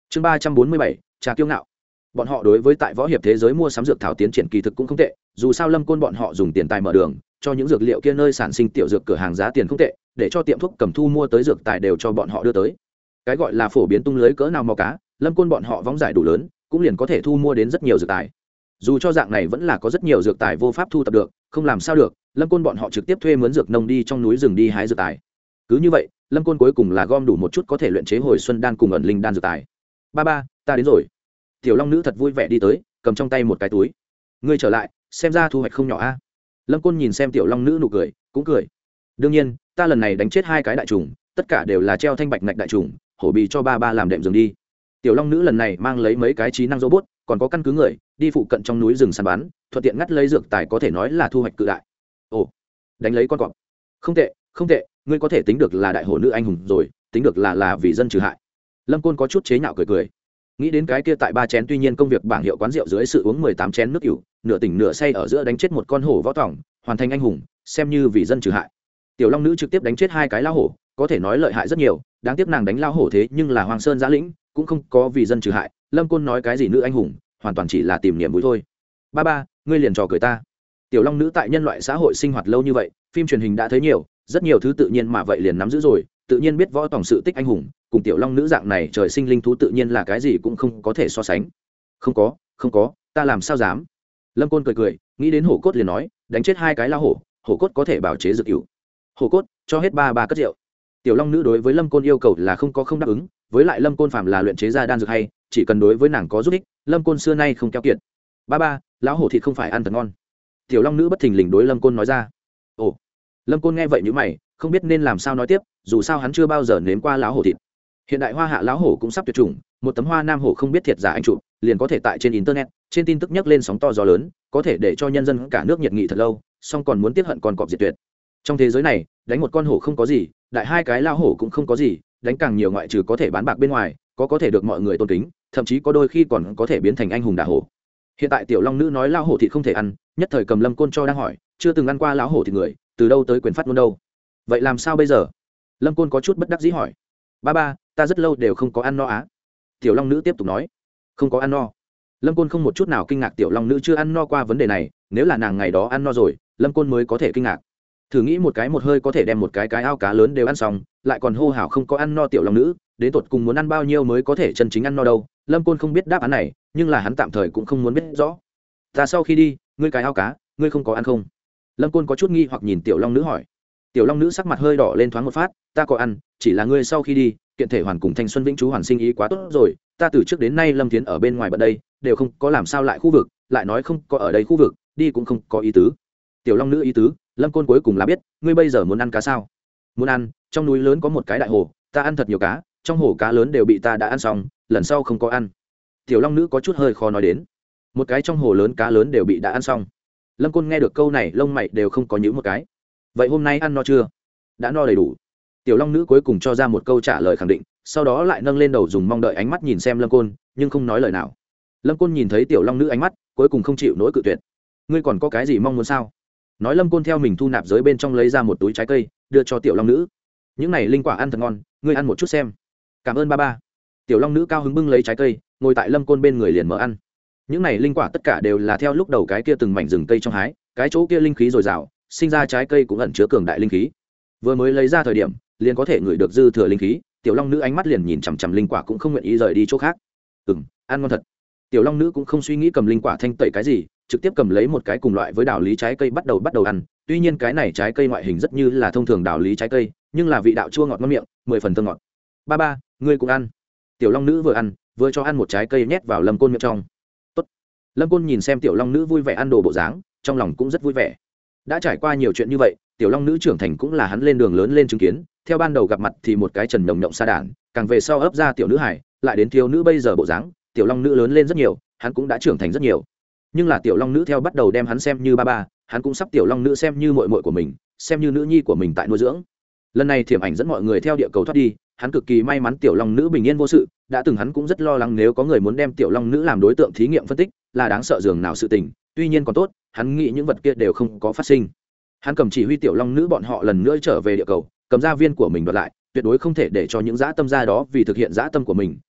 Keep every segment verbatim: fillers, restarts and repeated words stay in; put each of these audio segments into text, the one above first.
chương ba trăm bốn mươi bảy trà kiêu ngạo. Bọn họ đối với tại võ hiệp thế giới mua sắm dược thảo tiến triển kỳ thực cũng không tệ, dù sao Lâm Côn bọn họ dùng tiền tài mở đường cho những dược liệu kia nơi sản sinh tiểu dược cửa hàng giá tiền không tệ, để cho tiệm thuốc cầm thu mua tới dược tài đều cho bọn họ đưa tới. Cái gọi là phổ biến tung lưới cỡ nào mò cá, Lâm Côn bọn họ võng giải đủ lớn, cũng liền có thể thu mua đến rất nhiều dược tài. Dù cho dạng này vẫn là có rất nhiều dược tài vô pháp thu tập được, không làm sao được, Lâm Côn bọn họ trực tiếp thuê mướn dược nông đi trong núi rừng đi hái dược tài. Cứ như vậy, Lâm Côn cuối cùng là gom đủ một chút có thể luyện chế hồi xuân đan cùng ẩn linh đan dược tài. Ba ba, ta đến rồi. Tiểu Long nữ thật vui vẻ đi tới, cầm trong tay một cái túi. Ngươi trở lại, xem ra thu hoạch không nhỏ a. Lâm Côn nhìn xem Tiểu Long nữ nụ cười, cũng cười. Đương nhiên, ta lần này đánh chết hai cái đại trùng, tất cả đều là treo thanh bạch ngạch đại trùng, hổ bì cho ba ba làm đệm giường đi. Tiểu Long nữ lần này mang lấy mấy cái trí năng robot, còn có căn cứ người, đi phụ cận trong núi rừng săn bắn, thuận tiện ngắt lấy dược tài có thể nói là thu hoạch cự đại. Ồ, đánh lấy con cọp. Không tệ, không tệ, ngươi có thể tính được là đại hổ nữ anh hùng rồi, tính được là là vì dân trừ hại. Lâm Côn có chút chế nhạo cười cười. Nghĩ đến cái kia tại ba chén tuy nhiên công việc bảng hiệu quán rượu dưới sự uống mười tám chén nước ỉu, nửa tỉnh nửa say ở giữa đánh chết một con hổ võ tỏng, hoàn thành anh hùng, xem như vì dân trừ hại. Tiểu Long nữ trực tiếp đánh chết hai cái lao hổ, có thể nói lợi hại rất nhiều, đáng tiếc nàng đánh lao hổ thế nhưng là Hoàng Sơn Giã Lĩnh, cũng không có vì dân trừ hại. Lâm Côn nói cái gì nữ anh hùng, hoàn toàn chỉ là tìm niềm vui thôi. Ba ba, ngươi liền trò cười ta. Tiểu Long nữ tại nhân loại xã hội sinh hoạt lâu như vậy, phim truyền hình đã thấy nhiều, rất nhiều thứ tự nhiên mà vậy liền nắm giữ rồi, tự nhiên biết võ tòng sự tích anh hùng, cùng Tiểu Long nữ dạng này trời sinh linh thú tự nhiên là cái gì cũng không có thể so sánh. Không có, không có, ta làm sao dám. Lâm Côn cười cười, nghĩ đến hổ cốt liền nói, đánh chết hai cái lao hổ, hổ cốt có thể bảo chế dược cửu. Hổ cốt, cho hết ba ba cất rượu. Tiểu Long nữ đối với Lâm Côn yêu cầu là không có không đáp ứng, với lại Lâm Côn phạm là luyện chế ra đan dược hay, chỉ cần đối với nàng có giúp ích, Lâm Côn xưa nay không keo kiệt. Ba ba, lão hổ thịt không phải ăn thật ngon. Tiểu Long nữ bất thình lình đối Lâm Côn nói ra. Ồ. Lâm Côn nghe vậy nhíu mày, không biết nên làm sao nói tiếp, dù sao hắn chưa bao giờ nếm qua lão hổ thịt. Hiện đại hoa hạ lão hổ cũng sắp tuyệt chủng, một tấm hoa nam hổ không biết thiệt giả anh chụp, liền có thể tại trên internet, trên tin tức nhắc lên sóng to gió lớn, có thể để cho nhân dân cả nước nhiệt nghị thật lâu, song còn muốn tiếc hận còn cọp diệt tuyệt. Trong thế giới này, đánh một con hổ không có gì, đại hai cái lão hổ cũng không có gì, đánh càng nhiều ngoại trừ có thể bán bạc bên ngoài, có có thể được mọi người tôn kính, thậm chí có đôi khi còn có thể biến thành anh hùng đả hổ. Hiện tại Tiểu Long nữ nói lão hổ thịt không thể ăn, nhất thời cầm Lâm Côn cho đang hỏi, chưa từng ăn qua lão hổ thịt người, từ đâu tới quyền phát ngôn đâu. Vậy làm sao bây giờ? Lâm Côn có chút bất đắc dĩ hỏi. Ba ba, ta rất lâu đều không có ăn no á. Tiểu Long nữ tiếp tục nói. Không có ăn no. Lâm Côn không một chút nào kinh ngạc Tiểu Long nữ chưa ăn no qua vấn đề này, nếu là nàng ngày đó ăn no rồi, Lâm Côn mới có thể kinh ngạc. Thử nghĩ một cái một hơi có thể đem một cái cái ao cá lớn đều ăn xong, lại còn hô hào không có ăn no Tiểu Long nữ, đến tột cùng muốn ăn bao nhiêu mới có thể chân chính ăn no đâu. Lâm Côn không biết đáp án này, nhưng là hắn tạm thời cũng không muốn biết rõ. Ta sau khi đi, ngươi cái ao cá, ngươi không có ăn không? Lâm Côn có chút nghi hoặc nhìn Tiểu Long nữ hỏi. Tiểu Long nữ sắc mặt hơi đỏ lên thoáng một phát, ta có ăn, chỉ là ngươi sau khi đi, kiện thể hoàn cùng thanh xuân vĩnh chú hoàn sinh ý quá tốt rồi, ta từ trước đến nay Lâm Thiến ở bên ngoài bận đây, đều không có làm sao lại khu vực, lại nói không có ở đây khu vực, đi cũng không có ý tứ. Tiểu Long nữ ý tứ, Lâm Côn cuối cùng là biết, ngươi bây giờ muốn ăn cá sao? Muốn ăn, trong núi lớn có một cái đại hồ, ta ăn thật nhiều cá, trong hồ cá lớn đều bị ta đã ăn xong, lần sau không có ăn. Tiểu Long nữ có chút hơi khó nói đến. Một cái trong hồ lớn cá lớn đều bị đã ăn xong. Lâm Côn nghe được câu này lông mày đều không có nhíu một cái. Vậy hôm nay ăn no chưa? Đã no đầy đủ. Tiểu Long nữ cuối cùng cho ra một câu trả lời khẳng định, sau đó lại nâng lên đầu dùng mong đợi ánh mắt nhìn xem Lâm Côn, nhưng không nói lời nào. Lâm Côn nhìn thấy Tiểu Long nữ ánh mắt, cuối cùng không chịu nổi cự tuyệt. Ngươi còn có cái gì mong muốn sao? Nói Lâm Côn theo mình thu nạp giới bên trong lấy ra một túi trái cây, đưa cho Tiểu Long nữ. Những này linh quả ăn thật ngon, ngươi ăn một chút xem. Cảm ơn ba ba. Tiểu Long nữ cao hứng bưng lấy trái cây, ngồi tại Lâm Côn bên người liền mở ăn. Những này linh quả tất cả đều là theo lúc đầu cái kia từng mảnh rừng cây trong hái, cái chỗ kia linh khí dồi dào, sinh ra trái cây cũng ẩn chứa cường đại linh khí. Vừa mới lấy ra thời điểm, liền có thể ngửi được dư thừa linh khí, Tiểu Long nữ ánh mắt liền nhìn chằm chằm linh quả cũng không nguyện ý rời đi chỗ khác. Ừm, ăn ngon thật. Tiểu Long nữ cũng không suy nghĩ cầm linh quả thanh tẩy cái gì, trực tiếp cầm lấy một cái cùng loại với đào lý trái cây bắt đầu bắt đầu ăn. Tuy nhiên cái này trái cây ngoại hình rất như là thông thường đào lý trái cây, nhưng là vị đạo chua ngọt ngon miệng, mười phần thơm ngọt. Ba ba, ngươi cũng ăn. Tiểu Long nữ vừa ăn, vừa cho ăn một trái cây nhét vào Lâm Côn miệng trong. Tốt. Lâm Côn nhìn xem Tiểu Long nữ vui vẻ ăn đồ bộ dáng, trong lòng cũng rất vui vẻ. Đã trải qua nhiều chuyện như vậy, Tiểu Long nữ trưởng thành cũng là hắn lên đường lớn lên chứng kiến, theo ban đầu gặp mặt thì một cái trần nồng nộng sa đản, càng về sau ấp ra tiểu nữ hải, lại đến thiếu nữ bây giờ bộ dáng, Tiểu Long nữ lớn lên rất nhiều, hắn cũng đã trưởng thành rất nhiều. Nhưng là Tiểu Long nữ theo bắt đầu đem hắn xem như ba ba, hắn cũng sắp Tiểu Long nữ xem như muội muội của mình, xem như nữ nhi của mình tại nuôi dưỡng. Lần này Thiểm Ảnh dẫn mọi người theo địa cầu thoát đi, hắn cực kỳ may mắn Tiểu Long nữ bình yên vô sự, đã từng hắn cũng rất lo lắng nếu có người muốn đem Tiểu Long nữ làm đối tượng thí nghiệm phân tích, là đáng sợ dường nào sự tình, tuy nhiên còn tốt, hắn nghĩ những vật kia đều không có phát sinh. Hắn cầm chỉ huy Tiểu Long nữ bọn họ lần nữa trở về địa cầu, cầm gia viên của mình đoạt lại, tuyệt đối không thể để cho những dã tâm gia đó vì thực hiện dã tâm của mình,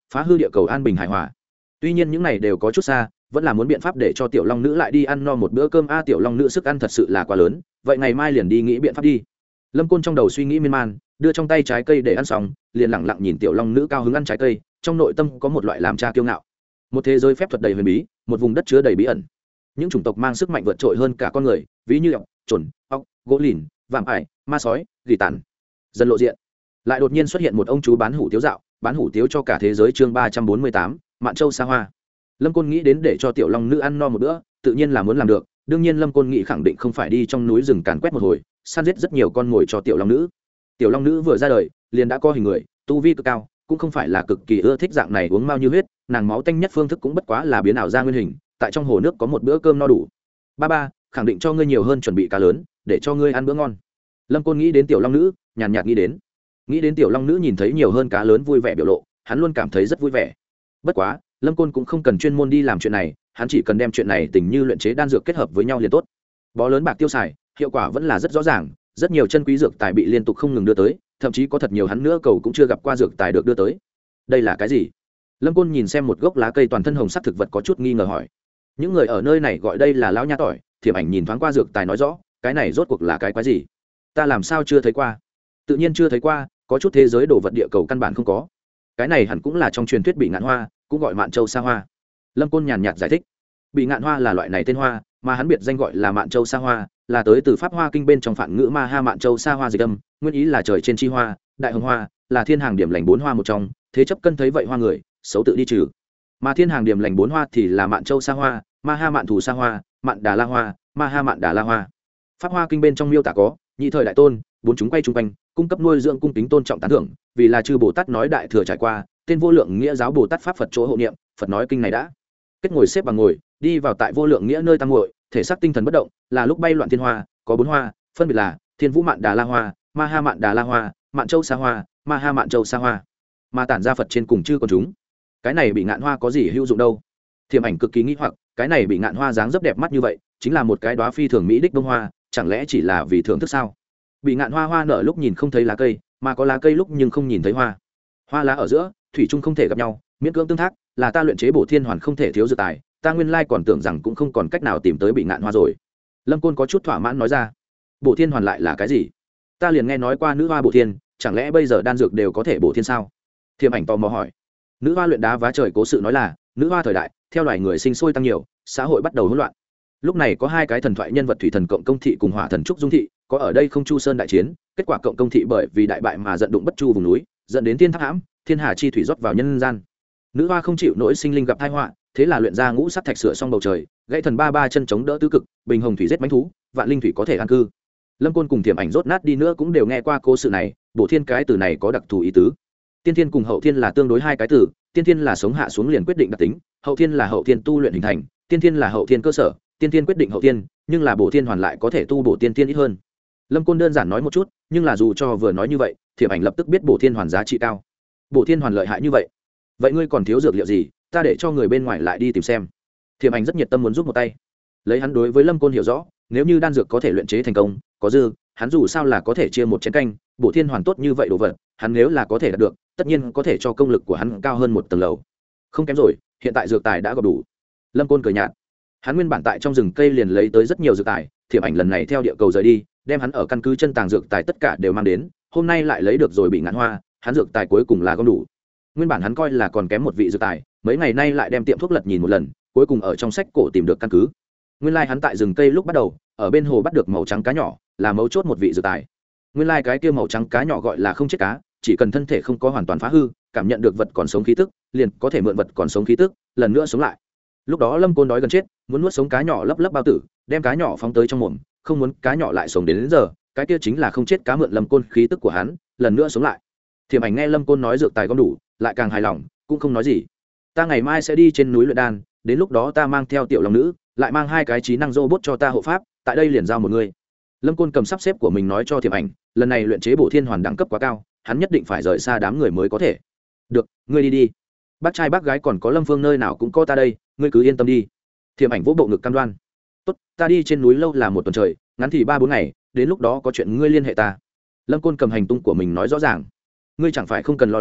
phá hư địa cầu an bình hài hòa. Tuy nhiên những này đều có chút xa, vẫn là muốn biện pháp để cho tiểu long nữ lại đi ăn no một bữa cơm a. Tiểu long nữ sức ăn thật sự là quá lớn, vậy ngày mai liền đi nghĩ biện pháp đi. Lâm Côn trong đầu suy nghĩ miên man, đưa trong tay trái cây để ăn xong, liền lặng lặng nhìn tiểu long nữ cao hứng ăn trái cây, trong nội tâm có một loại làm cha kiêu ngạo. Một thế giới phép thuật đầy huyền bí, một vùng đất chứa đầy bí ẩn. Những chủng tộc mang sức mạnh vượt trội hơn cả con người, ví như ọc, chuẩn, ọc, gỗ lìn, vạm ải, ma sói, gỉ tàn. Dần lộ diện, lại đột nhiên xuất hiện một ông chú bán hủ tiếu dạo, bán hủ tiếu cho cả thế giới. Chương ba trăm bốn mươi tám, Mạn Châu xa hoa. Lâm Côn nghĩ đến để cho tiểu long nữ ăn no một bữa, tự nhiên là muốn làm được. Đương nhiên Lâm Côn nghĩ khẳng định không phải đi trong núi rừng càn quét một hồi, săn giết rất nhiều con mồi cho tiểu long nữ. Tiểu long nữ vừa ra đời liền đã có hình người, tu vi cực cao, cũng không phải là cực kỳ ưa thích dạng này uống mao như huyết, nàng máu tanh nhất phương thức cũng bất quá là biến ảo ra nguyên hình, tại trong hồ nước có một bữa cơm no đủ. Ba ba, khẳng định cho ngươi nhiều hơn chuẩn bị cá lớn, để cho ngươi ăn bữa ngon. Lâm Côn nghĩ đến tiểu long nữ, nhàn nhạt nghĩ đến, nghĩ đến tiểu long nữ nhìn thấy nhiều hơn cá lớn vui vẻ biểu lộ, hắn luôn cảm thấy rất vui vẻ. Bất quá, Lâm Côn cũng không cần chuyên môn đi làm chuyện này, hắn chỉ cần đem chuyện này tình như luyện chế đan dược kết hợp với nhau liền tốt. Bó lớn bạc tiêu xài, hiệu quả vẫn là rất rõ ràng, rất nhiều chân quý dược tài bị liên tục không ngừng đưa tới, thậm chí có thật nhiều hắn nữa cầu cũng chưa gặp qua dược tài được đưa tới. Đây là cái gì? Lâm Côn nhìn xem một gốc lá cây toàn thân hồng sắc thực vật có chút nghi ngờ hỏi. Những người ở nơi này gọi đây là lão nha tỏi. Thiểm Ảnh nhìn thoáng qua dược tài nói rõ, cái này rốt cuộc là cái quái gì? Ta làm sao chưa thấy qua? Tự nhiên chưa thấy qua, có chút thế giới đồ vật địa cầu căn bản không có. Cái này hẳn cũng là trong truyền thuyết bị ngạn hoa, cũng gọi Mạn Châu sa hoa. Lâm Côn nhàn nhạt giải thích, bị ngạn hoa là loại này tên hoa, mà hắn biệt danh gọi là Mạn Châu sa hoa, là tới từ pháp hoa kinh bên trong phản ngữ ma ha Mạn Châu sa hoa dịch âm, nguyên ý là trời trên chi hoa, đại hồng hoa, là thiên hàng điểm lành bốn hoa một trong, thế chấp cân thấy vậy hoa người, xấu tự đi trừ. Mà thiên hàng điểm lành bốn hoa thì là Mạn Châu sa hoa, ma ha Mạn Thù sa hoa, Mạn Đà La hoa, ma ha Mạn Đà La hoa. Pháp hoa kinh bên trong miêu tả có nhị thời đại tôn, bốn chúng quay chung quanh, cung cấp nuôi dưỡng cung kính tôn trọng tán thưởng, vì là chư Bồ Tát nói đại thừa trải qua, tên vô lượng nghĩa giáo Bồ Tát pháp Phật chỗ hộ niệm, Phật nói kinh này đã kết ngồi xếp bằng ngồi, đi vào tại vô lượng nghĩa nơi tăng ngồi, thể xác tinh thần bất động, là lúc bay loạn thiên hoa, có bốn hoa, phân biệt là thiên vũ Mạn Đà La hoa, ma ha Mạn Đà La hoa, Mạn Châu sa hoa, ma ha Mạn Châu sa hoa. Mà tản ra Phật trên cùng chư con chúng. Cái này bị ngạn hoa có gì hữu dụng đâu? Thiểm Ảnh cực kỳ nghĩ hoặc, cái này bị ngạn hoa dáng dấp đẹp mắt như vậy, chính là một cái đóa phi thường mỹ đích bông hoa, chẳng lẽ chỉ là vì thưởng thức sao? Bị ngạn hoa hoa nở lúc nhìn không thấy lá cây, mà có lá cây lúc nhưng không nhìn thấy hoa. Hoa lá ở giữa, thủy chung không thể gặp nhau, miễn cưỡng tương thác, là ta luyện chế bổ thiên hoàn không thể thiếu dược tài, ta nguyên lai còn tưởng rằng cũng không còn cách nào tìm tới bị ngạn hoa rồi. Lâm Côn có chút thỏa mãn nói ra. Bổ thiên hoàn lại là cái gì? Ta liền nghe nói qua nữ hoa bổ thiên, chẳng lẽ bây giờ đan dược đều có thể bổ thiên sao? Thiểm Ảnh tò mò hỏi. Nữ hoa luyện đá vá trời cố sự nói là, nữ hoa thời đại, theo loài người sinh sôi tăng nhiều, xã hội bắt đầu hỗn loạn. Lúc này có hai cái thần thoại nhân vật thủy thần cộng công thị cùng hỏa thần trúc dung thị, có ở đây không chu sơn đại chiến, kết quả cộng công thị bởi vì đại bại mà giận đụng bất chu vùng núi, dẫn đến thiên thác hãm, thiên hà chi thủy rót vào nhân gian. Nữ hoa không chịu nỗi sinh linh gặp tai họa, thế là luyện ra ngũ sắc thạch sửa xong bầu trời, gãy thần ba ba chân chống đỡ tứ cực, bình hồng thủy giết mãnh thú, vạn linh thủy có thể an cư. Lâm Côn cùng Thiểm Ảnh rốt nát đi nữa cũng đều nghe qua cố sự này, bổ thiên cái từ này có đặc thù ý tứ. Tiên thiên cùng hậu thiên là tương đối hai cái từ, tiên thiên là sống hạ xuống liền quyết định đặc tính, hậu thiên là hậu thiên tu luyện hình thành, tiên thiên là hậu thiên cơ sở, tiên thiên quyết định hậu thiên, nhưng là bổ thiên hoàn lại có thể tu bổ tiên thiên ít hơn. Lâm Côn đơn giản nói một chút, nhưng là dù cho vừa nói như vậy, Thiểm Ảnh lập tức biết bổ thiên hoàn giá trị cao. Bổ thiên hoàn lợi hại như vậy, vậy ngươi còn thiếu dược liệu gì, ta để cho người bên ngoài lại đi tìm xem. Thiểm Ảnh rất nhiệt tâm muốn giúp một tay. Lấy hắn đối với Lâm Côn hiểu rõ, nếu như đan dược có thể luyện chế thành công, có dư, hắn dù sao là có thể chia một chén canh, bổ thiên hoàn tốt như vậy đồ vật, hắn nếu là có thể đạt được, tất nhiên có thể cho công lực của hắn cao hơn một tầng lầu. Không kém rồi, hiện tại dược tài đã gặp đủ. Lâm Côn cười nhạt. Hắn nguyên bản tại trong rừng cây liền lấy tới rất nhiều dược tài, Thiểm Ảnh lần này theo địa cầu rời đi, đem hắn ở căn cứ chân tàng dược tài tất cả đều mang đến, hôm nay lại lấy được rồi bị ngạn hoa, hắn dược tài cuối cùng là gom đủ. Nguyên bản hắn coi là còn kém một vị dược tài, mấy ngày nay lại đem tiệm thuốc lật nhìn một lần, cuối cùng ở trong sách cổ tìm được căn cứ. Nguyên lai hắn tại rừng cây lúc bắt đầu, ở bên hồ bắt được màu trắng cá nhỏ, là mấu chốt một vị dược tài. Nguyên lai cái kia màu trắng cá nhỏ gọi là không chết cá, chỉ cần thân thể không có hoàn toàn phá hư, cảm nhận được vật còn sống khí tức, liền có thể mượn vật còn sống khí tức, lần nữa sống lại. Lúc đó Lâm Côn đói gần chết, muốn nuốt sống cá nhỏ lấp lấp bao tử, đem cá nhỏ phóng tới trong mồm, không muốn cá nhỏ lại sống đến, đến giờ, cái kia chính là không chết cá mượn Lâm Côn khí tức của hắn, lần nữa sống lại. Thiểm Ảnh nghe Lâm Côn nói dược tài gom đủ, lại càng hài lòng, cũng không nói gì. Ta ngày mai sẽ đi trên núi luyện đan, đến lúc đó ta mang theo tiểu long nữ, lại mang hai cái trí năng robot cho ta hộ pháp, tại đây liền giao một người. Lâm Côn cầm sắp xếp của mình nói cho Thiểm Ảnh, lần này luyện chế bổ thiên hoàn đẳng cấp quá cao, hắn nhất định phải rời xa đám người mới có thể. Được, ngươi đi đi. Bác trai bác gái còn có Lâm Phương nơi nào cũng có ta đây, ngươi cứ yên tâm đi. Thiểm Ảnh vỗ bộ ngực cam đoan. Tốt, ta đi trên núi lâu là một tuần trời, ngắn thì ba bốn ngày, đến lúc đó có chuyện ngươi liên hệ ta. Lâm Côn cầm hành tung của mình nói rõ ràng. Ngươi chẳng phải không cần lo lắng,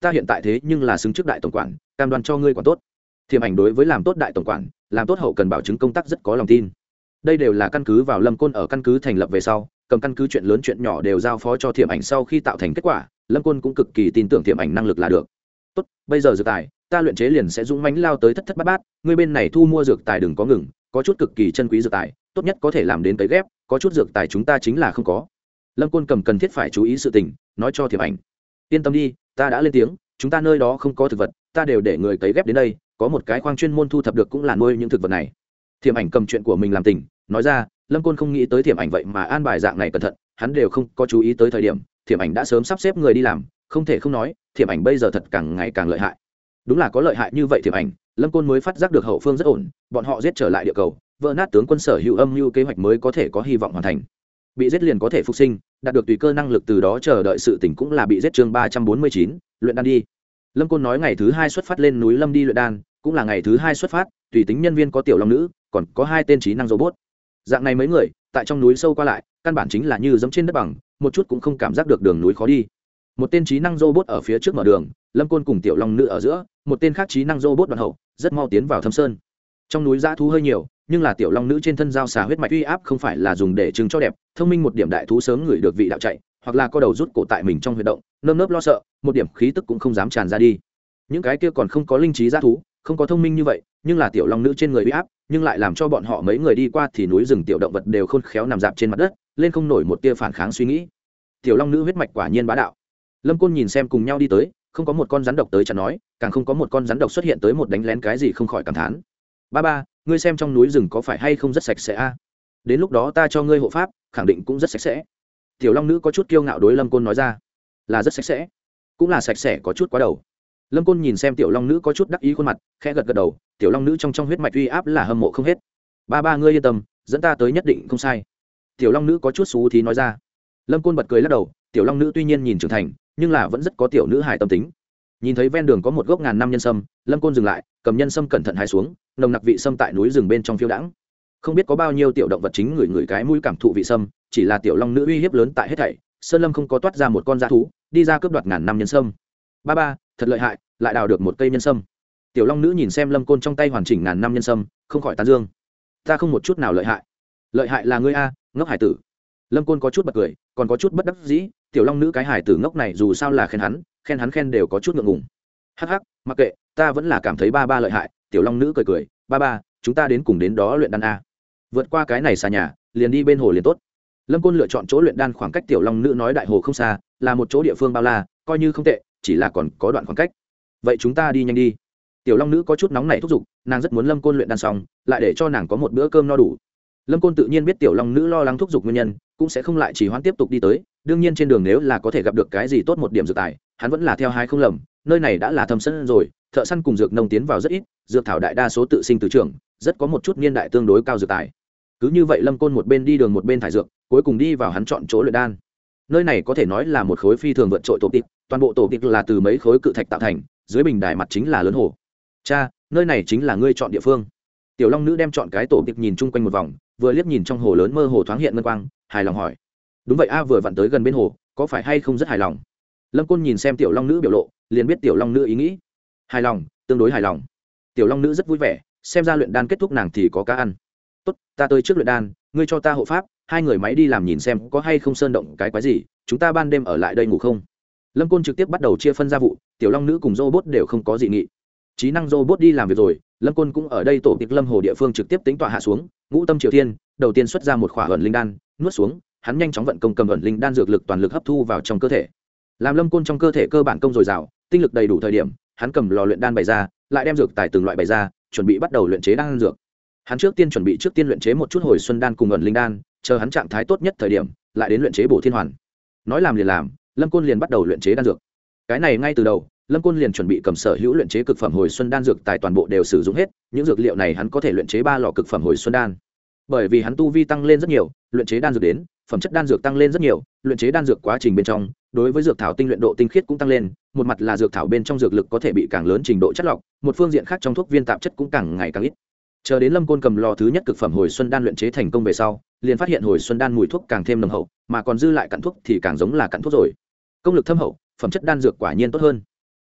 ta hiện tại thế nhưng là xứng trước đại tổng quản, cam đoan cho ngươi quản tốt. Thiểm Ảnh đối với làm tốt đại tổng quản, làm tốt hậu cần bảo chứng công tác rất có lòng tin. Đây đều là căn cứ vào Lâm Côn ở căn cứ thành lập về sau, cầm căn cứ chuyện lớn chuyện nhỏ đều giao phó cho Thiểm Ảnh sau khi tạo thành kết quả, Lâm Côn cũng cực kỳ tin tưởng Thiểm Ảnh năng lực là được. Tốt, bây giờ dược tài, ta luyện chế liền sẽ dũng mãnh lao tới thất thất bát bát, ngươi bên này thu mua dược tài đừng có ngừng, có chút cực kỳ chân quý dược tài, tốt nhất có thể làm đến cấy ghép, có chút dược tài chúng ta chính là không có. Lâm Côn cầm cần thiết phải chú ý sự tình, nói cho Thiểm Ảnh. Yên tâm đi, ta đã lên tiếng, chúng ta nơi đó không có thực vật, ta đều để người cấy ghép đến đây, có một cái khoang chuyên môn thu thập được cũng là nuôi những thực vật này. Thiểm Ảnh cầm chuyện của mình làm tình, nói ra, Lâm Côn không nghĩ tới Thiểm Ảnh vậy mà an bài dạng này cẩn thận, hắn đều không có chú ý tới thời điểm, Thiểm Ảnh đã sớm sắp xếp người đi làm, không thể không nói, Thiểm Ảnh bây giờ thật càng ngày càng lợi hại. Đúng là có lợi hại như vậy Thiểm Ảnh, Lâm Côn mới phát giác được hậu phương rất ổn, bọn họ giết trở lại địa cầu, vỡ nát tướng quân sở hữu âm mưu kế hoạch mới có thể có hy vọng hoàn thành. Bị giết liền có thể phục sinh, đạt được tùy cơ năng lực từ đó chờ đợi sự tỉnh cũng là bị giết chương ba trăm bốn mươi chín, luyện đan đi. Lâm Côn nói ngày thứ hai xuất phát lên núi Lâm đi luyện đan, cũng là ngày thứ hai xuất phát, tùy tính nhân viên có tiểu long nữ, còn có hai tên trí năng robot. Dạng này mấy người, tại trong núi sâu qua lại, căn bản chính là như dẫm trên đất bằng, một chút cũng không cảm giác được đường núi khó đi. Một tên trí năng robot ở phía trước mở đường, Lâm Côn cùng tiểu long nữ ở giữa, một tên khác trí năng robot đoạn hậu, rất mau tiến vào thâm sơn. Trong núi dã thú hơi nhiều, nhưng là tiểu long nữ trên thân dao xà huyết mạch uy áp không phải là dùng để trưng cho đẹp, thông minh một điểm đại thú sớm ngửi được vị đạo chạy, hoặc là co đầu rút cổ tại mình trong huyệt động, nơm nớp lo sợ, một điểm khí tức cũng không dám tràn ra đi. Những cái kia còn không có linh trí dã thú, không có thông minh như vậy, nhưng là tiểu long nữ trên người uy áp, nhưng lại làm cho bọn họ mấy người đi qua thì núi rừng tiểu động vật đều khôn khéo nằm dạp trên mặt đất, lên không nổi một tia phản kháng suy nghĩ. Tiểu long nữ huyết mạch quả nhiên bá đạo. Lâm Côn nhìn xem cùng nhau đi tới, không có một con rắn độc tới chặn nói, càng không có một con rắn độc xuất hiện tới một đánh lén cái gì không khỏi cảm thán. Ba ba, ngươi xem trong núi rừng có phải hay không rất sạch sẽ a? Đến lúc đó ta cho ngươi hộ pháp, khẳng định cũng rất sạch sẽ. Tiểu long nữ có chút kiêu ngạo đối Lâm Côn nói ra, là rất sạch sẽ, cũng là sạch sẽ có chút quá đầu. Lâm Côn nhìn xem tiểu long nữ có chút đắc ý khuôn mặt, khẽ gật gật đầu, tiểu long nữ trong trong huyết mạch uy áp là hâm mộ không hết. Ba ba ngươi yên tâm, dẫn ta tới nhất định không sai. Tiểu long nữ có chút xú thí nói ra. Lâm Côn bật cười lắc đầu, tiểu long nữ tuy nhiên nhìn trưởng thành, nhưng là vẫn rất có tiểu nữ hài tâm tính. Nhìn thấy ven đường có một gốc ngàn năm nhân sâm, Lâm Côn dừng lại, cầm nhân sâm cẩn thận hái xuống, nồng nặc vị sâm tại núi rừng bên trong phiêu đãng. Không biết có bao nhiêu tiểu động vật chính người người cái mũi cảm thụ vị sâm, chỉ là tiểu long nữ uy hiếp lớn tại hết thảy, sơn lâm không có toát ra một con dã thú, đi ra cướp đoạt ngàn năm nhân sâm. Ba ba, thật lợi hại, lại đào được một cây nhân sâm. Tiểu long nữ nhìn xem Lâm Côn trong tay hoàn chỉnh ngàn năm nhân sâm, không khỏi tán dương. Ta không một chút nào lợi hại. Lợi hại là ngươi a, ngốc hải tử. Lâm Côn có chút bật cười, còn có chút bất đắc dĩ, tiểu long nữ cái hải tử ngốc này dù sao là khen hắn, khen hắn khen đều có chút ngượng ngùng. Hắc hắc, mặc kệ, ta vẫn là cảm thấy ba ba lợi hại. Tiểu long nữ cười cười, ba ba, chúng ta đến cùng đến đó luyện đan a. Vượt qua cái này xa nhà, liền đi bên hồ liền tốt. Lâm Côn lựa chọn chỗ luyện đan khoảng cách tiểu long nữ nói đại hồ không xa, là một chỗ địa phương bao la, coi như không tệ, chỉ là còn có đoạn khoảng cách. Vậy chúng ta đi nhanh đi. Tiểu long nữ có chút nóng nảy thúc giục, nàng rất muốn Lâm Côn luyện đan xong, lại để cho nàng có một bữa cơm no đủ. Lâm Côn tự nhiên biết tiểu long nữ lo lắng thúc giục nguyên nhân, cũng sẽ không lại chỉ hoãn tiếp tục đi tới. Đương nhiên trên đường nếu là có thể gặp được cái gì tốt một điểm dược tài, hắn vẫn là theo hai không lầm. Nơi này đã là thâm sân rồi, thợ săn cùng dược nông tiến vào rất ít, dược thảo đại đa số tự sinh từ trường, rất có một chút niên đại tương đối cao dược tài. Cứ như vậy Lâm Côn một bên đi đường một bên thải dược, cuối cùng đi vào hắn chọn chỗ luyện đan. Nơi này có thể nói là một khối phi thường vượt trội tổ tịch, toàn bộ tổ tịch là từ mấy khối cự thạch tạo thành, dưới bình đài mặt chính là lớn hồ. Cha, nơi này chính là ngươi chọn địa phương. Tiểu long nữ đem chọn cái tổ tịch nhìn chung quanh một vòng, vừa liếc nhìn trong hồ lớn mơ hồ thoáng hiện ngân quang, hài lòng hỏi. Đúng vậy a, vừa vặn tới gần bên hồ, có phải hay không rất hài lòng? Lâm Côn nhìn xem tiểu long nữ biểu lộ, liền biết tiểu long nữ ý nghĩ. Hài lòng, tương đối hài lòng. Tiểu long nữ rất vui vẻ, xem ra luyện đan kết thúc nàng thì có cá ăn. Tốt, ta tới trước luyện đan, ngươi cho ta hộ pháp, hai người máy đi làm nhìn xem có hay không sơn động cái quái gì, chúng ta ban đêm ở lại đây ngủ không? Lâm Côn trực tiếp bắt đầu chia phân gia vụ, tiểu long nữ cùng robot đều không có dị nghị. Trí năng robot đi làm việc rồi, Lâm Côn cũng ở đây tổ tiệc lâm hồ địa phương trực tiếp tính tọa hạ xuống, ngũ tâm triều thiên, đầu tiên xuất ra một khỏa ẩn linh đan, nuốt xuống, hắn nhanh chóng vận công cầm ẩn linh đan dược lực toàn lực hấp thu vào trong cơ thể. Làm Lâm Côn trong cơ thể cơ bản công dồi dào, tinh lực đầy đủ thời điểm, hắn cầm lò luyện đan bày ra, lại đem dược tài từng loại bày ra, chuẩn bị bắt đầu luyện chế đan dược. Hắn trước tiên chuẩn bị trước tiên luyện chế một chút hồi xuân đan cùng ẩn linh đan, chờ hắn trạng thái tốt nhất thời điểm, lại đến luyện chế bổ thiên hoàn. Nói làm liền làm, Lâm Côn liền bắt đầu luyện chế đan dược. Cái này ngay từ đầu, Lâm Côn liền chuẩn bị cầm sở hữu luyện chế cực phẩm hồi xuân đan dược tài toàn bộ đều sử dụng hết, những dược liệu này hắn có thể luyện chế ba lò cực phẩm hồi xuân đan. Bởi vì hắn tu vi tăng lên rất nhiều, luyện chế đan dược đến, phẩm chất đan dược tăng lên rất nhiều, luyện chế đan dược quá trình bên trong, đối với dược thảo tinh luyện độ tinh khiết cũng tăng lên, một mặt là dược thảo bên trong dược lực có thể bị càng lớn trình độ chất lọc, một phương diện khác trong thuốc viên tạp chất cũng càng ngày càng ít. Chờ đến Lâm Côn cầm lò thứ nhất cực phẩm hồi xuân đan luyện chế thành công về sau, liền phát hiện hồi xuân đan mùi thuốc càng thêm nồng hậu, mà còn dư lại cặn thuốc thì càng giống là cặn thuốc rồi. Công lực thâm hậu, phẩm chất đan dược quả nhiên tốt hơn.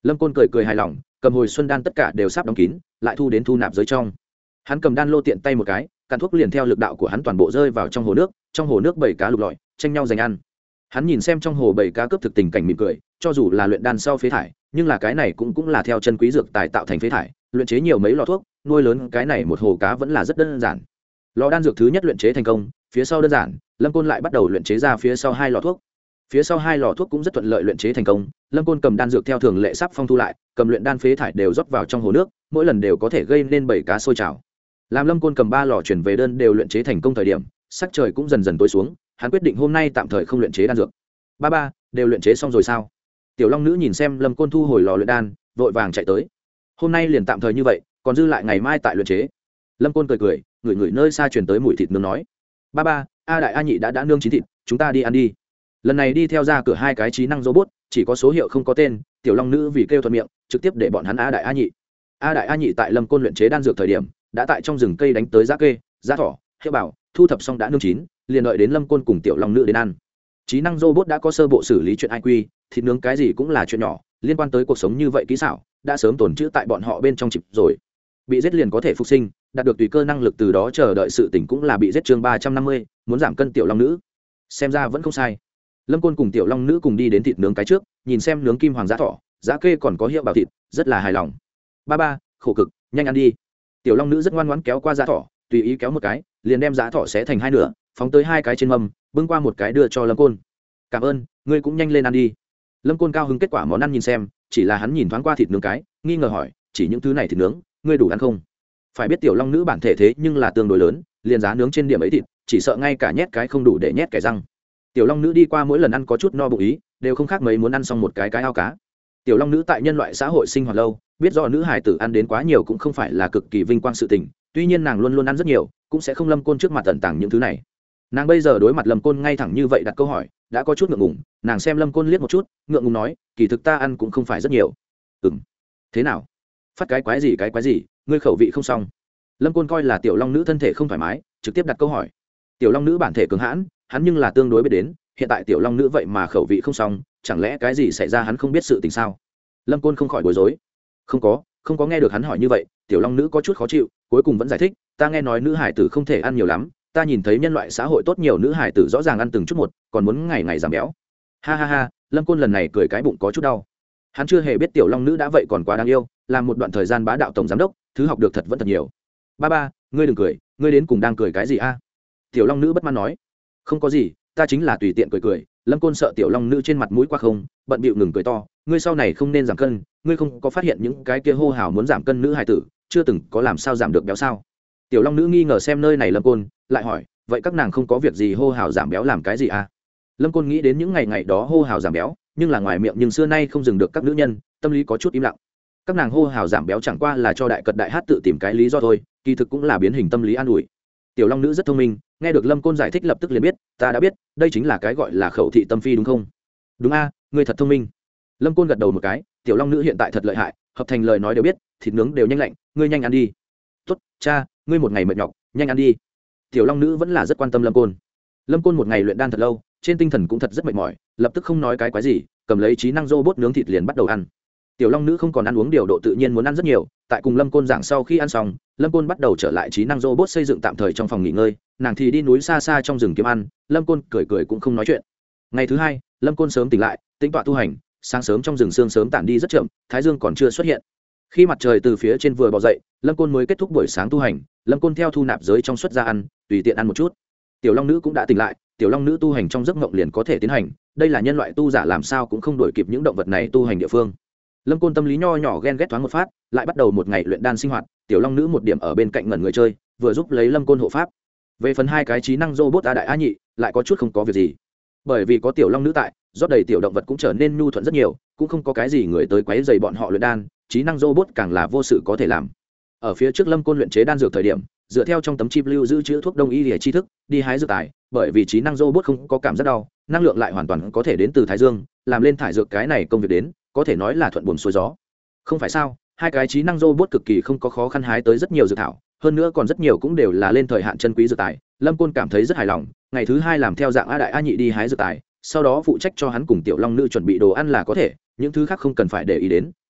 Lâm Côn cười cười hài lòng, cầm hồi xuân đan tất cả đều sắp đóng kín, lại thu đến thu nạp giới trong. Hắn cầm đan lô tiện tay một cái, càn thuốc liền theo lực đạo của hắn toàn bộ rơi vào trong hồ nước, trong hồ nước bảy cá lục lọi tranh nhau giành ăn. Hắn nhìn xem trong hồ bảy cá cướp thực tình cảnh mỉm cười, cho dù là luyện đan sau phế thải, nhưng là cái này cũng cũng là theo chân quý dược tài tạo thành phế thải, luyện chế nhiều mấy lò thuốc, nuôi lớn cái này một hồ cá vẫn là rất đơn giản. Lò đan dược thứ nhất luyện chế thành công, phía sau đơn giản, Lâm Côn lại bắt đầu luyện chế ra phía sau hai lò thuốc. Phía sau hai lò thuốc cũng rất thuận lợi luyện chế thành công, Lâm Côn cầm đan dược theo thường lệ sắp phong thu lại, cầm luyện đan phế thải đều rót vào trong hồ nước, mỗi lần đều có thể gây nên bảy cá sôi trào. Làm Lâm Côn cầm ba lò chuyển về đơn đều luyện chế thành công thời điểm, sắc trời cũng dần dần tối xuống, hắn quyết định hôm nay tạm thời không luyện chế đan dược. Ba ba, đều luyện chế xong rồi sao? Tiểu Long nữ nhìn xem Lâm Côn thu hồi lò luyện đan, vội vàng chạy tới. Hôm nay liền tạm thời như vậy, còn dư lại ngày mai tại luyện chế. Lâm Côn cười cười, ngửi ngửi nơi xa truyền tới mùi thịt nướng nói: ba ba, a đại a nhị đã đã nương chín thịt, chúng ta đi ăn đi. Lần này đi theo ra cửa hai cái trí năng robot, chỉ có số hiệu không có tên, Tiểu Long nữ vì kêu thuận miệng, trực tiếp để bọn hắn a đại a nhị. A đại a nhị tại Lâm Côn luyện chế đan dược thời điểm, đã tại trong rừng cây đánh tới giá kê, giá thỏ, hiệu bảo, thu thập xong đã nương chín, liền đợi đến Lâm Côn cùng Tiểu Long nữ đến ăn. Trí năng robot đã có sơ bộ xử lý chuyện i quy, thịt nướng cái gì cũng là chuyện nhỏ, liên quan tới cuộc sống như vậy kỹ xảo, đã sớm tồn trữ tại bọn họ bên trong chịp rồi. Bị giết liền có thể phục sinh, đạt được tùy cơ năng lực từ đó chờ đợi sự tỉnh cũng là bị giết chương ba trăm năm mươi, muốn giảm cân Tiểu Long nữ. Xem ra vẫn không sai. Lâm Côn cùng Tiểu Long nữ cùng đi đến thịt nướng cái trước, nhìn xem nướng kim hoàng giá thỏ, giá kê còn có hiệu bảo thịt, rất là hài lòng. Ba ba, khổ cực, nhanh ăn đi. Tiểu Long nữ rất ngoan ngoãn kéo qua giá thỏ, tùy ý kéo một cái, liền đem giá thỏ xé thành hai nửa, phóng tới hai cái trên mâm, bưng qua một cái đưa cho Lâm Côn. Cảm ơn, ngươi cũng nhanh lên ăn đi. Lâm Côn cao hứng kết quả món ăn nhìn xem, chỉ là hắn nhìn thoáng qua thịt nướng cái, nghi ngờ hỏi, chỉ những thứ này thịt nướng, ngươi đủ ăn không? Phải biết Tiểu Long nữ bản thể thế nhưng là tương đối lớn, liền giá nướng trên điểm ấy thịt, chỉ sợ ngay cả nhét cái không đủ để nhét kẻ răng. Tiểu Long nữ đi qua mỗi lần ăn có chút no bụng ý, đều không khác mấy muốn ăn xong một cái cái ao cá. Tiểu Long nữ tại nhân loại xã hội sinh hoạt lâu, biết rõ nữ hài tử ăn đến quá nhiều cũng không phải là cực kỳ vinh quang sự tình, tuy nhiên nàng luôn luôn ăn rất nhiều, cũng sẽ không Lâm Côn trước mặt tận tàng những thứ này. Nàng bây giờ đối mặt Lâm Côn ngay thẳng như vậy đặt câu hỏi, đã có chút ngượng ngùng, nàng xem Lâm Côn liếc một chút, ngượng ngùng nói, kỳ thực ta ăn cũng không phải rất nhiều. Ừm, thế nào? Phát cái quái gì cái quái gì, ngươi khẩu vị không xong. Lâm Côn coi là Tiểu Long nữ thân thể không thoải mái, trực tiếp đặt câu hỏi. Tiểu Long nữ bản thể cường hãn, hắn nhưng là tương đối biết đến, hiện tại Tiểu Long nữ vậy mà khẩu vị không xong, chẳng lẽ cái gì xảy ra hắn không biết sự tình sao? Lâm Côn không khỏi bối rối. Không có, không có nghe được hắn hỏi như vậy, Tiểu Long nữ có chút khó chịu, cuối cùng vẫn giải thích, ta nghe nói nữ hải tử không thể ăn nhiều lắm, ta nhìn thấy nhân loại xã hội tốt nhiều nữ hải tử rõ ràng ăn từng chút một, còn muốn ngày ngày giảm béo. Ha ha ha, Lâm Côn lần này cười cái bụng có chút đau. Hắn chưa hề biết Tiểu Long nữ đã vậy còn quá đáng yêu, làm một đoạn thời gian bá đạo tổng giám đốc, thứ học được thật vẫn thật nhiều. Ba ba, ngươi đừng cười, ngươi đến cùng đang cười cái gì a? Tiểu Long nữ bất mãn nói. Không có gì, ta chính là tùy tiện cười cười. Lâm Côn sợ Tiểu Long nữ trên mặt mũi quá không, bận bịu ngừng cười to, ngươi sau này không nên giảm cân, ngươi không có phát hiện những cái kia hô hào muốn giảm cân nữ hài tử, chưa từng có làm sao giảm được béo sao? Tiểu Long nữ nghi ngờ xem nơi này Lâm Côn, lại hỏi, vậy các nàng không có việc gì hô hào giảm béo làm cái gì à? Lâm Côn nghĩ đến những ngày ngày đó hô hào giảm béo, nhưng là ngoài miệng nhưng xưa nay không dừng được các nữ nhân, tâm lý có chút im lặng. Các nàng hô hào giảm béo chẳng qua là cho đại cật đại hát tự tìm cái lý do thôi, kỳ thực cũng là biến hình tâm lý an ủi. Tiểu Long nữ rất thông minh, nghe được Lâm Côn giải thích lập tức liền biết, ta đã biết, đây chính là cái gọi là khẩu thị tâm phi đúng không? Đúng a, ngươi thật thông minh. Lâm Côn gật đầu một cái, Tiểu Long nữ hiện tại thật lợi hại, hợp thành lời nói đều biết, thịt nướng đều nhanh lạnh, ngươi nhanh ăn đi. Tốt, cha, ngươi một ngày mệt nhọc, nhanh ăn đi. Tiểu Long nữ vẫn là rất quan tâm Lâm Côn. Lâm Côn một ngày luyện đan thật lâu, trên tinh thần cũng thật rất mệt mỏi, lập tức không nói cái quái gì, cầm lấy trí năng robot nướng thịt liền bắt đầu ăn. Tiểu Long nữ không còn ăn uống điều độ tự nhiên muốn ăn rất nhiều, tại cùng Lâm Côn giảng sau khi ăn xong, Lâm Côn bắt đầu trở lại trí năng robot xây dựng tạm thời trong phòng nghỉ ngơi, nàng thì đi núi xa xa trong rừng kiếm ăn, Lâm Côn cười cười cũng không nói chuyện. Ngày thứ hai, Lâm Côn sớm tỉnh lại, tĩnh tọa tu hành, sáng sớm trong rừng sương sớm tản đi rất chậm, thái dương còn chưa xuất hiện. Khi mặt trời từ phía trên vừa bò dậy, Lâm Côn mới kết thúc buổi sáng tu hành, Lâm Côn theo thu nạp giới trong xuất ra ăn, tùy tiện ăn một chút. Tiểu Long nữ cũng đã tỉnh lại, Tiểu Long nữ tu hành trong giấc mộng liền có thể tiến hành, đây là nhân loại tu giả làm sao cũng không đổi kịp những động vật này tu hành địa phương. Lâm Côn tâm lý nho nhỏ ghen ghét thoáng một phát, lại bắt đầu một ngày luyện đan sinh hoạt, Tiểu Long nữ một điểm ở bên cạnh ngẩn người chơi, vừa giúp lấy Lâm Côn hộ pháp. Về phần hai cái trí năng robot a đại a nhị, lại có chút không có việc gì. Bởi vì có Tiểu Long nữ tại, rót đầy tiểu động vật cũng trở nên nhu thuận rất nhiều, cũng không có cái gì người tới quấy rầy bọn họ luyện đan, trí năng robot càng là vô sự có thể làm. Ở phía trước Lâm Côn luyện chế đan dược thời điểm, dựa theo trong tấm chip lưu giữ chữ thuốc đông y để tri thức, đi hái dược tài, bởi vì trí năng robot không có cảm giác đau, năng lượng lại hoàn toàn có thể đến từ thái dương, làm lên thải dược cái này công việc đến, có thể nói là thuận buồm xuôi gió. Không phải sao? Hai cái trí năng robot cực kỳ không có khó khăn hái tới rất nhiều dược thảo, hơn nữa còn rất nhiều cũng đều là lên thời hạn chân quý dược tài. Lâm Côn cảm thấy rất hài lòng, ngày thứ hai làm theo dạng a đại a nhị đi hái dược tài, sau đó phụ trách cho hắn cùng Tiểu Long nữ chuẩn bị đồ ăn là có thể, những thứ khác không cần phải để ý đến,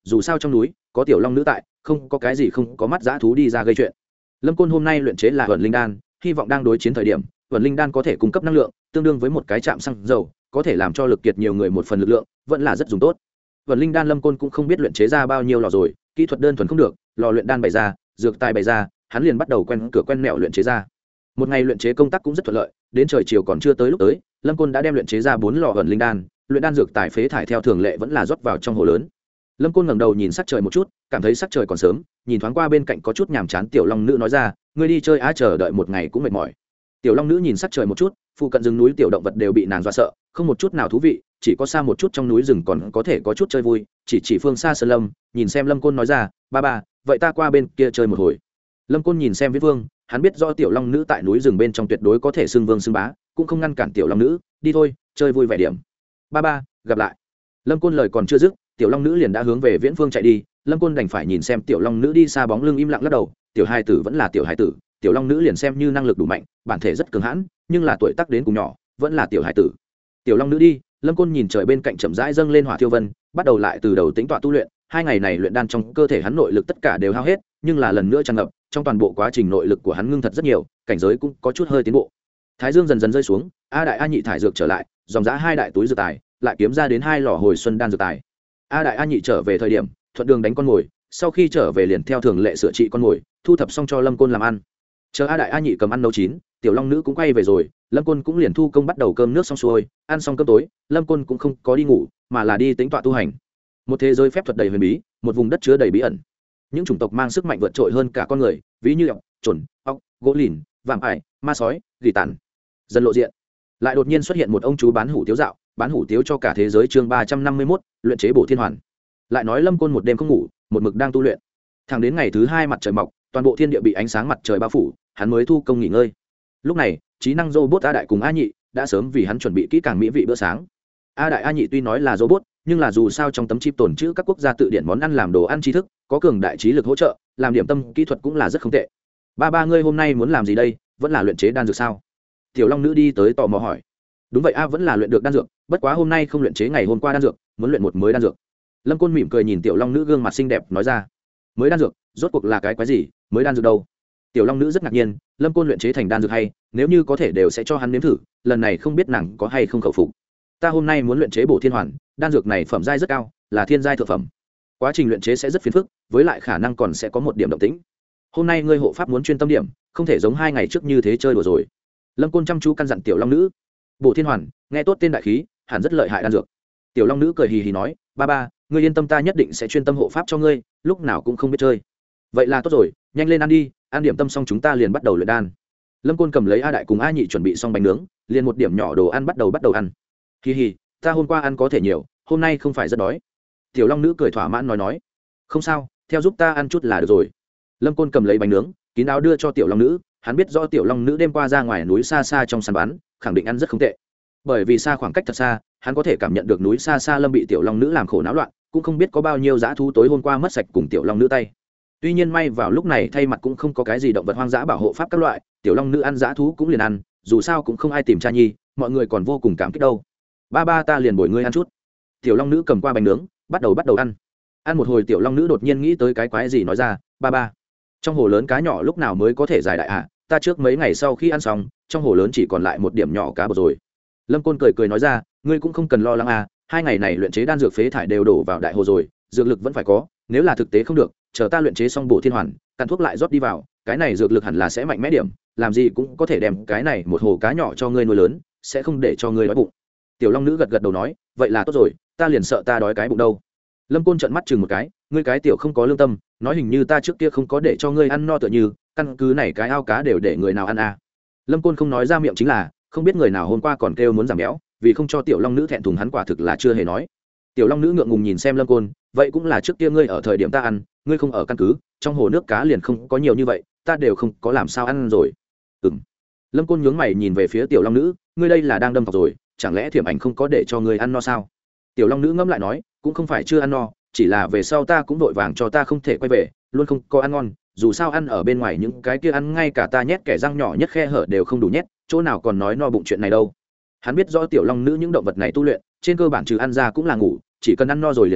dù sao trong núi có tiểu long nữ tại, không có cái gì không có mắt dã thú đi ra gây chuyện. Lâm Côn hôm nay luyện chế là Vận Linh đan, hy vọng đang đối chiến thời điểm, Vận Linh đan có thể cung cấp năng lượng, tương đương với một cái trạm xăng dầu, có thể làm cho lực kiệt nhiều người một phần lực lượng, vẫn là rất dùng tốt. Vận Linh đan Lâm Côn cũng không biết luyện chế ra bao nhiêu lò rồi, kỹ thuật đơn thuần không được, lò luyện đan bày ra, dược tài bày ra, hắn liền bắt đầu quen cửa quen mẹo luyện chế ra. Một ngày luyện chế công tác cũng rất thuận lợi, đến trời chiều còn chưa tới lúc tới, Lâm Côn đã đem luyện chế ra bốn lò Vận Linh đan, luyện đan dược tài phế thải theo thường lệ vẫn là rót vào trong hồ lớn. Lâm Côn ngẩng đầu nhìn sắc trời một chút, cảm thấy sắc trời còn sớm, nhìn thoáng qua bên cạnh có chút nhàm chán tiểu long nữ nói ra, ngươi đi chơi á, chờ đợi một ngày cũng mệt mỏi. Tiểu long nữ nhìn sắc trời một chút, phụ cận rừng núi tiểu động vật đều bị nàng dọa sợ, không một chút nào thú vị, chỉ có xa một chút trong núi rừng còn có thể có chút chơi vui, chỉ chỉ phương xa sơn lâm, nhìn xem Lâm Côn nói ra, ba ba, vậy ta qua bên kia chơi một hồi. Lâm Côn nhìn xem Viễn Vương, hắn biết do tiểu long nữ tại núi rừng bên trong tuyệt đối có thể xưng vương xưng bá, cũng không ngăn cản tiểu long nữ, đi thôi, chơi vui vẻ điểm. Ba ba, gặp lại. Lâm Côn lời còn chưa dứt, tiểu long nữ liền đã hướng về Viễn Phương chạy đi. Lâm Côn đành phải nhìn xem tiểu long nữ đi xa bóng lưng im lặng lắc đầu, tiểu hai tử vẫn là tiểu hai tử, tiểu long nữ liền xem như năng lực đủ mạnh, bản thể rất cường hãn, nhưng là tuổi tác đến cùng nhỏ, vẫn là tiểu hai tử. Tiểu long nữ đi, Lâm Côn nhìn trời bên cạnh chậm rãi dâng lên hỏa thiêu vân, bắt đầu lại từ đầu tính tọa tu luyện. Hai ngày này luyện đan trong cơ thể hắn nội lực tất cả đều hao hết, nhưng là lần nữa tràn ngập, trong toàn bộ quá trình nội lực của hắn ngưng thật rất nhiều, cảnh giới cũng có chút hơi tiến bộ. Thái dương dần dần rơi xuống, A đại A nhị thải dược trở lại, dòng giá hai đại túi dược tài, lại kiếm ra đến hai lò hồi xuân đan dược tài. A đại A nhị trở về thời điểm thuận đường đánh con mồi, sau khi trở về liền theo thường lệ sửa trị con mồi, thu thập xong cho Lâm Côn làm ăn. Chờ A đại A nhị cầm ăn nấu chín, tiểu long nữ cũng quay về rồi, Lâm Côn cũng liền thu công bắt đầu cơm nước xong xuôi, ăn xong cơm tối, Lâm Côn cũng không có đi ngủ, mà là đi tính tọa tu hành. Một thế giới phép thuật đầy huyền bí, một vùng đất chứa đầy bí ẩn. Những chủng tộc mang sức mạnh vượt trội hơn cả con người, ví như ọc, chuẩn, ọc, gỗ lìn, vạm ải, ma sói, gỉ tàn. Dần lộ diện, lại đột nhiên xuất hiện một ông chú bán hủ tiếu dạo, bán hủ tiếu cho cả thế giới. Chương ba trăm năm mươi mốt, luyện chế bổ thiên hoàn. Lại nói Lâm Côn một đêm không ngủ, một mực đang tu luyện. Thẳng đến ngày thứ hai mặt trời mọc, toàn bộ thiên địa bị ánh sáng mặt trời bao phủ, hắn mới thu công nghỉ ngơi. Lúc này, trí năng robot A đại cùng A nhị đã sớm vì hắn chuẩn bị kỹ càng mỹ vị bữa sáng. A đại A nhị tuy nói là robot, nhưng là dù sao trong tấm chip tồn trữ các quốc gia tự điển món ăn làm đồ ăn tri thức, có cường đại trí lực hỗ trợ, làm điểm tâm kỹ thuật cũng là rất không tệ. Ba ba ngươi hôm nay muốn làm gì đây, vẫn là luyện chế đan dược sao? Tiểu long nữ đi tới tò mò hỏi. Đúng vậy a, vẫn là luyện được đan dược, bất quá hôm nay không luyện chế ngày hôm qua đan dược, muốn luyện một mới đan dược. Lâm Côn mỉm cười nhìn tiểu long nữ gương mặt xinh đẹp nói ra. Mới đan dược, rốt cuộc là cái quái gì, mới đan dược đâu? Tiểu long nữ rất ngạc nhiên, Lâm Côn luyện chế thành đan dược hay, nếu như có thể đều sẽ cho hắn nếm thử, lần này không biết nàng có hay không khẩu phục. Ta hôm nay muốn luyện chế bổ thiên hoàn, đan dược này phẩm giai rất cao, là thiên giai thượng phẩm. Quá trình luyện chế sẽ rất phiền phức, với lại khả năng còn sẽ có một điểm động tĩnh. Hôm nay ngươi hộ pháp muốn chuyên tâm điểm, không thể giống hai ngày trước như thế chơi đùa rồi. Lâm Côn chăm chú căn dặn tiểu long nữ. Bổ thiên hoàn, nghe tốt tên đại khí, hẳn rất lợi hại đan dược. Tiểu long nữ cười hì hì nói, ba ba, ngươi yên tâm, ta nhất định sẽ chuyên tâm hộ pháp cho ngươi, lúc nào cũng không biết chơi. Vậy là tốt rồi, nhanh lên ăn đi, ăn điểm tâm xong chúng ta liền bắt đầu luyện đan. Lâm Côn cầm lấy A đại cùng A nhị chuẩn bị xong bánh nướng, liền một điểm nhỏ đồ ăn bắt đầu bắt đầu ăn. Hì hì, ta hôm qua ăn có thể nhiều, hôm nay không phải rất đói. Tiểu long nữ cười thỏa mãn nói nói, không sao, theo giúp ta ăn chút là được rồi. Lâm Côn cầm lấy bánh nướng, kín đáo đưa cho tiểu long nữ, hắn biết rõ tiểu long nữ đêm qua ra ngoài núi xa xa trong săn bắn, khẳng định ăn rất không tệ. Bởi vì xa khoảng cách thật xa, hắn có thể cảm nhận được núi xa xa lâm bị tiểu long nữ làm khổ náo loạn, cũng không biết có bao nhiêu dã thú tối hôm qua mất sạch cùng tiểu long nữ tay. Tuy nhiên may vào lúc này thay mặt cũng không có cái gì động vật hoang dã bảo hộ pháp các loại, tiểu long nữ ăn dã thú cũng liền ăn, dù sao cũng không ai tìm cha nhi, mọi người còn vô cùng cảm kích đâu. Ba ba ta liền bồi ngươi ăn chút. Tiểu long nữ cầm qua bánh nướng, bắt đầu bắt đầu ăn. Ăn một hồi tiểu long nữ đột nhiên nghĩ tới cái quái gì nói ra, ba ba, trong hồ lớn cá nhỏ lúc nào mới có thể giải đại ạ? À? Ta trước mấy ngày sau khi ăn xong, trong hồ lớn chỉ còn lại một điểm nhỏ cá bột rồi. Lâm Côn cười cười nói ra, ngươi cũng không cần lo lắng à, hai ngày này luyện chế đan dược phế thải đều đổ vào đại hồ rồi, dược lực vẫn phải có, nếu là thực tế không được, chờ ta luyện chế xong bổ thiên hoàn, cặn thuốc lại rót đi vào, cái này dược lực hẳn là sẽ mạnh mẽ điểm, làm gì cũng có thể đem cái này một hồ cá nhỏ cho ngươi nuôi lớn, sẽ không để cho ngươi đói bụng. Tiểu long nữ gật gật đầu nói, vậy là tốt rồi, ta liền sợ ta đói cái bụng đâu. Lâm Côn trợn mắt chừng một cái, ngươi cái tiểu không có lương tâm, nói hình như ta trước kia không có để cho ngươi ăn no tựa như, căn cứ này cái ao cá đều để người nào ăn à. Lâm Côn không nói ra miệng chính là, không biết người nào hôm qua còn kêu muốn giảm béo, vì không cho tiểu long nữ thẹn thùng hắn quả thực là chưa hề nói. Tiểu long nữ ngượng ngùng nhìn xem Lâm Côn, vậy cũng là trước kia ngươi ở thời điểm ta ăn, ngươi không ở căn cứ, trong hồ nước cá liền không có nhiều như vậy, ta đều không có làm sao ăn rồi. Ừm. Lâm Côn nhướng mày nhìn về phía tiểu long nữ, ngươi đây là đang đâm thọc rồi, chẳng lẽ Thiểm Ảnh không có để cho ngươi ăn no sao? Tiểu long nữ ngẫm lại nói, cũng không phải chưa ăn no, chỉ là về sau ta cũng vội vàng cho ta không thể quay về, luôn không có ăn ngon, dù sao ăn ở bên ngoài những cái kia ăn ngay cả ta nhét kẻ răng nhỏ nhất khe hở đều không đủ nhét, chỗ nào còn nói no bụng chuyện này đâu. Hắn biết rõ tiểu long nữ những động vật này tu luyện, trên cơ bản trừ ăn ra cũng là ngủ, chỉ cần ăn no rồi liền ngủ,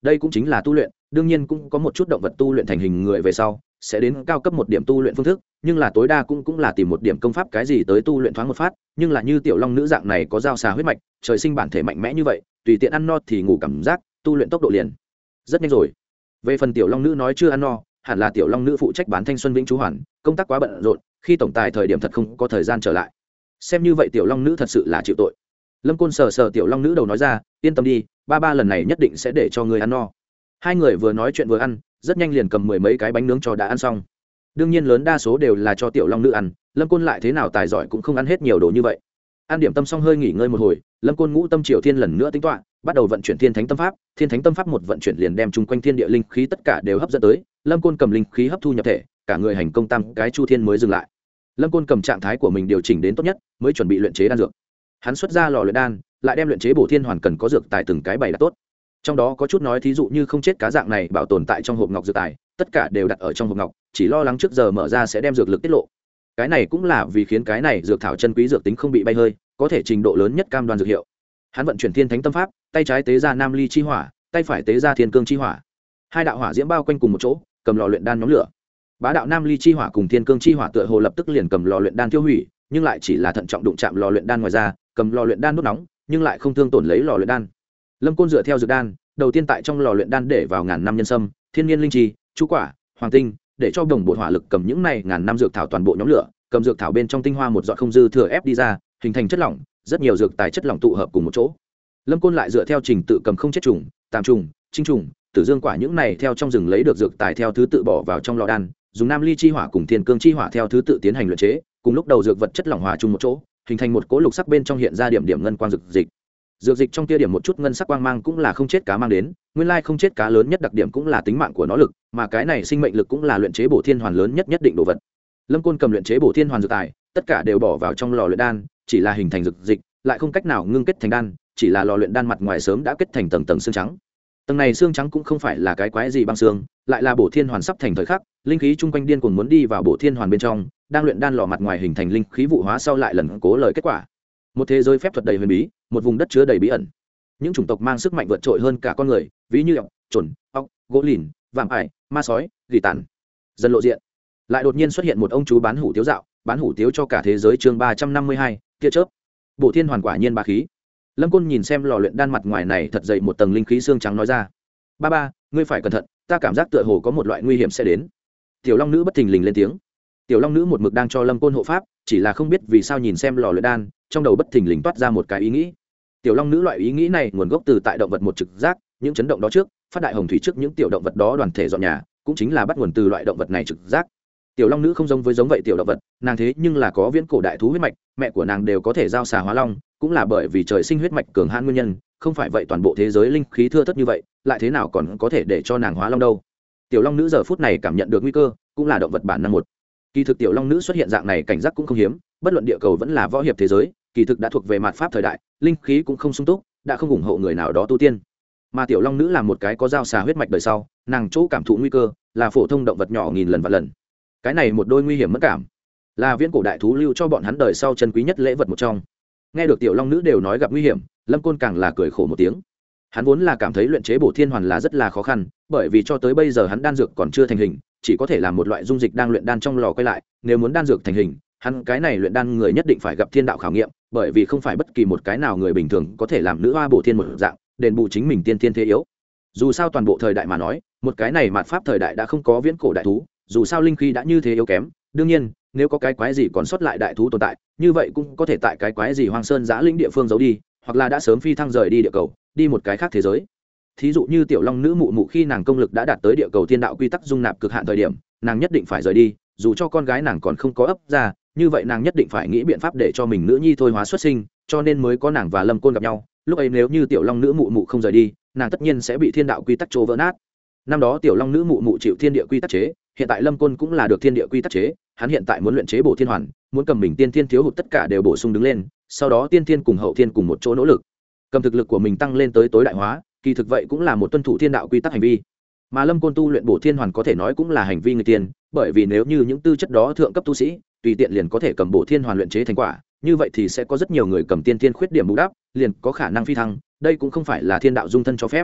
đây cũng chính là tu luyện. Đương nhiên cũng có một chút động vật tu luyện thành hình người về sau sẽ đến cao cấp một điểm tu luyện phương thức, nhưng là tối đa cũng cũng là tìm một điểm công pháp cái gì tới tu luyện thoáng một phát. Nhưng là như tiểu long nữ dạng này có dao xà huyết mạch, trời sinh bản thể mạnh mẽ như vậy, tùy tiện ăn no thì ngủ cảm giác, tu luyện tốc độ liền rất nhanh rồi. Về phần tiểu long nữ nói chưa ăn no, hẳn là tiểu long nữ phụ trách bán thanh xuân vĩnh chú hoàn, công tác quá bận rộn, khi tổng tài thời điểm thật không có thời gian trở lại. Xem như vậy tiểu long nữ thật sự là chịu tội. Lâm Côn sờ sờ tiểu long nữ đầu nói ra, yên tâm đi, ba ba lần này nhất định sẽ để cho người ăn no. Hai người vừa nói chuyện vừa ăn, rất nhanh liền cầm mười mấy cái bánh nướng cho đã ăn xong. Đương nhiên lớn đa số đều là cho tiểu long nữ ăn, Lâm Côn lại thế nào tài giỏi cũng không ăn hết nhiều đồ như vậy. Ăn điểm tâm xong hơi nghỉ ngơi một hồi, Lâm Côn ngũ tâm triều thiên lần nữa tính toán, bắt đầu vận chuyển thiên thánh tâm pháp. Thiên thánh tâm pháp một vận chuyển liền đem chung quanh thiên địa linh khí tất cả đều hấp dẫn tới. Lâm Côn cầm linh khí hấp thu nhập thể, cả người hành công tam cái chu thiên mới dừng lại. Lâm Côn cầm trạng thái của mình điều chỉnh đến tốt nhất, mới chuẩn bị luyện chế đan dược. Hắn xuất ra lò luyện đan, lại đem luyện chế bổ thiên hoàn cần có dược tài từng cái bày đặt tốt. Trong đó có chút nói thí dụ như không chết cá dạng này bảo tồn tại trong hộp ngọc dược tài, tất cả đều đặt ở trong hộp ngọc, chỉ lo lắng trước giờ mở ra sẽ đem dược lực tiết lộ. Cái này cũng là vì khiến cái này dược thảo chân quý dược tính không bị bay hơi, có thể trình độ lớn nhất cam đoan dược hiệu. Hắn vận chuyển thiên thánh tâm pháp, tay trái tế ra nam ly chi hỏa, tay phải tế ra thiên cương chi hỏa. Hai đạo hỏa diễm bao quanh cùng một chỗ, cầm lò luyện đan nhóm lửa. Bá đạo nam ly chi hỏa cùng thiên cương chi hỏa tựa hồ lập tức liền cầm lò luyện đan tiêu hủy, nhưng lại chỉ là thận trọng đụng chạm lò luyện đan ngoài ra, cầm lò luyện đan đốt nóng, nhưng lại không thương tổn lấy lò luyện đan. Lâm Côn dựa theo dược đan, đầu tiên tại trong lò luyện đan để vào ngàn năm nhân sâm, thiên nhiên linh chi, chú quả, hoàng tinh, để cho đồng bộ hỏa lực cầm những này ngàn năm dược thảo toàn bộ nhóm lửa, cầm dược thảo bên trong tinh hoa một giọt không dư thừa ép đi ra, hình thành chất lỏng, rất nhiều dược tài chất lỏng tụ hợp cùng một chỗ. Lâm Côn lại dựa theo trình tự cầm không chết trùng, tàm trùng, trinh trùng, tử dương quả những này theo trong rừng lấy được dược tài theo thứ tự bỏ vào trong lò đan, dùng nam ly chi hỏa cùng thiên cương chi hỏa theo thứ tự tiến hành luyện chế, cùng lúc đầu dược vật chất lỏng hòa chung một chỗ, hình thành một cỗ lục sắc bên trong hiện ra điểm điểm ngân quang dược dịch. Dược dịch trong tia điểm một chút ngân sắc quang mang cũng là không chết cá mang đến, nguyên lai không chết cá lớn nhất đặc điểm cũng là tính mạng của nó lực, mà cái này sinh mệnh lực cũng là luyện chế bổ thiên hoàn lớn nhất nhất định đồ vật. Lâm Côn cầm luyện chế bổ thiên hoàn dược tài, tất cả đều bỏ vào trong lò luyện đan, chỉ là hình thành dược dịch, lại không cách nào ngưng kết thành đan, chỉ là lò luyện đan mặt ngoài sớm đã kết thành tầng tầng xương trắng. Tầng này xương trắng cũng không phải là cái quái gì băng xương, lại là bổ thiên hoàn sắp thành thời khắc, linh khí chung quanh điên cuồng muốn đi vào bổ thiên hoàn bên trong, đang luyện đan lò mặt ngoài hình thành linh khí vụ hóa sau lại lần cố lời kết quả. Một thế giới phép thuật đầy huyền bí, một vùng đất chứa đầy bí ẩn. Những chủng tộc mang sức mạnh vượt trội hơn cả con người, ví như ọc, chuẩn, ọc, gỗ lìn, vạm ải, ma sói, gỉ tàn. Dần lộ diện, lại đột nhiên xuất hiện một ông chú bán hủ tiếu dạo, bán hủ tiếu cho cả thế giới. Chương ba trăm năm mươi hai, tia chớp. Bổ thiên hoàn quả nhiên bá khí. Lâm Côn nhìn xem lò luyện đan mặt ngoài này thật dày một tầng linh khí xương trắng nói ra, ba ba, ngươi phải cẩn thận, ta cảm giác tựa hồ có một loại nguy hiểm sẽ đến. Tiểu long nữ bất thình lình lên tiếng. Tiểu long nữ một mực đang cho Lâm Côn hộ pháp, chỉ là không biết vì sao nhìn xem lò luyện đan, trong đầu bất thình lình toát ra một cái ý nghĩ. Tiểu long nữ loại ý nghĩ này nguồn gốc từ tại động vật một trực giác, những chấn động đó trước, phát đại hồng thủy trước những tiểu động vật đó đoàn thể dọn nhà, cũng chính là bắt nguồn từ loại động vật này trực giác. Tiểu long nữ không giống với giống vậy tiểu động vật, nàng thế nhưng là có viễn cổ đại thú huyết mạch, mẹ của nàng đều có thể giao xà hóa long, cũng là bởi vì trời sinh huyết mạch cường hãn nguyên nhân, không phải vậy toàn bộ thế giới linh khí thưa thớt như vậy, lại thế nào còn có thể để cho nàng hóa long đâu. Tiểu long nữ giờ phút này cảm nhận được nguy cơ, cũng là động vật bản năng một. Kỳ thực tiểu long nữ xuất hiện dạng này cảnh giác cũng không hiếm, bất luận địa cầu vẫn là võ hiệp thế giới, kỳ thực đã thuộc về mạt pháp thời đại, linh khí cũng không sung túc, đã không ủng hộ người nào đó tu tiên. Mà tiểu long nữ là một cái có giao xà huyết mạch đời sau, nàng chỗ cảm thụ nguy cơ là phổ thông động vật nhỏ nghìn lần vạn lần. Cái này một đôi nguy hiểm mất cảm, là viễn cổ đại thú lưu cho bọn hắn đời sau chân quý nhất lễ vật một trong. Nghe được tiểu long nữ đều nói gặp nguy hiểm, Lâm Côn càng là cười khổ một tiếng. Hắn vốn là cảm thấy luyện chế bổ thiên hoàn là rất là khó khăn, bởi vì cho tới bây giờ hắn đan dược còn chưa thành hình, chỉ có thể làm một loại dung dịch đang luyện đan trong lò quay lại, nếu muốn đan dược thành hình, hắn cái này luyện đan người nhất định phải gặp thiên đạo khảo nghiệm, bởi vì không phải bất kỳ một cái nào người bình thường có thể làm nữ hoa bổ thiên một dạng, đền bù chính mình tiên thiên thế yếu. Dù sao toàn bộ thời đại mà nói, một cái này mạt pháp thời đại đã không có viễn cổ đại thú, dù sao linh khí đã như thế yếu kém, đương nhiên, nếu có cái quái gì còn sót lại đại thú tồn tại, như vậy cũng có thể tại cái quái gì hoang sơn giã lĩnh địa phương giấu đi, hoặc là đã sớm phi thăng rời đi địa cầu, đi một cái khác thế giới. Thí dụ như tiểu long nữ mụ mụ khi nàng công lực đã đạt tới địa cầu thiên đạo quy tắc dung nạp cực hạn thời điểm, nàng nhất định phải rời đi, dù cho con gái nàng còn không có ấp ra, như vậy nàng nhất định phải nghĩ biện pháp để cho mình nữ nhi thôi hóa xuất sinh, cho nên mới có nàng và Lâm Côn gặp nhau. Lúc ấy nếu như tiểu long nữ mụ mụ không rời đi, nàng tất nhiên sẽ bị thiên đạo quy tắc trô vỡ nát. Năm đó tiểu long nữ mụ mụ chịu thiên địa quy tắc chế, hiện tại Lâm Côn cũng là được thiên địa quy tắc chế, hắn hiện tại muốn luyện chế bổ thiên hoàn, muốn cầm mình tiên thiên thiếu hụt tất cả đều bổ sung đứng lên, sau đó tiên thiên cùng hậu thiên cùng một chỗ nỗ lực, cầm thực lực của mình tăng lên tới tối đại hóa, kỳ thực vậy cũng là một tuân thủ thiên đạo quy tắc hành vi. Mà Lâm Côn tu luyện bổ thiên hoàn có thể nói cũng là hành vi người tiên, bởi vì nếu như những tư chất đó thượng cấp tu sĩ tùy tiện liền có thể cầm bổ thiên hoàn luyện chế thành quả, như vậy thì sẽ có rất nhiều người cầm tiên thiên khuyết điểm bù đắp, liền có khả năng phi thăng, đây cũng không phải là thiên đạo dung thân cho phép.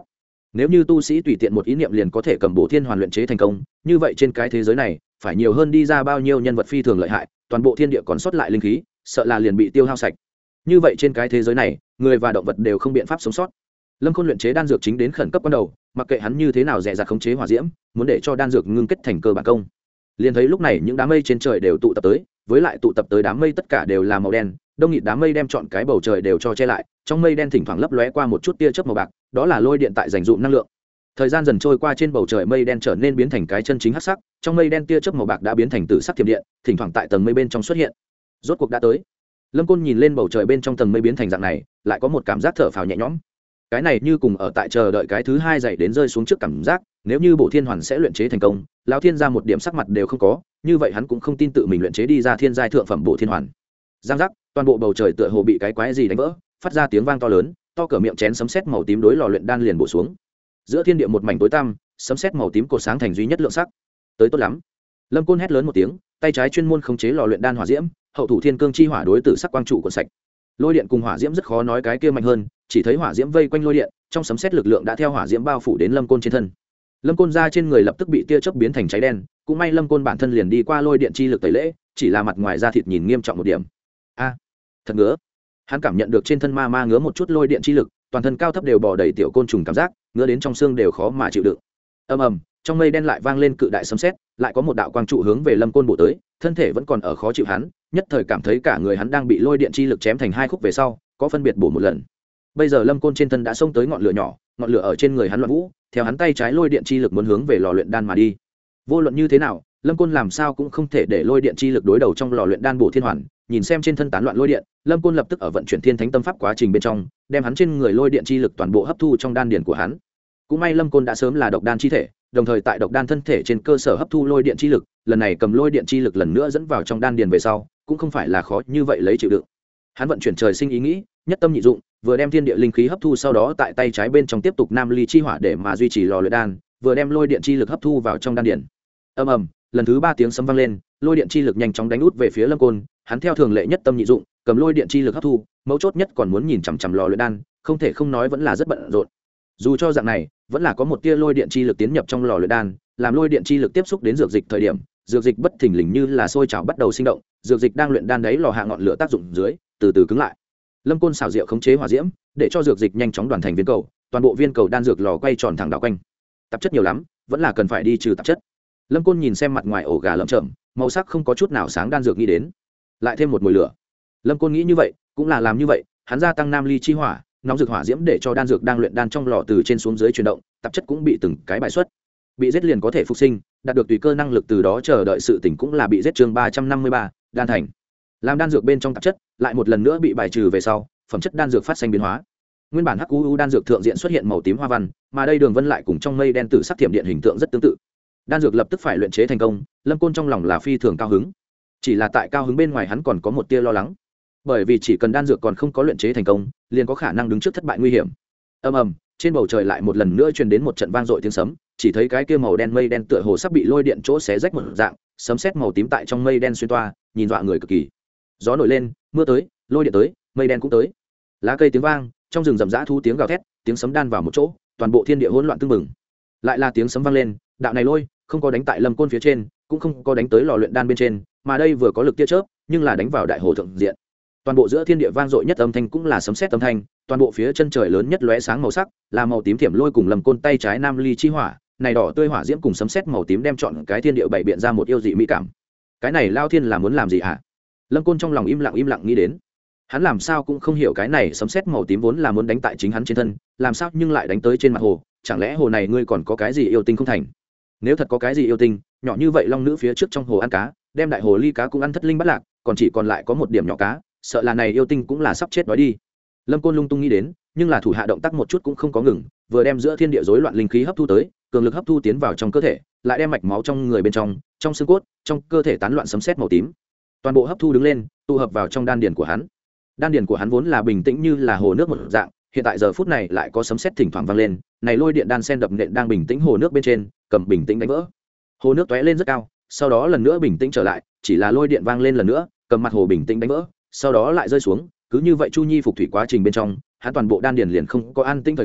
Nếu như tu sĩ tùy tiện một ý niệm liền có thể cầm Bổ Thiên Hoàn luyện chế thành công, như vậy trên cái thế giới này phải nhiều hơn đi ra bao nhiêu nhân vật phi thường lợi hại, toàn bộ thiên địa còn sót lại linh khí, sợ là liền bị tiêu hao sạch. Như vậy trên cái thế giới này, người và động vật đều không biện pháp sống sót. Lâm Khôn luyện chế đan dược chính đến khẩn cấp ban đầu, mặc kệ hắn như thế nào dè dặt khống chế hỏa diễm, muốn để cho đan dược ngưng kết thành cơ bản công. Liền thấy lúc này những đám mây trên trời đều tụ tập tới, với lại tụ tập tới đám mây tất cả đều là màu đen, đông nghịt đám mây đem trọn cái bầu trời đều cho che lại, trong mây đen thỉnh thoảng lấp lóe qua một chút tia chớp màu bạc, đó là lôi điện tại dành dụm năng lượng. Thời gian dần trôi qua, trên bầu trời mây đen trở nên biến thành cái chân chính hắc sắc, trong mây đen tia chớp màu bạc đã biến thành tử sắc thiểm điện, thỉnh thoảng tại tầng mây bên trong xuất hiện. Rốt cuộc đã tới. Lâm Côn nhìn lên bầu trời bên trong tầng mây biến thành dạng này, lại có một cảm giác thở phào nhẹ nhõm. Cái này như cùng ở tại chờ đợi cái thứ hai dậy đến rơi xuống trước cảm giác, nếu như Bổ Thiên Hoàn sẽ luyện chế thành công, lão thiên gia một điểm sắc mặt đều không có, như vậy hắn cũng không tin tự mình luyện chế đi ra thiên giai thượng phẩm Bổ Thiên Hoàn. Giang giác, toàn bộ bầu trời tựa hồ bị cái quái gì đánh vỡ, phát ra tiếng vang to lớn, to cỡ miệng chén sấm sét màu tím đối lò luyện đan liền bổ xuống. Giữa thiên địa một mảnh tối tăm, sấm sét màu tím cột sáng thành duy nhất lượng sắc. Tới tốt lắm. Lâm Côn hét lớn một tiếng, tay trái chuyên môn khống chế lò luyện đan hỏa diễm, hậu thủ thiên cương chi hỏa đối tử sắc quang trụ cuộn sạch. Lôi điện cùng hỏa diễm rất khó nói cái kia mạnh hơn, chỉ thấy hỏa diễm vây quanh lôi điện, trong sấm sét lực lượng đã theo hỏa diễm bao phủ đến Lâm Côn trên thân. Lâm Côn da trên người lập tức bị tia chớp biến thành cháy đen, cũng may Lâm Côn bản thân liền đi qua lôi điện chi lực tẩy lễ, chỉ là mặt ngoài da thịt nhìn nghiêm trọng một điểm. A, thật ngứa. Hắn cảm nhận được trên thân ma ma ngứa một chút lôi điện chi lực, toàn thân cao thấp đều bò đầy tiểu côn trùng cảm giác, ngứa đến trong xương đều khó mà chịu đựng. Ầm ầm, trong mây đen lại vang lên cự đại sấm sét, lại có một đạo quang trụ hướng về Lâm Côn bổ tới, thân thể vẫn còn ở khó chịu hắn, nhất thời cảm thấy cả người hắn đang bị lôi điện chi lực chém thành hai khúc về sau, có phân biệt bổ một lần. Bây giờ Lâm Côn trên thân đã xông tới ngọn lửa nhỏ, ngọn lửa ở trên người hắn loạn vũ, theo hắn tay trái lôi điện chi lực muốn hướng về lò luyện đan mà đi. Vô luận như thế nào, Lâm Côn làm sao cũng không thể để lôi điện chi lực đối đầu trong lò luyện đan Bổ Thiên Hoàn, nhìn xem trên thân tán loạn lôi điện, Lâm Côn lập tức ở vận chuyển Thiên Thánh Tâm Pháp quá trình bên trong, đem hắn trên người lôi điện chi lực toàn bộ hấp thu trong đan điền của hắn. Cũng may Lâm Côn đã sớm là độc đan chi thể, đồng thời tại độc đan thân thể trên cơ sở hấp thu lôi điện chi lực, lần này cầm lôi điện chi lực lần nữa dẫn vào trong đan điền về sau, cũng không phải là khó như vậy lấy chịu đựng. Hắn vận chuyển trời sinh ý nghĩ, nhất tâm nhị dụng, vừa đem thiên địa linh khí hấp thu, sau đó tại tay trái bên trong tiếp tục nam ly chi hỏa để mà duy trì lò luyện đan, vừa đem lôi điện chi lực hấp thu vào trong đan điền. Ầm ầm, lần thứ ba tiếng sấm vang lên, lôi điện chi lực nhanh chóng đánh út về phía Lâm Côn, hắn theo thường lệ nhất tâm nhị dụng, cầm lôi điện chi lực hấp thu, mấu chốt nhất còn muốn nhìn chằm chằm lò luyện đan, không thể không nói vẫn là rất bận rộn. Dù cho dạng này, vẫn là có một tia lôi điện chi lực tiến nhập trong lò luyện đan, làm lôi điện chi lực tiếp xúc đến dược dịch thời điểm, dược dịch bất thình lình như là sôi trào bắt đầu sinh động, dược dịch đang luyện đan đấy lò hạ ngọn lửa tác dụng dưới, từ từ cứng lại. Lâm Côn xảo diệu khống chế hỏa diễm, để cho dược dịch nhanh chóng đoàn thành viên cầu, toàn bộ viên cầu đan dược lò quay tròn thẳng đảo quanh. Tạp chất nhiều lắm, vẫn là cần phải đi trừ tạp chất. Lâm Côn nhìn xem mặt ngoài ổ gà lởm chởm, màu sắc không có chút nào sáng đan dược nghĩ đến, lại thêm một mùi lửa. Lâm Côn nghĩ như vậy, cũng là làm như vậy, hắn gia tăng nam ly chi hỏa, nóng dược hỏa diễm để cho đan dược đang luyện đan trong lò từ trên xuống dưới chuyển động, tạp chất cũng bị từng cái bài xuất. Bị giết liền có thể phục sinh, đạt được tùy cơ năng lực từ đó chờ đợi sự tỉnh cũng là bị giết. Chương ba trăm năm mươi ba, đan thành. Làm đan dược bên trong tạp chất lại một lần nữa bị bài trừ về sau, phẩm chất đan dược phát sinh biến hóa. Nguyên bản hắc u u đan dược thượng diện xuất hiện màu tím hoa văn, mà đây đường vân lại cùng trong mây đen tử sắc thiểm điện hình tượng rất tương tự. Đan dược lập tức phải luyện chế thành công, Lâm Côn trong lòng là phi thường cao hứng. Chỉ là tại cao hứng bên ngoài hắn còn có một tia lo lắng, bởi vì chỉ cần đan dược còn không có luyện chế thành công, liền có khả năng đứng trước thất bại nguy hiểm. Ầm ầm, trên bầu trời lại một lần nữa truyền đến một trận vang dội tiếng sấm, chỉ thấy cái kia màu đen mây đen tựa hồ sắp bị lôi điện chỗ xé rách một dạng, sấm sét màu tím tại trong mây đen xuyên toa, nhìn dọa người cực kỳ. Gió nổi lên, mưa tới, lôi điện tới, mây đen cũng tới. Lá cây tiếng vang, trong rừng rậm rã thu tiếng gào thét, tiếng sấm đan vào một chỗ, toàn bộ thiên địa hỗn loạn tương mừng. Lại là tiếng sấm vang lên, đạo này lôi không có đánh tại Lâm Côn phía trên, cũng không có đánh tới lò luyện đan bên trên, mà đây vừa có lực tia chớp, nhưng là đánh vào đại hồ thượng diện. Toàn bộ giữa thiên địa vang dội nhất âm thanh cũng là sấm sét âm thanh, toàn bộ phía chân trời lớn nhất lóe sáng màu sắc, là màu tím thiểm lôi cùng Lâm Côn tay trái nam ly chi hỏa, này đỏ tươi hỏa diễm cùng sấm sét màu tím đem chọn cái thiên địa bảy biện ra một yêu dị mỹ cảm. Cái này Lao Thiên là muốn làm gì hả? Lâm Côn trong lòng im lặng im lặng nghĩ đến. Hắn làm sao cũng không hiểu cái này sấm sét màu tím vốn là muốn đánh tại chính hắn trên thân, làm sao nhưng lại đánh tới trên mặt hồ, chẳng lẽ hồ này ngươi còn có cái gì yêu tinh không thành? Nếu thật có cái gì yêu tinh, nhỏ như vậy long nữ phía trước trong hồ ăn cá, đem đại hồ ly cá cũng ăn thất linh bắt lạc, còn chỉ còn lại có một điểm nhỏ cá, sợ là này yêu tinh cũng là sắp chết đói đi. Lâm Côn lung tung nghĩ đến, nhưng là thủ hạ động tác một chút cũng không có ngừng, vừa đem giữa thiên địa rối loạn linh khí hấp thu tới, cường lực hấp thu tiến vào trong cơ thể, lại đem mạch máu trong người bên trong, trong xương cốt, trong cơ thể tán loạn sấm sét màu tím, toàn bộ hấp thu đứng lên, tụ hợp vào trong đan điền của hắn. Đan điền của hắn vốn là bình tĩnh như là hồ nước một dạng, hiện tại giờ phút này lại có sấm sét thỉnh thoảng vang lên, này lôi điện đan sen đập nện đang bình tĩnh hồ nước bên trên, cầm bình tĩnh đánh vỡ. Hồ nước tóe lên rất cao, sau đó lần nữa bình tĩnh trở lại, chỉ là lôi điện vang lên lần nữa, cầm mặt hồ bình tĩnh đánh vỡ, sau đó lại rơi xuống, cứ như vậy chu nhi phục thủy quá trình bên trong, hắn toàn bộ đan điền liền không có an tĩnh thời khắc,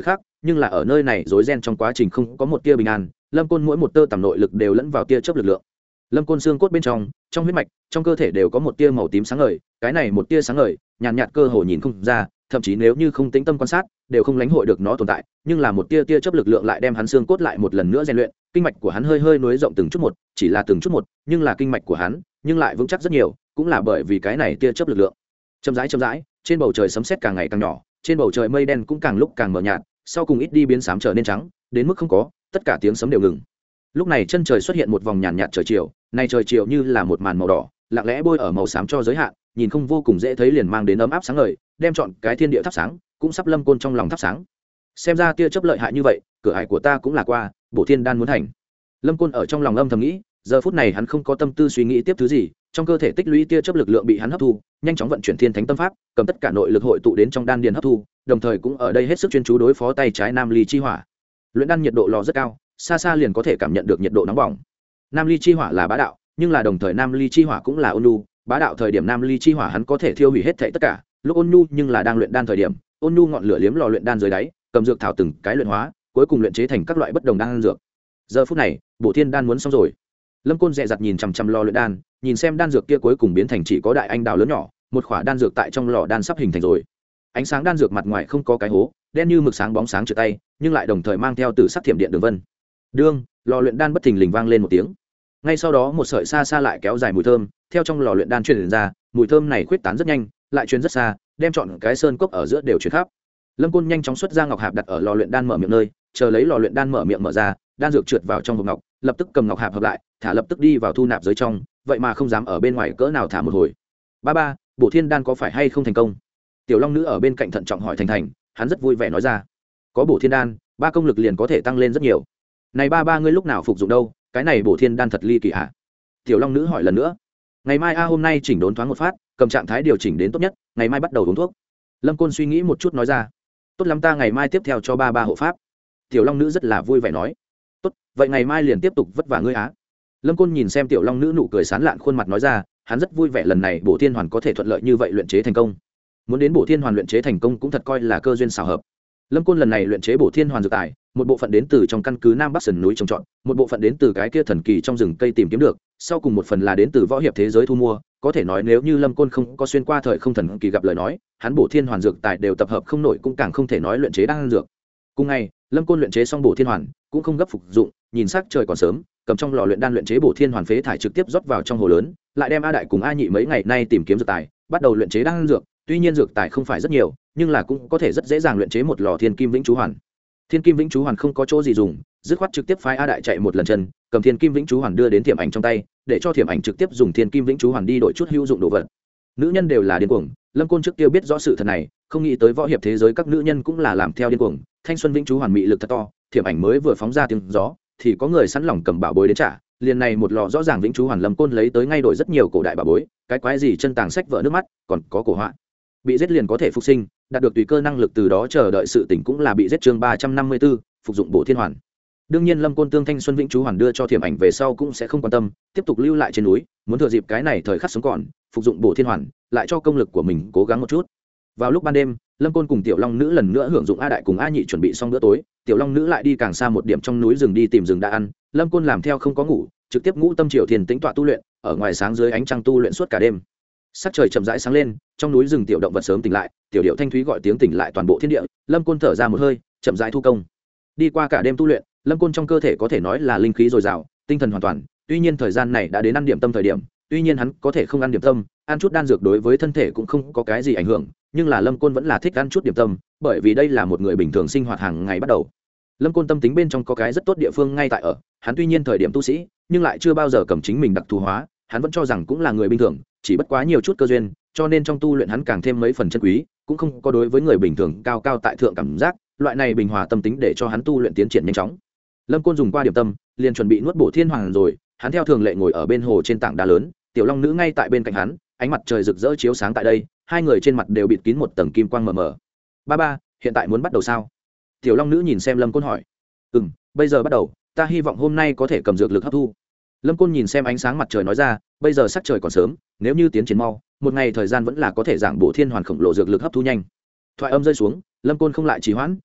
nhưng là ở nơi này rối ren trong quá trình không có một tia bình an. Lâm Côn mỗi một tơ tằm nội lực đều lẫn vào tia chớp lực lượng. Lâm Côn xương cốt bên trong, trong huyết mạch, trong cơ thể đều có một tia màu tím sáng ngời, cái này một tia sáng ngời, nhàn nhạt, nhạt cơ hồ nhìn không ra, thậm chí nếu như không tĩnh tâm quan sát, đều không lãnh hội được nó tồn tại, nhưng là một tia tia chớp lực lượng lại đem hắn xương cốt lại một lần nữa rèn luyện, kinh mạch của hắn hơi hơi nối rộng từng chút một, chỉ là từng chút một, nhưng là kinh mạch của hắn, nhưng lại vững chắc rất nhiều, cũng là bởi vì cái này tia chớp lực lượng. Chậm rãi chậm rãi, trên bầu trời sấm sét càng ngày càng nhỏ, trên bầu trời mây đen cũng càng lúc càng mờ nhạt, sau cùng ít đi biến xám trở nên trắng, đến mức không có, tất cả tiếng sấm đều ngừng. Lúc này chân trời xuất hiện một vòng nhàn nhạt trời chiều, này trời chiều như là một màn màu đỏ, lặng lẽ bôi ở màu xám cho giới hạn, nhìn không vô cùng dễ thấy liền mang đến ấm áp sáng ngời, đem chọn cái thiên địa thắp sáng, cũng sắp Lâm Côn trong lòng thắp sáng. Xem ra tia chớp lợi hại như vậy, cửa ải của ta cũng là qua, bổ thiên đan muốn thành. Lâm Côn ở trong lòng âm thầm nghĩ, giờ phút này hắn không có tâm tư suy nghĩ tiếp thứ gì, trong cơ thể tích lũy tia chớp lực lượng bị hắn hấp thu, nhanh chóng vận chuyển thiên thánh tâm pháp, cầm tất cả nội lực hội tụ đến trong đan điền hấp thu, đồng thời cũng ở đây hết sức chuyên chú đối phó tay trái Nam Ly chi hỏa. Luyện đan nhiệt độ lò rất cao, xa xa liền có thể cảm nhận được nhiệt độ nóng bỏng. Nam Ly chi hỏa là bá đạo, nhưng là đồng thời Nam Ly chi hỏa cũng là ôn nhu, bá đạo thời điểm Nam Ly chi hỏa hắn có thể thiêu hủy hết thảy tất cả, lúc ôn nhu nhưng là đang luyện đan thời điểm, ôn nhu ngọn lửa liếm lò luyện đan dưới đáy, cầm dược thảo từng cái luyện hóa, cuối cùng luyện chế thành các loại bất đồng đan dược. Giờ phút này, bổ thiên đan muốn xong rồi. Lâm Côn dè dặt nhìn chằm chằm lò luyện đan, nhìn xem đan dược kia cuối cùng biến thành chỉ có đại anh đào lớn nhỏ, một khỏa đan dược tại trong lò đan sắp hình thành rồi. Ánh sáng đan dược mặt ngoài không có cái hố, đen như mực sáng bóng sáng trượt tay, nhưng lại đồng thời mang theo tử sắc thiểm điện đường vân. Đương, lò luyện đan bất thình lình vang lên một tiếng. Ngay sau đó một sợi xa xa lại kéo dài mùi thơm, theo trong lò luyện đan truyền ra, mùi thơm này khuếch tán rất nhanh, lại truyền rất xa, đem trọn cái sơn cốc ở giữa đều truyền khắp. Lâm Côn nhanh chóng xuất ra ngọc hạp đặt ở lò luyện đan mở miệng nơi, chờ lấy lò luyện đan mở miệng mở ra, đan dược trượt vào trong hộp ngọc, lập tức cầm ngọc hạp hợp lại, thả lập tức đi vào thu nạp dưới trong, vậy mà không dám ở bên ngoài cỡ nào thả một hồi. Ba ba, bổ thiên đan có phải hay không thành công? Tiểu Long nữ ở bên cạnh thận trọng hỏi Thành Thành, hắn rất vui vẻ nói ra, có bổ thiên đan, ba công lực liền có thể tăng lên rất nhiều. Này ba ba ngươi lúc nào phục dụng đâu? Cái này bổ thiên đan thật ly kỳ hả? Tiểu Long nữ hỏi lần nữa. Ngày mai a hôm nay chỉnh đốn thoáng một phát, cầm trạng thái điều chỉnh đến tốt nhất, ngày mai bắt đầu uống thuốc. Lâm Côn suy nghĩ một chút nói ra, tốt lắm ta ngày mai tiếp theo cho ba ba hộ pháp. Tiểu Long nữ rất là vui vẻ nói, tốt, vậy ngày mai liền tiếp tục vất vả ngươi á. Lâm Côn nhìn xem Tiểu Long nữ nụ cười sán lạn khuôn mặt nói ra, hắn rất vui vẻ lần này bổ thiên hoàn có thể thuận lợi như vậy luyện chế thành công. Muốn đến bổ thiên hoàn luyện chế thành công cũng thật coi là cơ duyên xảo hợp. Lâm Côn lần này luyện chế bổ thiên hoàn dược tài, một bộ phận đến từ trong căn cứ Nam Bắc sườn núi trồng trọt, một bộ phận đến từ cái kia thần kỳ trong rừng cây tìm kiếm được, sau cùng một phần là đến từ võ hiệp thế giới thu mua. Có thể nói nếu như Lâm Côn không có xuyên qua thời không thần kỳ gặp lời nói, hắn bổ thiên hoàn dược tài đều tập hợp không nổi, cũng càng không thể nói luyện chế đan dược. Cùng ngày, Lâm Côn luyện chế xong bổ thiên hoàn, cũng không gấp phục dụng, nhìn sắc trời còn sớm, cầm trong lò luyện đan luyện chế bổ thiên hoàn phế thải trực tiếp rót vào trong hồ lớn, lại đem A Đại cùng A Nhị mấy ngày nay tìm kiếm dược tài, bắt đầu luyện chế đan dược. Tuy nhiên dược tài không phải rất nhiều, nhưng là cũng có thể rất dễ dàng luyện chế một lò thiên kim vĩnh chú hoàn. Thiên kim vĩnh chú hoàn không có chỗ gì dùng, dứt khoát trực tiếp phái A Đại chạy một lần chân, cầm thiên kim vĩnh chú hoàn đưa đến Thiểm Ảnh trong tay, để cho Thiểm Ảnh trực tiếp dùng thiên kim vĩnh chú hoàn đi đổi chút hữu dụng đồ vật. Nữ nhân đều là điên cuồng, Lâm Côn trước kia biết rõ sự thật này, không nghĩ tới võ hiệp thế giới các nữ nhân cũng là làm theo điên cuồng. Thanh xuân vĩnh chú hoàn mị lực thật to, Thiểm Ảnh mới vừa phóng ra tiếng gió, thì có người sẵn lòng cầm bảo bối đến trả. Liền này một lò rõ ràng vĩnh chú hoàn Lâm Côn lấy tới ngay đổi rất nhiều cổ đại bảo bối, cái quái gì chân tàng sách vợ nước mắt, còn có cổ họa. Bị giết liền có thể phục sinh, đạt được tùy cơ năng lực từ đó chờ đợi sự tỉnh cũng là bị giết. Chương ba trăm năm mươi tư, phục dụng bổ thiên hoàn. Đương nhiên Lâm Côn tương thanh xuân vĩnh chú hoàn đưa cho Thiểm Ảnh về sau cũng sẽ không quan tâm, tiếp tục lưu lại trên núi, muốn thừa dịp cái này thời khắc sống còn, phục dụng bổ thiên hoàn, lại cho công lực của mình cố gắng một chút. Vào lúc ban đêm, Lâm Côn cùng Tiểu Long nữ lần nữa hưởng dụng A Đại cùng A Nhị chuẩn bị xong bữa tối, Tiểu Long nữ lại đi càng xa một điểm trong núi rừng đi tìm rừng đã ăn, Lâm Côn làm theo không có ngủ, trực tiếp ngũ tâm triều thiền tĩnh tọa tu luyện, ở ngoài sáng dưới ánh trăng tu luyện suốt cả đêm. Sắc trời chậm rãi sáng lên, trong núi rừng tiểu động vật sớm tỉnh lại, tiểu điệu thanh thúy gọi tiếng tỉnh lại toàn bộ thiên địa. Lâm Côn thở ra một hơi, chậm rãi thu công. Đi qua cả đêm tu luyện, Lâm Côn trong cơ thể có thể nói là linh khí dồi dào, tinh thần hoàn toàn. Tuy nhiên thời gian này đã đến ăn điểm tâm thời điểm, tuy nhiên hắn có thể không ăn điểm tâm, ăn chút đan dược đối với thân thể cũng không có cái gì ảnh hưởng, nhưng là Lâm Côn vẫn là thích ăn chút điểm tâm, bởi vì đây là một người bình thường sinh hoạt hàng ngày bắt đầu. Lâm Côn tâm tính bên trong có cái rất tốt địa phương ngay tại ở, hắn tuy nhiên thời điểm tu sĩ, nhưng lại chưa bao giờ cầm chính mình đặc thù hóa, hắn vẫn cho rằng cũng là người bình thường, chỉ bất quá nhiều chút cơ duyên, cho nên trong tu luyện hắn càng thêm mấy phần chân quý, cũng không có đối với người bình thường cao cao tại thượng cảm giác, loại này bình hòa tâm tính để cho hắn tu luyện tiến triển nhanh chóng. Lâm Côn dùng qua điểm tâm, liền chuẩn bị nuốt bổ thiên hoàng rồi, hắn theo thường lệ ngồi ở bên hồ trên tảng đá lớn, Tiểu Long nữ ngay tại bên cạnh hắn, ánh mặt trời rực rỡ chiếu sáng tại đây, hai người trên mặt đều bịt kín một tầng kim quang mờ mờ. Ba ba, hiện tại muốn bắt đầu sao? Tiểu Long nữ nhìn xem Lâm Côn hỏi. Ừm, bây giờ bắt đầu, ta hy vọng hôm nay có thể cầm dược lực hấp thu. Lâm Côn nhìn xem ánh sáng mặt trời nói ra, bây giờ sắc trời còn sớm, nếu như tiến triển mau, một ngày thời gian vẫn là có thể giảng bổ thiên hoàn khổng lồ dược lực hấp thu nhanh. Thoại âm rơi xuống, Lâm Côn không lại trì hoãn,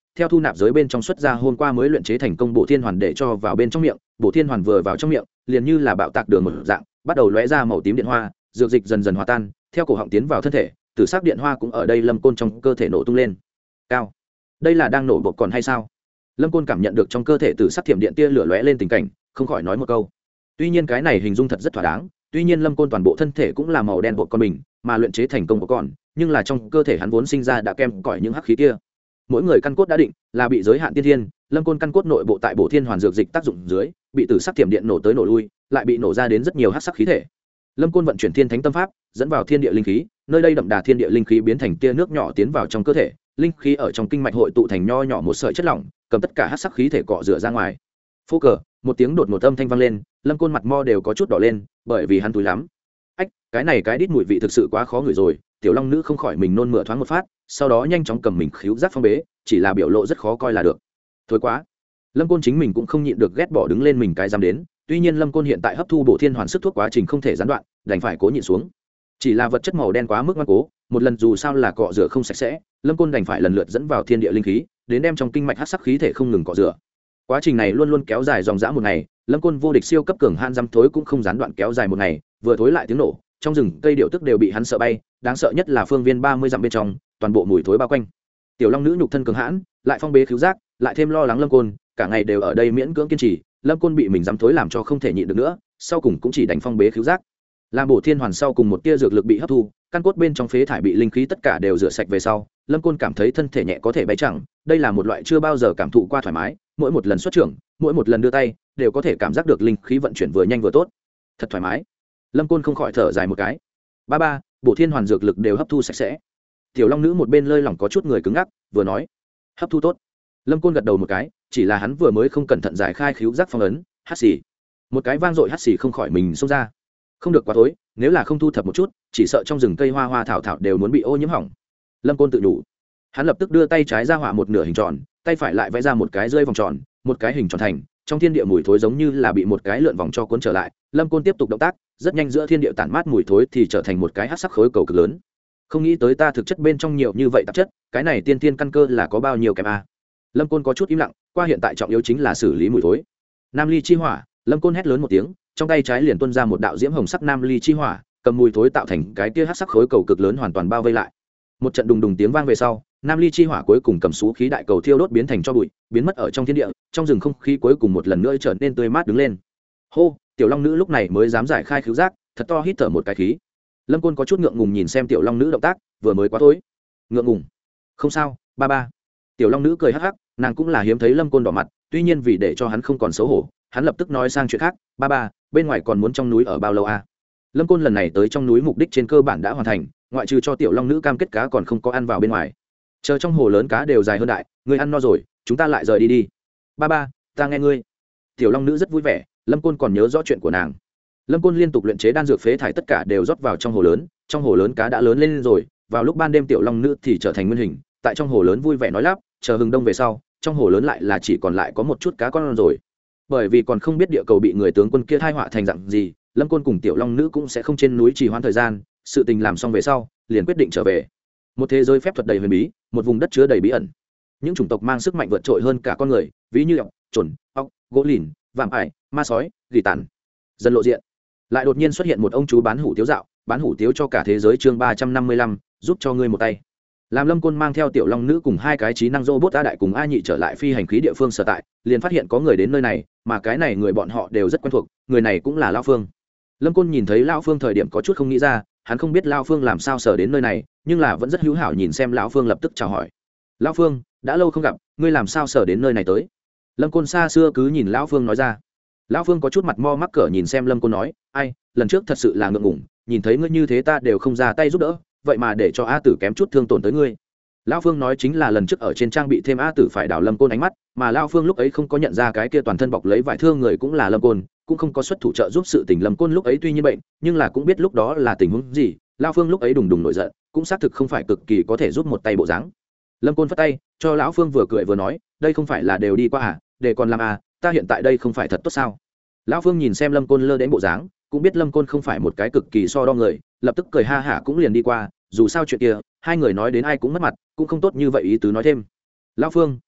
theo thu nạp giới bên trong xuất ra hôm qua mới luyện chế thành công bộ thiên hoàn để cho vào bên trong miệng. Bộ thiên hoàn vừa vào trong miệng liền như là bạo tạc đường một dạng bắt đầu lóe ra màu tím điện hoa, dược dịch dần dần hòa tan theo cổ họng tiến vào thân thể. Tử sắc điện hoa cũng ở đây Lâm Côn trong cơ thể nổ tung lên cao. Đây là đang nổ bột còn hay sao? Lâm Côn cảm nhận được trong cơ thể tử sắc thiểm điện tia lửa lóe lên tình cảnh, không khỏi nói một câu. Tuy nhiên cái này hình dung thật rất thỏa đáng, tuy nhiên Lâm Côn toàn bộ thân thể cũng là màu đen bột con mình, mà luyện chế thành công của con, nhưng là trong cơ thể hắn vốn sinh ra đã kem cỏi những hắc khí kia. Mỗi người căn cốt đã định, là bị giới hạn tiên thiên, Lâm Côn căn cốt nội bộ tại Bổ Thiên Hoàn dược dịch tác dụng dưới, bị tử sắc thiểm điện nổ tới nổ lui, lại bị nổ ra đến rất nhiều hắc sắc khí thể. Lâm Côn vận chuyển Thiên Thánh Tâm Pháp, dẫn vào thiên địa linh khí, nơi đây đậm đà thiên địa linh khí biến thành tia nước nhỏ tiến vào trong cơ thể, linh khí ở trong kinh mạch hội tụ thành nho nhỏ một sợi chất lỏng, cầm tất cả hắc sắc khí thể cọ rửa ra ngoài. Phô cờ, một tiếng đột ngột âm thanh vang lên, Lâm Côn mặt mo đều có chút đỏ lên, bởi vì hắn túi lắm. Ách, cái này cái đít mùi vị thực sự quá khó ngửi rồi, tiểu long nữ không khỏi mình nôn mửa thoáng một phát, sau đó nhanh chóng cầm mình khíu giác phong bế, chỉ là biểu lộ rất khó coi là được. Thôi quá. Lâm Côn chính mình cũng không nhịn được ghét bỏ đứng lên mình cái dám đến, tuy nhiên Lâm Côn hiện tại hấp thu Bổ Thiên Hoàn sức thuốc quá trình không thể gián đoạn, đành phải cố nhịn xuống. Chỉ là vật chất màu đen quá mức ngoan cố, một lần dù sao là cọ rửa không sạch sẽ, Lâm Côn đành phải lần lượt dẫn vào thiên địa linh khí, đến đem trong kinh mạch hắc sắc khí thể không ngừng cọ rửa. Quá trình này luôn luôn kéo dài dòng dã một ngày, Lâm Côn vô địch siêu cấp cường han dăm thối cũng không gián đoạn kéo dài một ngày, vừa thối lại tiếng nổ, trong rừng cây điệu tức đều bị hắn sợ bay, đáng sợ nhất là phương viên ba mươi dặm bên trong, toàn bộ mùi thối bao quanh. Tiểu long nữ nhục thân cường hãn, lại phong bế khiếu giác, lại thêm lo lắng Lâm Côn, cả ngày đều ở đây miễn cưỡng kiên trì, Lâm Côn bị mình dám thối làm cho không thể nhịn được nữa, sau cùng cũng chỉ đánh phong bế khiếu giác. Làm Bổ Thiên Hoàn sau cùng một tia dược lực bị hấp thu, căn cốt bên trong phế thải bị linh khí tất cả đều rửa sạch về sau, Lâm Côn cảm thấy thân thể nhẹ có thể bay chẳng, đây là một loại chưa bao giờ cảm thụ qua thoải mái, mỗi một lần xuất trưởng, mỗi một lần đưa tay, đều có thể cảm giác được linh khí vận chuyển vừa nhanh vừa tốt, thật thoải mái. Lâm Côn không khỏi thở dài một cái. Ba ba, Bổ Thiên Hoàn dược lực đều hấp thu sạch sẽ. Tiểu long nữ một bên lơi lỏng có chút người cứng ngắc, vừa nói, hấp thu tốt. Lâm Côn gật đầu một cái, chỉ là hắn vừa mới không cẩn thận giải khai khiếu giác phong ấn, hắt xì, một cái vang dội hắt xì không khỏi mình xông ra. Không được quá tối, nếu là không thu thập một chút, chỉ sợ trong rừng cây hoa hoa thảo thảo đều muốn bị ô nhiễm hỏng. Lâm Côn tự nhủ. Hắn lập tức đưa tay trái ra họa một nửa hình tròn, tay phải lại vẽ ra một cái rơi vòng tròn, một cái hình tròn thành, trong thiên địa mùi thối giống như là bị một cái lượn vòng cho cuốn trở lại. Lâm Côn tiếp tục động tác, rất nhanh giữa thiên địa tản mát mùi thối thì trở thành một cái hắc sắc khối cầu cực lớn. Không nghĩ tới ta thực chất bên trong nhiều như vậy tạp chất, cái này tiên tiên căn cơ là có bao nhiêu kém a. Lâm Côn có chút im lặng, qua hiện tại trọng yếu chính là xử lý mùi thối. Nam ly chi hỏa, Lâm Côn hét lớn một tiếng, trong tay trái liền tuôn ra một đạo diễm hồng sắc nam ly chi hỏa, cầm mùi thối tạo thành cái tia hắc sắc khối cầu cực lớn hoàn toàn bao vây lại. Một trận đùng đùng tiếng vang về sau, nam ly chi hỏa cuối cùng cầm xú khí đại cầu thiêu đốt biến thành cho bụi, biến mất ở trong thiên địa, trong rừng không khí cuối cùng một lần nữa trở nên tươi mát đứng lên. Hô, tiểu long nữ lúc này mới dám giải khai khứu giác, thật to hít thở một cái khí. Lâm Côn có chút ngượng ngùng nhìn xem tiểu long nữ động tác, vừa mới quá tối. Ngượng ngùng? Không sao, ba ba. Tiểu long nữ cười hắc hắc, nàng cũng là hiếm thấy Lâm Côn đỏ mặt, tuy nhiên vì để cho hắn không còn xấu hổ, hắn lập tức nói sang chuyện khác, ba ba, bên ngoài còn muốn trong núi ở bao lâu à? Lâm Côn lần này tới trong núi mục đích trên cơ bản đã hoàn thành, ngoại trừ cho tiểu long nữ cam kết cá còn không có ăn vào bên ngoài. Chờ trong hồ lớn cá đều dài hơn đại, ngươi ăn no rồi, chúng ta lại rời đi đi. Ba ba, ta nghe ngươi. Tiểu long nữ rất vui vẻ, Lâm Côn còn nhớ rõ chuyện của nàng. Lâm Côn liên tục luyện chế đan dược phế thải tất cả đều rót vào trong hồ lớn, trong hồ lớn cá đã lớn lên rồi, vào lúc ban đêm tiểu long nữ thì trở thành nguyên hình, tại trong hồ lớn vui vẻ nói lắp, chờ hừng đông về sau, trong hồ lớn lại là chỉ còn lại có một chút cá con rồi. Bởi vì còn không biết địa cầu bị người tướng quân kia thai họa thành dạng gì, Lâm Côn cùng tiểu long nữ cũng sẽ không trên núi trì hoãn thời gian, sự tình làm xong về sau, liền quyết định trở về. Một thế giới phép thuật đầy huyền bí, một vùng đất chứa đầy bí ẩn. Những chủng tộc mang sức mạnh vượt trội hơn cả con người, ví như ọc, chuẩn, ọc, gỗ lìn, vạm ải, ma sói, gỉ tàn. Dần lộ diện. Lại đột nhiên xuất hiện một ông chú bán hủ tiếu dạo, bán hủ tiếu cho cả thế giới chương ba trăm năm mươi lăm, giúp cho ngươi một tay. Làm Lâm Côn mang theo tiểu long nữ cùng hai cái trí năng robot A đại cùng A nhị trở lại phi hành khí địa phương sở tại, liền phát hiện có người đến nơi này, mà cái này người bọn họ đều rất quen thuộc, người này cũng là Lão Phương. Lâm Côn nhìn thấy Lão Phương thời điểm có chút không nghĩ ra, hắn không biết Lão Phương làm sao sở đến nơi này, nhưng là vẫn rất hữu hảo nhìn xem Lão Phương lập tức chào hỏi. Lão Phương, đã lâu không gặp, ngươi làm sao sở đến nơi này tới? Lâm Côn xa xưa cứ nhìn Lão Phương nói ra. Lão Phương có chút mặt mo mắc cỡ nhìn xem Lâm Côn nói, ai, lần trước thật sự là ngượng ngùng, nhìn thấy ngươi như thế ta đều không ra tay giúp đỡ, vậy mà để cho A Tử kém chút thương tổn tới ngươi. Lão Phương nói chính là lần trước ở trên trang bị thêm A Tử phải đảo Lâm Côn ánh mắt, mà Lão Phương lúc ấy không có nhận ra cái kia toàn thân bọc lấy vải thương người cũng là Lâm Côn, cũng không có xuất thủ trợ giúp sự tình Lâm Côn lúc ấy tuy nhiên bệnh, nhưng là cũng biết lúc đó là tình huống gì, Lão Phương lúc ấy đùng đùng nổi giận, cũng xác thực không phải cực kỳ có thể giúp một tay bộ dáng. Lâm Côn phất tay, cho Lão Phương vừa cười vừa nói, đây không phải là đều đi qua à, để còn làm à, ta hiện tại đây không phải thật tốt sao? Lão Phương nhìn xem Lâm Côn lơ đến bộ dáng, cũng biết Lâm Côn không phải một cái cực kỳ so đo người, lập tức cười ha hả cũng liền đi qua, dù sao chuyện kia hai người nói đến ai cũng mất mặt, cũng không tốt như vậy ý tứ nói thêm. Lão Phương,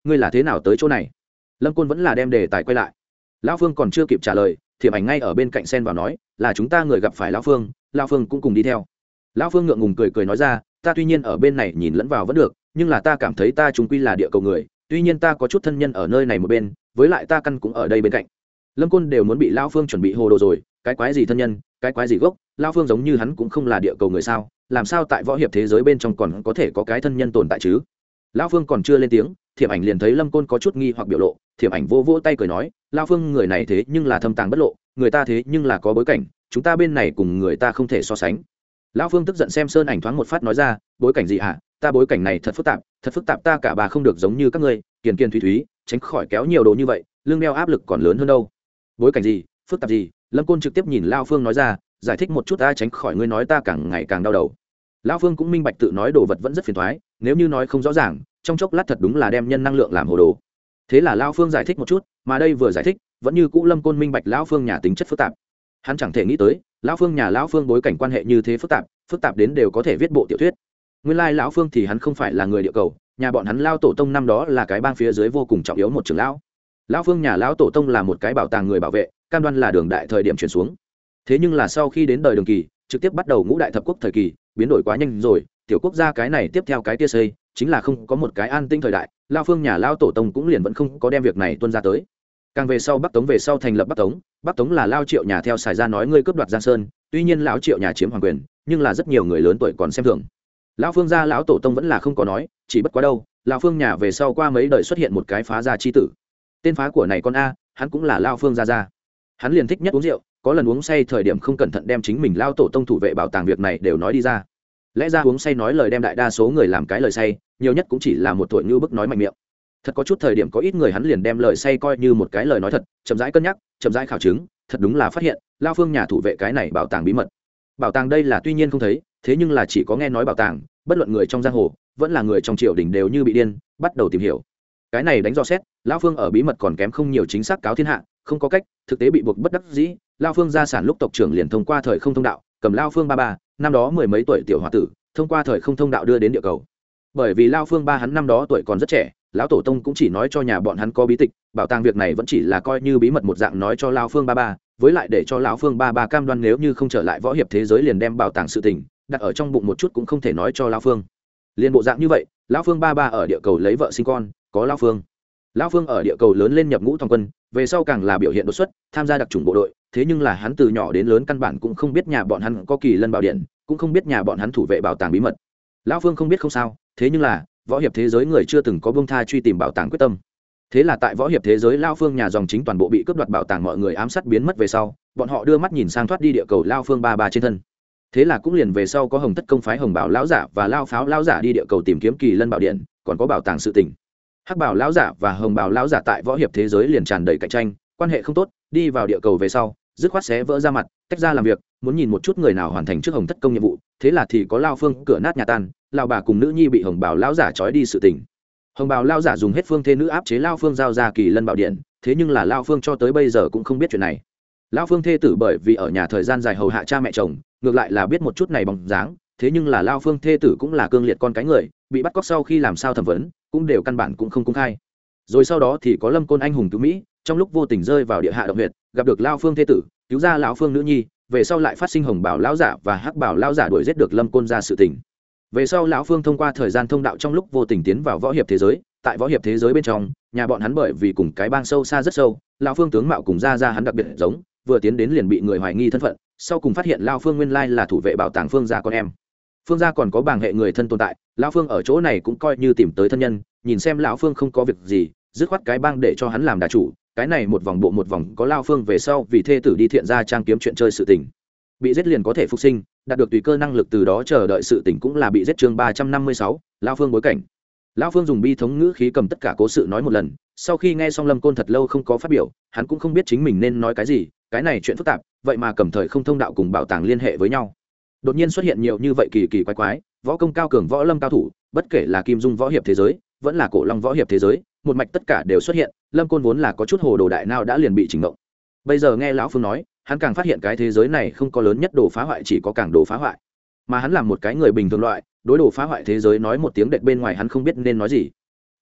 ngươi là thế nào tới chỗ này? Lâm Côn vẫn là đem đề tài quay lại. Lão Phương còn chưa kịp trả lời, Thiểm Ảnh ngay ở bên cạnh xen vào nói, là chúng ta người gặp phải lão Phương, lão Phương cũng cùng đi theo. Lão Phương ngượng ngùng cười cười nói ra, ta tuy nhiên ở bên này nhìn lẫn vào vẫn được, nhưng là ta cảm thấy ta chúng quy là địa cầu người, tuy nhiên ta có chút thân nhân ở nơi này một bên, với lại ta căn cũng ở đây bên cạnh. Lâm Côn đều muốn bị lão Phương chuẩn bị hồ đồ rồi, cái quái gì thân nhân, cái quái gì gốc, lão Phương giống như hắn cũng không là địa cầu người sao, làm sao tại võ hiệp thế giới bên trong còn có thể có cái thân nhân tồn tại chứ? Lão Phương còn chưa lên tiếng, Thiểm Ảnh liền thấy Lâm Côn có chút nghi hoặc biểu lộ, Thiểm Ảnh vô vô tay cười nói, lão Phương người này thế nhưng là thâm tàng bất lộ, người ta thế nhưng là có bối cảnh, chúng ta bên này cùng người ta không thể so sánh. Lão Phương tức giận xem Sơn Ảnh thoáng một phát nói ra, bối cảnh gì hả? Ta bối cảnh này thật phức tạp, thật phức tạp, ta cả bà không được giống như các ngươi, kiền kiền thúy thúy, tránh khỏi kéo nhiều đồ như vậy, lương đeo áp lực còn lớn hơn đâu. Bối cảnh gì, phức tạp gì? Lâm Côn trực tiếp nhìn Lão Phương nói ra, giải thích một chút ta tránh khỏi ngươi nói ta càng ngày càng đau đầu. Lão Phương cũng minh bạch tự nói đồ vật vẫn rất phiền toái, nếu như nói không rõ ràng, trong chốc lát thật đúng là đem nhân năng lượng làm hồ đồ. Thế là Lão Phương giải thích một chút, mà đây vừa giải thích, vẫn như cũ Lâm Côn minh bạch Lão Phương nhà tính chất phức tạp. Hắn chẳng thể nghĩ tới, Lão Phương nhà Lão Phương bối cảnh quan hệ như thế phức tạp, phức tạp đến đều có thể viết bộ tiểu thuyết. Nguyên lai Lão Phương thì hắn không phải là người địa cầu, nhà bọn hắn Lão tổ tông năm đó là cái bang phía dưới vô cùng trọng yếu một trưởng lão. Lão Phương nhà Lão tổ tông là một cái bảo tàng người bảo vệ, cam đoan là đường đại thời điểm chuyển xuống. Thế nhưng là sau khi đến đời Đường Kỳ, trực tiếp bắt đầu ngũ đại thập quốc thời kỳ, biến đổi quá nhanh rồi, tiểu quốc gia cái này tiếp theo cái tia xây, chính là không có một cái an tinh thời đại, Lão Phương nhà Lão tổ tông cũng liền vẫn không có đem việc này tuân ra tới. Càng về sau Bắc Tống về sau thành lập Bắc Tống, Bắc Tống là Lão Triệu nhà theo xài ra nói ngươi cướp đoạt Giang Sơn, tuy nhiên Lão Triệu nhà chiếm hoàng quyền, nhưng là rất nhiều người lớn tuổi còn xem thường. Lão Phương gia Lão tổ tông vẫn là không có nói, chỉ bất quá đâu, Lão Phương nhà về sau qua mấy đời xuất hiện một cái phá gia chi tử. Tên phá của này con a, hắn cũng là Lão Phương gia gia. Hắn liền thích nhất uống rượu, có lần uống say thời điểm không cẩn thận đem chính mình Lão tổ tông thủ vệ bảo tàng việc này đều nói đi ra. Lẽ ra uống say nói lời đem đại đa số người làm cái lời say, nhiều nhất cũng chỉ là một tuổi như bức nói mạnh miệng. Thật có chút thời điểm có ít người hắn liền đem lời say coi như một cái lời nói thật, chậm rãi cân nhắc, chậm rãi khảo chứng, thật đúng là phát hiện Lão Phương nhà thủ vệ cái này bảo tàng bí mật. Bảo tàng đây là tuy nhiên không thấy, thế nhưng là chỉ có nghe nói bảo tàng, bất luận người trong giang hồ vẫn là người trong triều đình đều như bị điên, bắt đầu tìm hiểu. Cái này đánh dò xét, Lão Phương ở bí mật còn kém không nhiều chính xác cáo thiên hạ, không có cách, thực tế bị buộc bất đắc dĩ, Lão Phương gia sản lúc tộc trưởng liền thông qua thời không thông đạo, cầm Lão Phương ba ba, năm đó mười mấy tuổi tiểu hòa tử, thông qua thời không thông đạo đưa đến địa cầu. Bởi vì Lão Phương ba hắn năm đó tuổi còn rất trẻ, lão tổ tông cũng chỉ nói cho nhà bọn hắn có bí tịch, bảo tàng việc này vẫn chỉ là coi như bí mật một dạng nói cho Lão Phương ba ba, với lại để cho Lão Phương ba ba cam đoan nếu như không trở lại võ hiệp thế giới liền đem bảo tàng sự tình đặt ở trong bụng một chút cũng không thể nói cho Lão Phương. Liên bộ dạng như vậy, Lão Phương ba ba ở địa cầu lấy vợ sinh con, có Lão Phương. Lão Phương ở địa cầu lớn lên nhập ngũ toàn quân, về sau càng là biểu hiện đột xuất, tham gia đặc chủng bộ đội, thế nhưng là hắn từ nhỏ đến lớn căn bản cũng không biết nhà bọn hắn có Kỳ Lân bảo điện, cũng không biết nhà bọn hắn thủ vệ bảo tàng bí mật. Lão Phương không biết không sao, thế nhưng là võ hiệp thế giới người chưa từng có buông tha truy tìm bảo tàng quyết tâm. Thế là tại võ hiệp thế giới Lão Phương nhà dòng chính toàn bộ bị cướp đoạt bảo tàng, mọi người ám sát biến mất về sau, bọn họ đưa mắt nhìn sang thoát đi địa cầu Lão Phương ba ba trên thân. Thế là cũng liền về sau có Hồng Thất công phái Hồng Bảo lão giả và Lao Pháo lão giả đi địa cầu tìm kiếm Kỳ Lân bảo điện, còn có bảo tàng sự tình. Hắc Bảo lão giả và Hồng Bảo lão giả tại võ hiệp thế giới liền tràn đầy cạnh tranh, quan hệ không tốt, đi vào địa cầu về sau, dứt khoát xé vỡ ra mặt, tách ra làm việc, muốn nhìn một chút người nào hoàn thành trước Hồng Thất công nhiệm vụ, thế là thì có Lao Phương cửa nát nhà tan, lão bà cùng nữ nhi bị Hồng Bảo lão giả trói đi sự tình. Hồng Bảo lão giả dùng hết phương thê nữ áp chế Lao Phương giao ra Kỳ Lân bảo điện, thế nhưng là Lao Phương cho tới bây giờ cũng không biết chuyện này. Lão Phương thê tử bởi vì ở nhà thời gian dài hầu hạ cha mẹ chồng, ngược lại là biết một chút này bóng dáng, thế nhưng là Lao Phương thê tử cũng là cương liệt con cái người, bị bắt cóc sau khi làm sao thẩm vấn, cũng đều căn bản cũng không công khai. Rồi sau đó thì có Lâm Côn anh hùng cứu Mỹ, trong lúc vô tình rơi vào địa hạ động huyệt, gặp được Lao Phương thê tử, cứu ra lão Phương nữ nhi, về sau lại phát sinh Hồng Bảo lão giả và Hắc Bảo lão giả đuổi giết được Lâm Côn ra sự tình. Về sau lão Phương thông qua thời gian thông đạo trong lúc vô tình tiến vào võ hiệp thế giới, tại võ hiệp thế giới bên trong, nhà bọn hắn bởi vì cùng cái bang sâu xa rất sâu, lão Phương tướng mạo cùng ra ra hắn đặc biệt giống, vừa tiến đến liền bị người hoài nghi thân phận, sau cùng phát hiện Lao Phương nguyên lai là thủ vệ bảo tàng Phương gia con em. Phương gia còn có bảng hệ người thân tồn tại, Lão Phương ở chỗ này cũng coi như tìm tới thân nhân, nhìn xem lão Phương không có việc gì, dứt khoát cái bang để cho hắn làm đà chủ, cái này một vòng bộ một vòng có Lao Phương về sau vì thê tử đi thiện gia trang kiếm chuyện chơi sự tình. Bị giết liền có thể phục sinh, đạt được tùy cơ năng lực từ đó chờ đợi sự tình cũng là bị giết. Chương ba trăm năm mươi sáu, Lao Phương bối cảnh. Lão Phương dùng bi thống ngữ khí cầm tất cả cố sự nói một lần, sau khi nghe xong Lâm Côn thật lâu không có phát biểu, hắn cũng không biết chính mình nên nói cái gì, cái này chuyện phức tạp, vậy mà cầm thời không thông đạo cùng bảo tàng liên hệ với nhau. Đột nhiên xuất hiện nhiều như vậy kỳ kỳ quái quái, võ công cao cường võ lâm cao thủ, bất kể là Kim Dung võ hiệp thế giới, vẫn là Cổ Long võ hiệp thế giới, một mạch tất cả đều xuất hiện, Lâm Côn vốn là có chút hồ đồ đại nào đã liền bị chỉnh động. Bây giờ nghe lão Phương nói, hắn càng phát hiện cái thế giới này không có lớn nhất đồ phá hoại, chỉ có càng đồ phá hoại. Mà hắn làm một cái người bình thường loại, đối đồ phá hoại thế giới nói một tiếng đệt bên ngoài hắn không biết nên nói gì.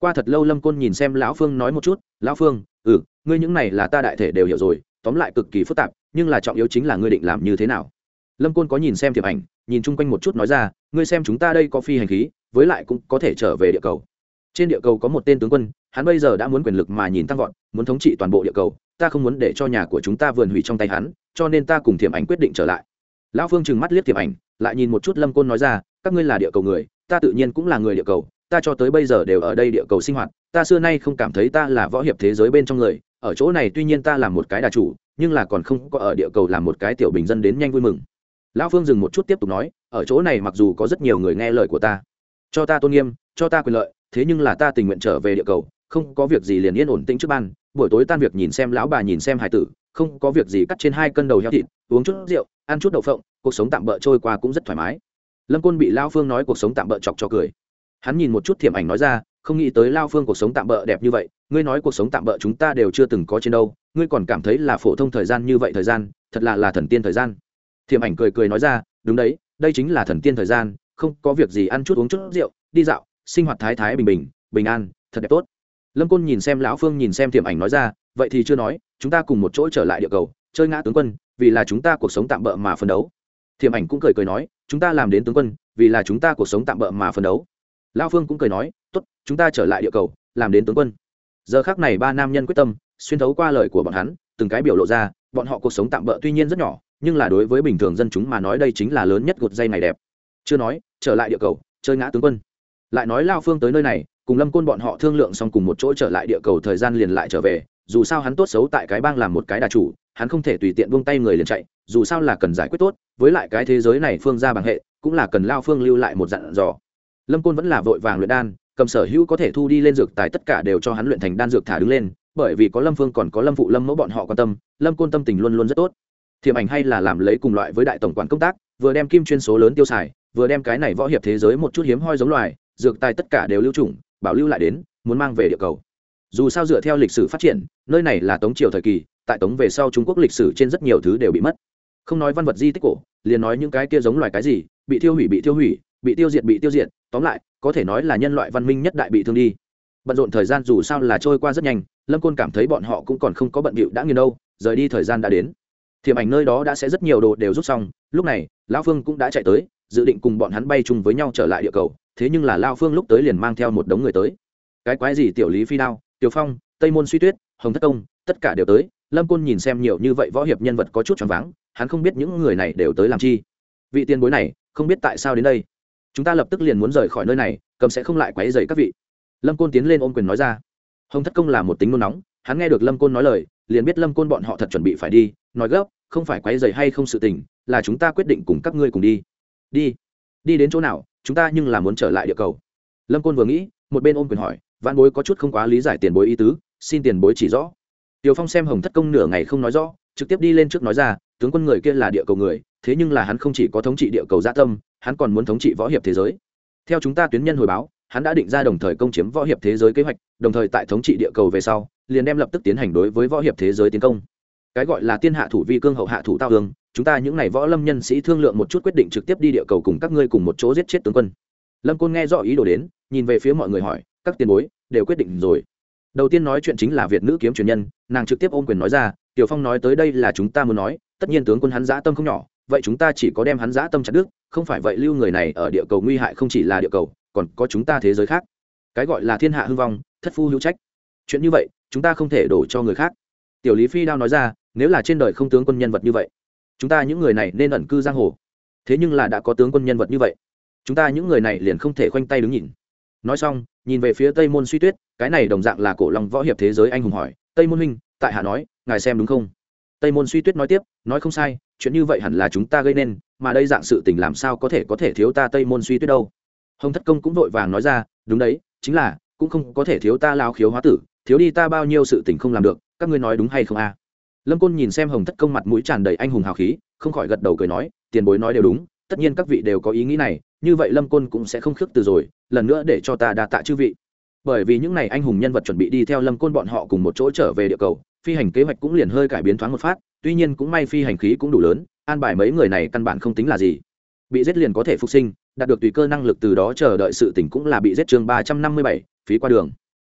Qua thật lâu Lâm Côn nhìn xem lão Phương nói một chút, lão Phương, ừ, ngươi những này là ta đại thể đều hiểu rồi, tóm lại cực kỳ phức tạp, nhưng là trọng yếu chính là ngươi định làm như thế nào. Lâm Côn có nhìn xem Thiệp Ảnh, nhìn chung quanh một chút nói ra, ngươi xem chúng ta đây có phi hành khí, với lại cũng có thể trở về địa cầu. Trên địa cầu có một tên tướng quân, hắn bây giờ đã muốn quyền lực mà nhìn tăng vọt, muốn thống trị toàn bộ địa cầu, ta không muốn để cho nhà của chúng ta vườn hủy trong tay hắn, cho nên ta cùng Thiệp Ảnh quyết định trở lại. Lão Phương trừng mắt liếc Thiệp Ảnh, lại nhìn một chút Lâm Côn nói ra, các ngươi là địa cầu người, ta tự nhiên cũng là người địa cầu, ta cho tới bây giờ đều ở đây địa cầu sinh hoạt, ta xưa nay không cảm thấy ta là võ hiệp thế giới bên trong người, ở chỗ này tuy nhiên ta là một cái đà chủ, nhưng là còn không có ở địa cầu làm một cái tiểu bình dân đến nhanh vui mừng. Lão Phương dừng một chút tiếp tục nói, ở chỗ này mặc dù có rất nhiều người nghe lời của ta, cho ta tôn nghiêm, cho ta quyền lợi, thế nhưng là ta tình nguyện trở về địa cầu, không có việc gì liền yên ổn tĩnh trước ban, buổi tối tan việc nhìn xem lão bà nhìn xem hải tử, không có việc gì cắt trên hai cân đầu heo thịt, uống chút rượu, ăn chút đậu phộng, cuộc sống tạm bợ trôi qua cũng rất thoải mái. Lâm Côn bị Lão Phương nói cuộc sống tạm bợ chọc cho cười. Hắn nhìn một chút Thiểm Ảnh nói ra, không nghĩ tới Lão Phương cuộc sống tạm bợ đẹp như vậy, ngươi nói cuộc sống tạm bợ chúng ta đều chưa từng có trên đâu, ngươi còn cảm thấy là phổ thông thời gian như vậy thời gian, thật là là thần tiên thời gian. Thiểm Ảnh cười cười nói ra, đúng đấy, đây chính là thần tiên thời gian, không có việc gì ăn chút uống chút rượu, đi dạo, sinh hoạt thái thái bình bình, bình an, thật đẹp tốt. Lâm Côn nhìn xem Lão Phương nhìn xem Thiểm Ảnh nói ra, vậy thì chưa nói, chúng ta cùng một chỗ trở lại địa cầu, chơi ngã tướng quân, vì là chúng ta cuộc sống tạm bợ mà phấn đấu. Thiểm Ảnh cũng cười cười nói, chúng ta làm đến tướng quân, vì là chúng ta cuộc sống tạm bợ mà phấn đấu. Lão Phương cũng cười nói, tốt, chúng ta trở lại địa cầu, làm đến tướng quân. Giờ khắc này ba nam nhân quyết tâm, xuyên thấu qua lời của bọn hắn, từng cái biểu lộ ra, bọn họ cuộc sống tạm bợ tuy nhiên rất nhỏ, nhưng là đối với bình thường dân chúng mà nói đây chính là lớn nhất gột dây ngày đẹp. Chưa nói, trở lại địa cầu, chơi ngã tướng quân. Lại nói Lão Phương tới nơi này, cùng Lâm Côn bọn họ thương lượng xong cùng một chỗ trở lại địa cầu thời gian liền lại trở về, dù sao hắn tốt xấu tại cái bang làm một cái đà chủ, hắn không thể tùy tiện buông tay người liền chạy, dù sao là cần giải quyết tốt, với lại cái thế giới này phương ra bằng hệ, cũng là cần Lão Phương lưu lại một dặn dò. Lâm Côn vẫn là vội vàng luyện đan, cầm sở hữu có thể thu đi lên dược tài tất cả đều cho hắn luyện thành đan dược thả đứng lên, bởi vì có Lâm Phương còn có Lâm phụ Lâm mẫu bọn họ quan tâm, Lâm Côn tâm tình luôn luôn rất tốt. Thiểm Ảnh hay là làm lấy cùng loại với đại tổng quản công tác, vừa đem kim chuyên số lớn tiêu xài, vừa đem cái này võ hiệp thế giới một chút hiếm hoi giống loài, dược tài tất cả đều lưu trùng, bảo lưu lại đến, muốn mang về địa cầu. Dù sao dựa theo lịch sử phát triển, nơi này là Tống triều thời kỳ, tại Tống về sau Trung Quốc lịch sử trên rất nhiều thứ đều bị mất. Không nói văn vật di tích cổ, liền nói những cái kia giống loài cái gì, bị tiêu hủy bị tiêu hủy, bị tiêu diệt bị tiêu diệt, tóm lại, có thể nói là nhân loại văn minh nhất đại bị thương đi. Bận rộn thời gian dù sao là trôi qua rất nhanh, Lâm Côn cảm thấy bọn họ cũng còn không có bận bịu đã nghiền đâu, rời đi thời gian đã đến. Thiểm Ảnh nơi đó đã sẽ rất nhiều đồ đều rút xong, lúc này, Lão Phương cũng đã chạy tới, dự định cùng bọn hắn bay chung với nhau trở lại địa cầu, thế nhưng là Lão Phương lúc tới liền mang theo một đống người tới. Cái quái gì tiểu Lý Phi Đao, Tiểu Phong, Tây Môn Suy Tuyết, Hồng Thất Công, tất cả đều tới. Lâm Côn nhìn xem nhiều như vậy võ hiệp nhân vật có chút choáng váng, hắn không biết những người này đều tới làm chi. Vị tiền bối này, không biết tại sao đến đây. Chúng ta lập tức liền muốn rời khỏi nơi này, cầm sẽ không lại quấy rầy các vị. Lâm Côn tiến lên ôm quyền nói ra. Hồng Thất Công là một tính nôn nóng, hắn nghe được Lâm Côn nói lời, liền biết Lâm Côn bọn họ thật chuẩn bị phải đi, nói gấp, không phải quấy rầy hay không sự tình, là chúng ta quyết định cùng các ngươi cùng đi. Đi? Đi đến chỗ nào? Chúng ta nhưng là muốn trở lại địa cầu. Lâm Côn vừa nghĩ, một bên ôm quyền hỏi, vãn bối có chút không quá lý giải tiền bối ý tứ, xin tiền bối chỉ rõ. Tiểu Phong xem Hồng Thất Công nửa ngày không nói rõ, trực tiếp đi lên trước nói ra, tướng quân người kia là địa cầu người, thế nhưng là hắn không chỉ có thống trị địa cầu dạ tâm, hắn còn muốn thống trị võ hiệp thế giới. Theo chúng ta tuyến nhân hồi báo, hắn đã định ra đồng thời công chiếm võ hiệp thế giới kế hoạch, đồng thời tại thống trị địa cầu về sau, liền đem lập tức tiến hành đối với võ hiệp thế giới tiến công. Cái gọi là tiên hạ thủ vi cương hậu hạ thủ tao hương, chúng ta những này võ lâm nhân sĩ thương lượng một chút quyết định trực tiếp đi địa cầu cùng các ngươi cùng một chỗ giết chết tướng quân. Lâm Côn nghe rõ ý đồ đến, nhìn về phía mọi người hỏi, các tiền bối đều quyết định rồi. Đầu tiên nói chuyện chính là Việt nữ kiếm truyền nhân, nàng trực tiếp ôm quyền nói ra, Tiểu Phong nói tới đây là chúng ta muốn nói, tất nhiên tướng quân hắn dã tâm không nhỏ, vậy chúng ta chỉ có đem hắn dã tâm chặt đứt, không phải vậy lưu người này ở địa cầu nguy hại không chỉ là địa cầu, còn có chúng ta thế giới khác. Cái gọi là thiên hạ hưng vong, thất phu hữu trách. Chuyện như vậy, chúng ta không thể đổ cho người khác. Tiểu Lý Phi Đao nói ra, nếu là trên đời không tướng quân nhân vật như vậy, chúng ta những người này nên ẩn cư giang hồ. Thế nhưng là đã có tướng quân nhân vật như vậy, chúng ta những người này liền không thể khoanh tay đứng nhìn. Nói xong, nhìn về phía Tây Môn Suy Tuyết, cái này đồng dạng là cổ long võ hiệp thế giới anh hùng hỏi, Tây Môn huynh, tại hạ nói, ngài xem đúng không? Tây Môn Suy Tuyết nói tiếp, nói không sai, chuyện như vậy hẳn là chúng ta gây nên, mà đây dạng sự tình làm sao có thể có thể thiếu ta Tây Môn Suy Tuyết đâu. Hồng Thất Công cũng vội vàng nói ra, đúng đấy, chính là cũng không có thể thiếu ta lao khiếu hóa tử, thiếu đi ta bao nhiêu sự tình không làm được, các ngươi nói đúng hay không a? À? Lâm Côn nhìn xem Hồng Thất Công mặt mũi tràn đầy anh hùng hào khí, không khỏi gật đầu cười nói, tiền bối nói đều đúng, tất nhiên các vị đều có ý nghĩ này, như vậy Lâm Côn cũng sẽ không khước từ rồi, lần nữa để cho ta đa tạ chư vị. Bởi vì những này anh hùng nhân vật chuẩn bị đi theo Lâm Côn bọn họ cùng một chỗ trở về địa cầu, phi hành kế hoạch cũng liền hơi cải biến thoáng một phát, tuy nhiên cũng may phi hành khí cũng đủ lớn, an bài mấy người này căn bản không tính là gì. Bị giết liền có thể phục sinh, đạt được tùy cơ năng lực từ đó chờ đợi sự tỉnh cũng là bị giết chương ba trăm năm mươi bảy, phí qua đường.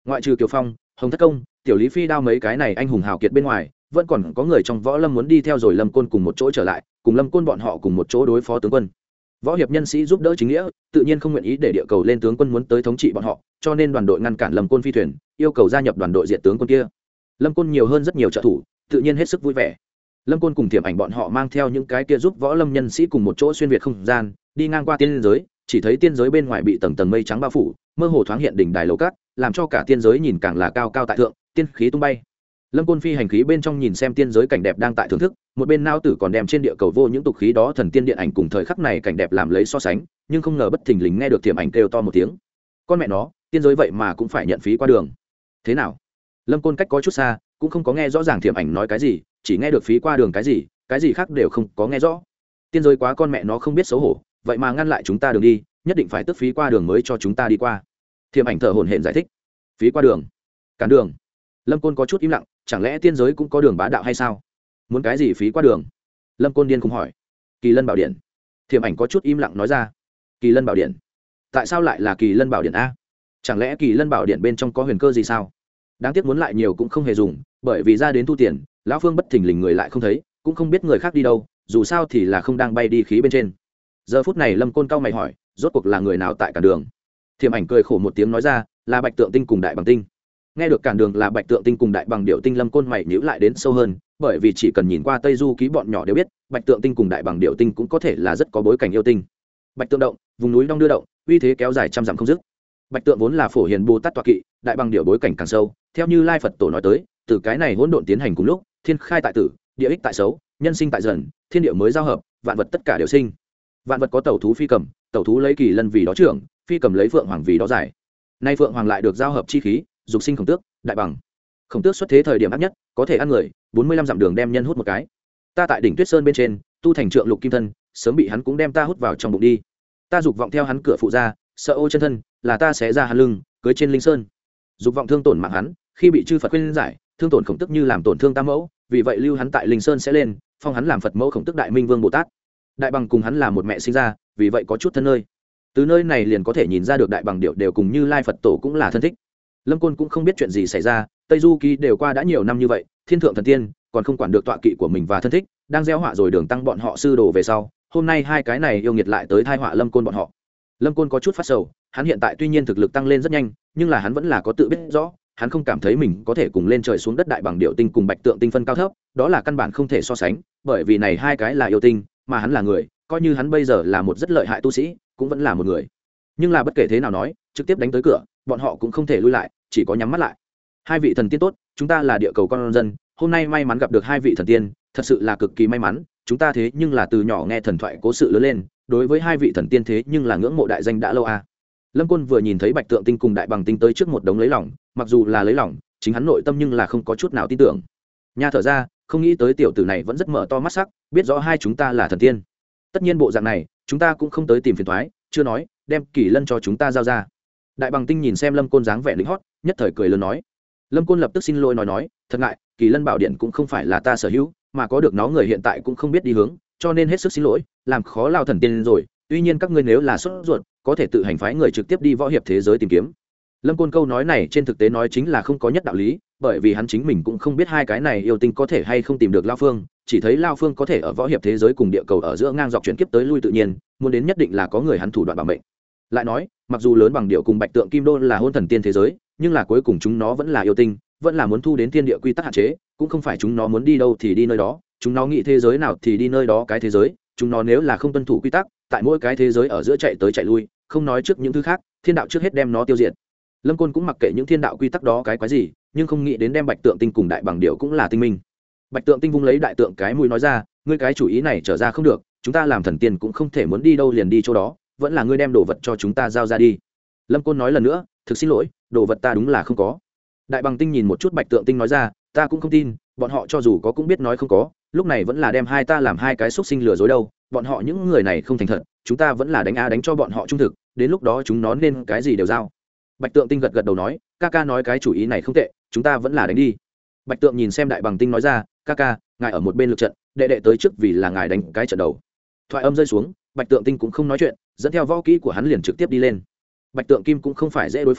ngoại trừ kiều phong, hồng thất công, tiểu lý phi đao mấy cái này anh hùng hào kiệt bên ngoài, vẫn còn có người trong võ lâm muốn đi theo rồi lâm côn cùng một chỗ trở lại, cùng lâm côn bọn họ cùng một chỗ đối phó tướng quân. Võ hiệp nhân sĩ giúp đỡ chính nghĩa, tự nhiên không nguyện ý để địa cầu lên tướng quân muốn tới thống trị bọn họ, cho nên đoàn đội ngăn cản lâm côn phi thuyền, yêu cầu gia nhập đoàn đội diệt tướng quân kia. Lâm côn nhiều hơn rất nhiều trợ thủ, tự nhiên hết sức vui vẻ. Lâm côn cùng Thiểm Ảnh bọn họ mang theo những cái kia giúp võ lâm nhân sĩ cùng một chỗ xuyên việt không gian, đi ngang qua tiên giới, chỉ thấy tiên giới bên ngoài bị tầng tầng mây trắng bao phủ, mơ hồ thoáng hiện đỉnh đài lầu cát, làm cho cả tiên giới nhìn càng là cao cao tại thượng, tiên khí tung bay. Lâm côn phi hành khí bên trong nhìn xem tiên giới cảnh đẹp đang tại thưởng thức, một bên nao tử còn đem trên địa cầu vô những tục khí đó thần tiên điện ảnh cùng thời khắc này cảnh đẹp làm lấy so sánh, nhưng không ngờ bất thình lình nghe được Thiểm Ảnh kêu to một tiếng. Con mẹ nó, tiên giới vậy mà cũng phải nhận phí qua đường. Thế nào? Lâm côn cách có chút xa, cũng không có nghe rõ ràng Thiểm Ảnh nói cái gì, chỉ nghe được phí qua đường cái gì, cái gì khác đều không có nghe rõ. Tiên giới quá con mẹ nó không biết xấu hổ, vậy mà ngăn lại chúng ta đường đi, nhất định phải tức phí qua đường mới cho chúng ta đi qua. Thiểm Ảnh thở hổn hển giải thích. Phí qua đường? Cản đường? Lâm côn có chút im lặng, chẳng lẽ tiên giới cũng có đường bá đạo hay sao? Muốn cái gì phí qua đường? Lâm côn điên cùng hỏi. Kỳ Lân Bảo Điện. Thiểm Ảnh có chút im lặng nói ra. Kỳ Lân Bảo Điện? Tại sao lại là Kỳ Lân Bảo Điện a? Chẳng lẽ Kỳ Lân Bảo Điện bên trong có huyền cơ gì sao? Đáng tiếc muốn lại nhiều cũng không hề dùng, bởi vì ra đến thu tiền, lão Phương bất thình lình người lại không thấy, cũng không biết người khác đi đâu, dù sao thì là không đang bay đi khí bên trên. Giờ phút này Lâm côn cau mày hỏi, rốt cuộc là người nào tại cản đường? Thiểm Ảnh cười khổ một tiếng nói ra, là Bạch Tượng Tinh cùng Đại Bằng Tinh. Nghe được cản đường là Bạch Tượng Tinh cùng Đại Bằng Điểu Tinh, Lâm côn mày nhíu lại đến sâu hơn, bởi vì chỉ cần nhìn qua Tây Du ký bọn nhỏ đều biết, Bạch Tượng Tinh cùng Đại Bằng Điểu Tinh cũng có thể là rất có bối cảnh yêu tinh. Bạch Tượng động, vùng núi đong đưa động, uy thế kéo dài trăm dặm không dứt. Bạch Tượng vốn là phổ hiền Bồ Tát tọa kỵ, Đại Bằng Điểu bối cảnh càng sâu, theo như Lai Phật tổ nói tới, từ cái này hỗn độn tiến hành cùng lúc, thiên khai tại tử, địa ích tại xấu, nhân sinh tại dần, thiên địa mới giao hợp, vạn vật tất cả đều sinh. Vạn vật có tẩu thú phi cầm, tẩu thú lấy kỳ lân vì đó trưởng, phi cầm lấy phượng hoàng vì đó giải. Nay phượng hoàng lại được giao hợp chi khí, dục sinh khổng tước, đại bằng. Khổng tước xuất thế thời điểm ác nhất, có thể ăn người, bốn mươi lăm dặm đường đem nhân hút một cái. Ta tại đỉnh Tuyết Sơn bên trên, tu thành trượng lục kim thân, sớm bị hắn cũng đem ta hút vào trong bụng đi. Ta dục vọng theo hắn cửa phụ ra, sợ ô chân thân, là ta xé ra hắn lưng, cưới trên linh sơn. Dục vọng thương tổn mạng hắn, khi bị chư Phật khuyên giải, thương tổn khổng tước như làm tổn thương tam mẫu, vì vậy lưu hắn tại linh sơn sẽ lên, phong hắn làm Phật mẫu khổng tước đại minh vương Bồ Tát. Đại bằng cùng hắn là một mẹ sinh ra, vì vậy có chút thân nơi. Từ nơi này liền có thể nhìn ra được Đại Bằng Điểu đều cùng Như Lai Phật tổ cũng là thân thích. Lâm côn cũng không biết chuyện gì xảy ra, Tây Du ký đều qua đã nhiều năm như vậy, thiên thượng thần tiên còn không quản được tọa kỵ của mình và thân thích, đang gieo họa rồi đường tăng bọn họ sư đồ về sau, hôm nay hai cái này yêu nghiệt lại tới thai họa Lâm côn bọn họ. Lâm côn có chút phát sầu, hắn hiện tại tuy nhiên thực lực tăng lên rất nhanh, nhưng là hắn vẫn là có tự biết rõ, hắn không cảm thấy mình có thể cùng lên trời xuống đất Đại Bằng Điểu tinh cùng Bạch Tượng tinh phân cao thấp, đó là căn bản không thể so sánh, bởi vì này hai cái là yêu tinh, mà hắn là người, coi như hắn bây giờ là một rất lợi hại tu sĩ, cũng vẫn là một người. Nhưng là bất kể thế nào nói, trực tiếp đánh tới cửa, bọn họ cũng không thể lui lại, chỉ có nhắm mắt lại. Hai vị thần tiên tốt, chúng ta là địa cầu con dân, hôm nay may mắn gặp được hai vị thần tiên, thật sự là cực kỳ may mắn, chúng ta thế nhưng là từ nhỏ nghe thần thoại cố sự lớn lên, đối với hai vị thần tiên thế nhưng là ngưỡng mộ đại danh đã lâu à. Lâm Côn vừa nhìn thấy Bạch Tượng tinh cùng Đại Bằng tinh tới trước một đống lấy lòng, mặc dù là lấy lòng, chính hắn nội tâm nhưng là không có chút nào tin tưởng. Nha thở ra, không nghĩ tới tiểu tử này vẫn rất mở to mắt sắc, biết rõ hai chúng ta là thần tiên. Tất nhiên bộ dạng này, chúng ta cũng không tới tìm phiền toái, chưa nói, đem Kỳ Lân cho chúng ta giao ra. Đại Bằng tinh nhìn xem Lâm Côn dáng vẻ lính hót, nhất thời cười lớn nói. Lâm Côn lập tức xin lỗi nói nói, thật ngại, Kỳ Lân bảo điện cũng không phải là ta sở hữu, mà có được nó người hiện tại cũng không biết đi hướng, cho nên hết sức xin lỗi, làm khó lao thần tiên rồi. Tuy nhiên các ngươi nếu là sốt ruột, có thể tự hành phái người trực tiếp đi võ hiệp thế giới tìm kiếm. Lâm Côn câu nói này trên thực tế nói chính là không có nhất đạo lý, bởi vì hắn chính mình cũng không biết hai cái này yêu tinh có thể hay không tìm được Lao Phương, chỉ thấy Lao Phương có thể ở võ hiệp thế giới cùng địa cầu ở giữa ngang dọc chuyển kiếp tới lui tự nhiên, muốn đến nhất định là có người hắn thủ đoạn bảo mệnh. Lại nói, mặc dù lớn bằng điệu cùng Bạch Tượng Kim Đô là hôn thần tiên thế giới, nhưng là cuối cùng chúng nó vẫn là yêu tinh, vẫn là muốn thu đến thiên địa quy tắc hạn chế, cũng không phải chúng nó muốn đi đâu thì đi nơi đó, chúng nó nghĩ thế giới nào thì đi nơi đó cái thế giới, chúng nó nếu là không tuân thủ quy tắc, tại mỗi cái thế giới ở giữa chạy tới chạy lui, không nói trước những thứ khác, thiên đạo trước hết đem nó tiêu diệt. Lâm Côn cũng mặc kệ những thiên đạo quy tắc đó cái quái gì, nhưng không nghĩ đến đem Bạch Tượng tinh cùng Đại Bằng điệu cũng là tinh minh. Bạch Tượng tinh vung lấy đại tượng cái mũi nói ra, ngươi cái chủ ý này trở ra không được, chúng ta làm thần tiên cũng không thể muốn đi đâu liền đi chỗ đó, vẫn là ngươi đem đồ vật cho chúng ta giao ra đi. Lâm Côn nói lần nữa, thực xin lỗi, đồ vật ta đúng là không có. Đại Bằng tinh nhìn một chút Bạch Tượng tinh nói ra, ta cũng không tin, bọn họ cho dù có cũng biết nói không có, lúc này vẫn là đem hai ta làm hai cái xúc sinh lừa dối đâu, bọn họ những người này không thành thật, chúng ta vẫn là đánh a đánh cho bọn họ trung thực, đến lúc đó chúng nó nên cái gì đều giao. Bạch Tượng tinh gật gật đầu nói, ca ca nói cái chủ ý này không tệ, chúng ta vẫn là đánh đi. Bạch Tượng nhìn xem Đại Bằng tinh nói ra, ca ca, ngài ở một bên lực trận, đệ đệ tới trước vì là ngài đánh cái trận đầu. Thoại âm rơi xuống, Bạch Tượng tinh cũng không nói chuyện, dẫn theo võ kỹ của hắn liền trực tiếp đi lên. Bạch Tượng kim cũng không phải dễ đối phó,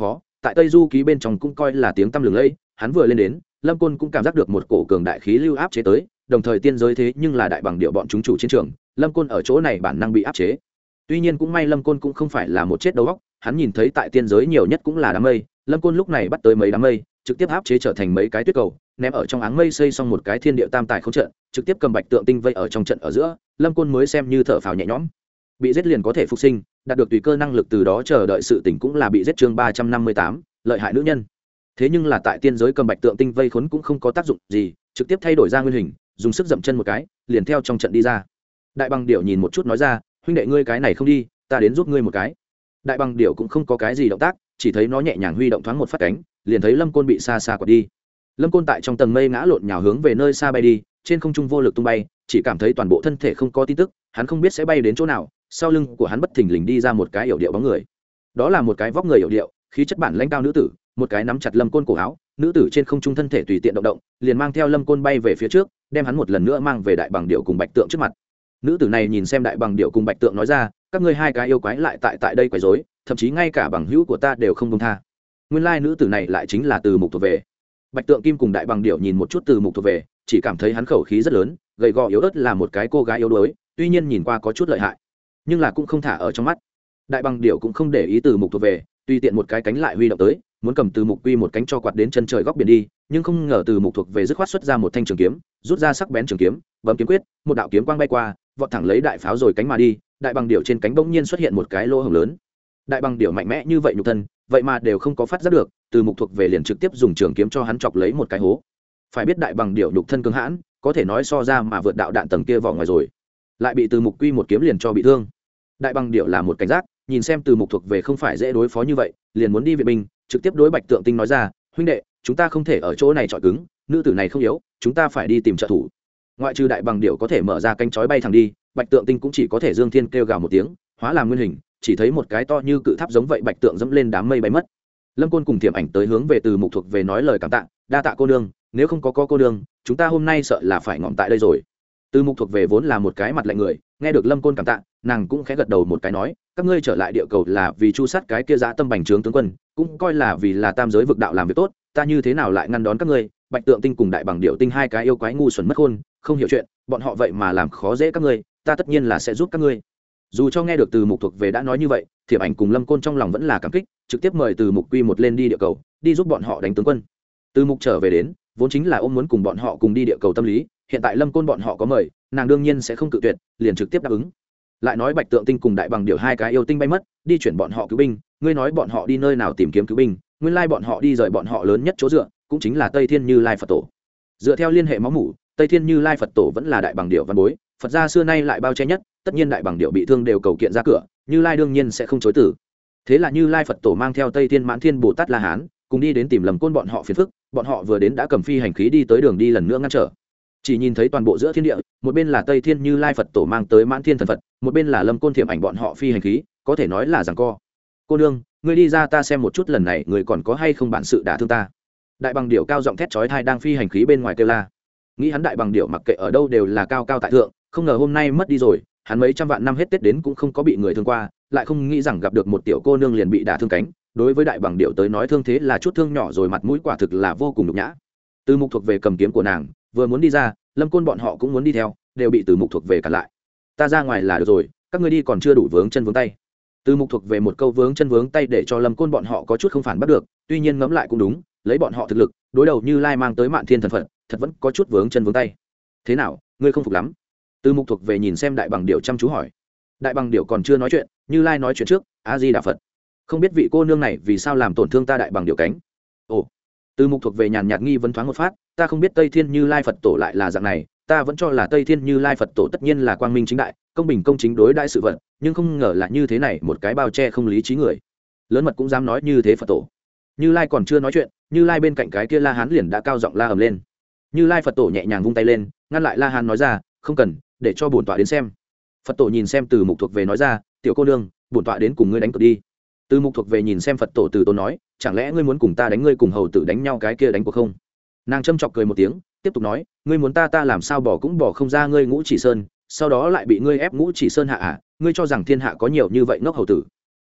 tại Tây Du ký bên trong cũng coi là tiếng tăm lừng lẫy. Hắn vừa lên đến, Lâm Côn cũng cảm giác được một cổ cường đại khí lưu áp chế tới, đồng thời tiên giới thế nhưng là đại bằng điệu bọn chúng chủ chiến trường, Lâm Côn ở chỗ này bản năng bị áp chế. Tuy nhiên cũng may Lâm Côn cũng không phải là một chết đầu óc, hắn nhìn thấy tại tiên giới nhiều nhất cũng là đám mây, Lâm Côn lúc này bắt tới mấy đám mây, trực tiếp áp chế trở thành mấy cái tuyết cầu, ném ở trong áng mây xây xong một cái thiên địa tam tài không trận, trực tiếp cầm bạch tượng tinh vây ở trong trận ở giữa, Lâm Côn mới xem như thở phào nhẹ nhõm. Bị giết liền có thể phục sinh, đạt được tùy cơ năng lực từ đó chờ đợi sự tỉnh cũng là bị giết chương ba trăm năm mươi tám, lợi hại nữ nhân. Thế nhưng là tại tiên giới cầm bạch tượng tinh vây khốn cũng không có tác dụng gì, trực tiếp thay đổi ra nguyên hình, dùng sức dậm chân một cái, liền theo trong trận đi ra. Đại bằng điểu nhìn một chút nói ra, huynh đệ ngươi cái này không đi, ta đến giúp ngươi một cái. Đại bằng điểu cũng không có cái gì động tác, chỉ thấy nó nhẹ nhàng huy động thoáng một phát cánh, liền thấy Lâm Côn bị xa xa quật đi. Lâm Côn tại trong tầng mây ngã lộn nhào hướng về nơi xa bay đi, trên không trung vô lực tung bay, chỉ cảm thấy toàn bộ thân thể không có tin tức, hắn không biết sẽ bay đến chỗ nào. Sau lưng của hắn bất thình lình đi ra một cái yểu điệu bóng người. Đó là một cái vóc người yểu điệu, khí chất bản lãnh cao nữ tử, một cái nắm chặt Lâm Côn cổ áo, nữ tử trên không trung thân thể tùy tiện động động, liền mang theo Lâm Côn bay về phía trước, đem hắn một lần nữa mang về đại bằng điệu cùng bạch tượng trước mặt. Nữ tử này nhìn xem đại bằng điệu cùng bạch tượng nói ra, các ngươi hai cái yêu quái lại tại tại đây quấy rối, thậm chí ngay cả bằng hữu của ta đều không buông tha. Nguyên lai nữ tử này lại chính là Từ Mục thuộc về. Bạch tượng kim cùng đại bằng điệu nhìn một chút Từ Mục thuộc về, chỉ cảm thấy hắn khẩu khí rất lớn, gầy gò yếu ớt là một cái cô gái yếu đuối, tuy nhiên nhìn qua có chút lợi hại, nhưng là cũng không thả ở trong mắt. Đại bằng điệu cũng không để ý Từ Mục thuộc về, tùy tiện một cái cánh lại huy động tới, muốn cầm Từ Mục quy một cánh cho quạt đến chân trời góc biển đi, nhưng không ngờ Từ Mục thuộc về dứt khoát xuất ra một thanh trường kiếm, rút ra sắc bén trường kiếm, bấm kiếm quyết, một đạo kiếm quang bay qua, vọt thẳng lấy đại pháo rồi cánh mà đi. Đại bằng điệu trên cánh bỗng nhiên xuất hiện một cái lỗ hổng lớn. Đại bằng điệu mạnh mẽ như vậy nhục thân, vậy mà đều không có phát giác được, Từ Mục thuộc về liền trực tiếp dùng trường kiếm cho hắn chọc lấy một cái hố. Phải biết đại bằng điệu nhục thân cứng hãn, có thể nói so ra mà vượt đạo đạn tầng kia vỏ ngoài rồi, lại bị Từ Mục quy một kiếm liền cho bị thương. Đại bằng điệu là một cảnh giác, nhìn xem Từ Mục thuộc về không phải dễ đối phó như vậy, liền muốn đi viện binh, trực tiếp đối bạch tượng tinh nói ra, huynh đệ, chúng ta không thể ở chỗ này chọi cứng, nữ tử này không yếu, chúng ta phải đi tìm trợ thủ. Ngoại trừ đại bằng điệu có thể mở ra cánh chói bay thẳng đi, bạch tượng tinh cũng chỉ có thể dương thiên kêu gào một tiếng, hóa làm nguyên hình, chỉ thấy một cái to như cự tháp giống vậy bạch tượng dẫm lên đám mây bay mất. Lâm Côn cùng Thiểm Ảnh tới hướng về Từ Mục thuộc về nói lời cảm tạ, đa tạ cô nương, nếu không có có cô nương, chúng ta hôm nay sợ là phải ngỏm tại đây rồi. Từ Mục thuộc về vốn là một cái mặt lạnh người, nghe được Lâm Côn cảm tạ, nàng cũng khẽ gật đầu một cái nói, các ngươi trở lại địa cầu là vì chu sát cái kia dã tâm bành trướng tướng quân, cũng coi là vì là tam giới vực đạo làm việc tốt, ta như thế nào lại ngăn đón các ngươi? Bạch tượng tinh cùng đại bằng điệu tinh hai cái yêu quái ngu xuẩn mất khôn, không hiểu chuyện, bọn họ vậy mà làm khó dễ các ngươi, ta tất nhiên là sẽ giúp các ngươi. Dù cho nghe được Từ Mục thuộc về đã nói như vậy, Thiểm Ảnh cùng Lâm Côn trong lòng vẫn là cảm kích, trực tiếp mời Từ Mục quy một lên đi địa cầu, đi giúp bọn họ đánh tướng quân. Từ Mục trở về đến, vốn chính là ôm muốn cùng bọn họ cùng đi địa cầu tâm lý, hiện tại Lâm Côn bọn họ có mời, nàng đương nhiên sẽ không cự tuyệt, liền trực tiếp đáp ứng. Lại nói bạch tượng tinh cùng đại bằng điệu hai cái yêu tinh bay mất, đi chuyển bọn họ cứu binh, ngươi nói bọn họ đi nơi nào tìm kiếm cứu binh, nguyên lai bọn họ đi rời bọn họ lớn nhất chỗ dựa, cũng chính là Tây Thiên Như Lai Phật Tổ. Dựa theo liên hệ máu mủ, Tây Thiên Như Lai Phật Tổ vẫn là đại bằng điệu văn bối, Phật gia xưa nay lại bao che nhất, tất nhiên đại bằng điệu bị thương đều cầu kiện ra cửa, Như Lai đương nhiên sẽ không chối từ. Thế là Như Lai Phật Tổ mang theo Tây Thiên Mãn Thiên Bồ Tát La Hán, cùng đi đến tìm Lâm Côn bọn họ phiền phức, bọn họ vừa đến đã cầm phi hành khí đi tới đường đi lần nữa ngăn trở. Chỉ nhìn thấy toàn bộ giữa thiên địa, một bên là Tây Thiên Như Lai Phật Tổ mang tới Mãn Thiên thần Phật, một bên là Lâm Côn Thiểm Ảnh bọn họ phi hành khí, có thể nói là giằng co. Cô nương, ngươi đi ra ta xem một chút lần này người còn có hay không bản sự đả thương ta. Đại bằng điệu cao giọng thét chói tai đang phi hành khí bên ngoài kêu la. Nghĩ hắn đại bằng điệu mặc kệ ở đâu đều là cao cao tại thượng, không ngờ hôm nay mất đi rồi, hắn mấy trăm vạn năm hết Tết đến cũng không có bị người thương qua, lại không nghĩ rằng gặp được một tiểu cô nương liền bị đả thương cánh. Đối với đại bằng điệu tới nói thương thế là chút thương nhỏ rồi, mặt mũi quả thực là vô cùng nhục nhã. Từ Mục thuộc về cầm kiếm của nàng, vừa muốn đi ra, Lâm Côn bọn họ cũng muốn đi theo, đều bị Từ Mục thuộc về cản lại. Ta ra ngoài là được rồi, các ngươi đi còn chưa đủ vướng chân vướng tay. Từ Mục thuộc về một câu vướng chân vướng tay để cho Lâm Côn bọn họ có chút không phản bắt được, tuy nhiên ngẫm lại cũng đúng, lấy bọn họ thực lực, đối đầu Như Lai mang tới Mạn Thiên thần Phật, thật vẫn có chút vướng chân vướng tay. Thế nào, ngươi không phục lắm? Từ Mục thuộc về nhìn xem đại bằng điệu chăm chú hỏi. Đại bằng điệu còn chưa nói chuyện, Như Lai nói chuyện trước, A Di Đà Phật. Không biết vị cô nương này vì sao làm tổn thương ta đại bằng điệu cánh? Ồ. Từ Mục thuộc về nhàn nhạt nghi vấn thoáng một phát, ta không biết Tây Thiên Như Lai Phật Tổ lại là dạng này, ta vẫn cho là Tây Thiên Như Lai Phật Tổ tất nhiên là quang minh chính đại, công bình công chính đối đãi sự vật, nhưng không ngờ là như thế này, một cái bao che không lý trí người. Lớn mật cũng dám nói như thế Phật Tổ. Như Lai còn chưa nói chuyện, Như Lai bên cạnh cái kia La Hán liền đã cao giọng la ầm lên. Như Lai Phật Tổ nhẹ nhàng vung tay lên, ngăn lại La Hán nói ra, không cần, để cho bổn tọa đến xem. Phật Tổ nhìn xem Từ Mục thuộc về nói ra, tiểu cô nương, bổn tọa đến cùng ngươi đánh cược đi. Từ Mục thuộc về nhìn xem Phật Tổ từ tốn nói, chẳng lẽ ngươi muốn cùng ta đánh, ngươi cùng hầu tử đánh nhau cái kia đánh cuộc không? Nàng châm chọc cười một tiếng, tiếp tục nói, ngươi muốn ta ta làm sao bỏ cũng bỏ không ra ngươi Ngũ Chỉ Sơn, sau đó lại bị ngươi ép Ngũ Chỉ Sơn hạ à? Ngươi cho rằng thiên hạ có nhiều như vậy ngốc hầu tử?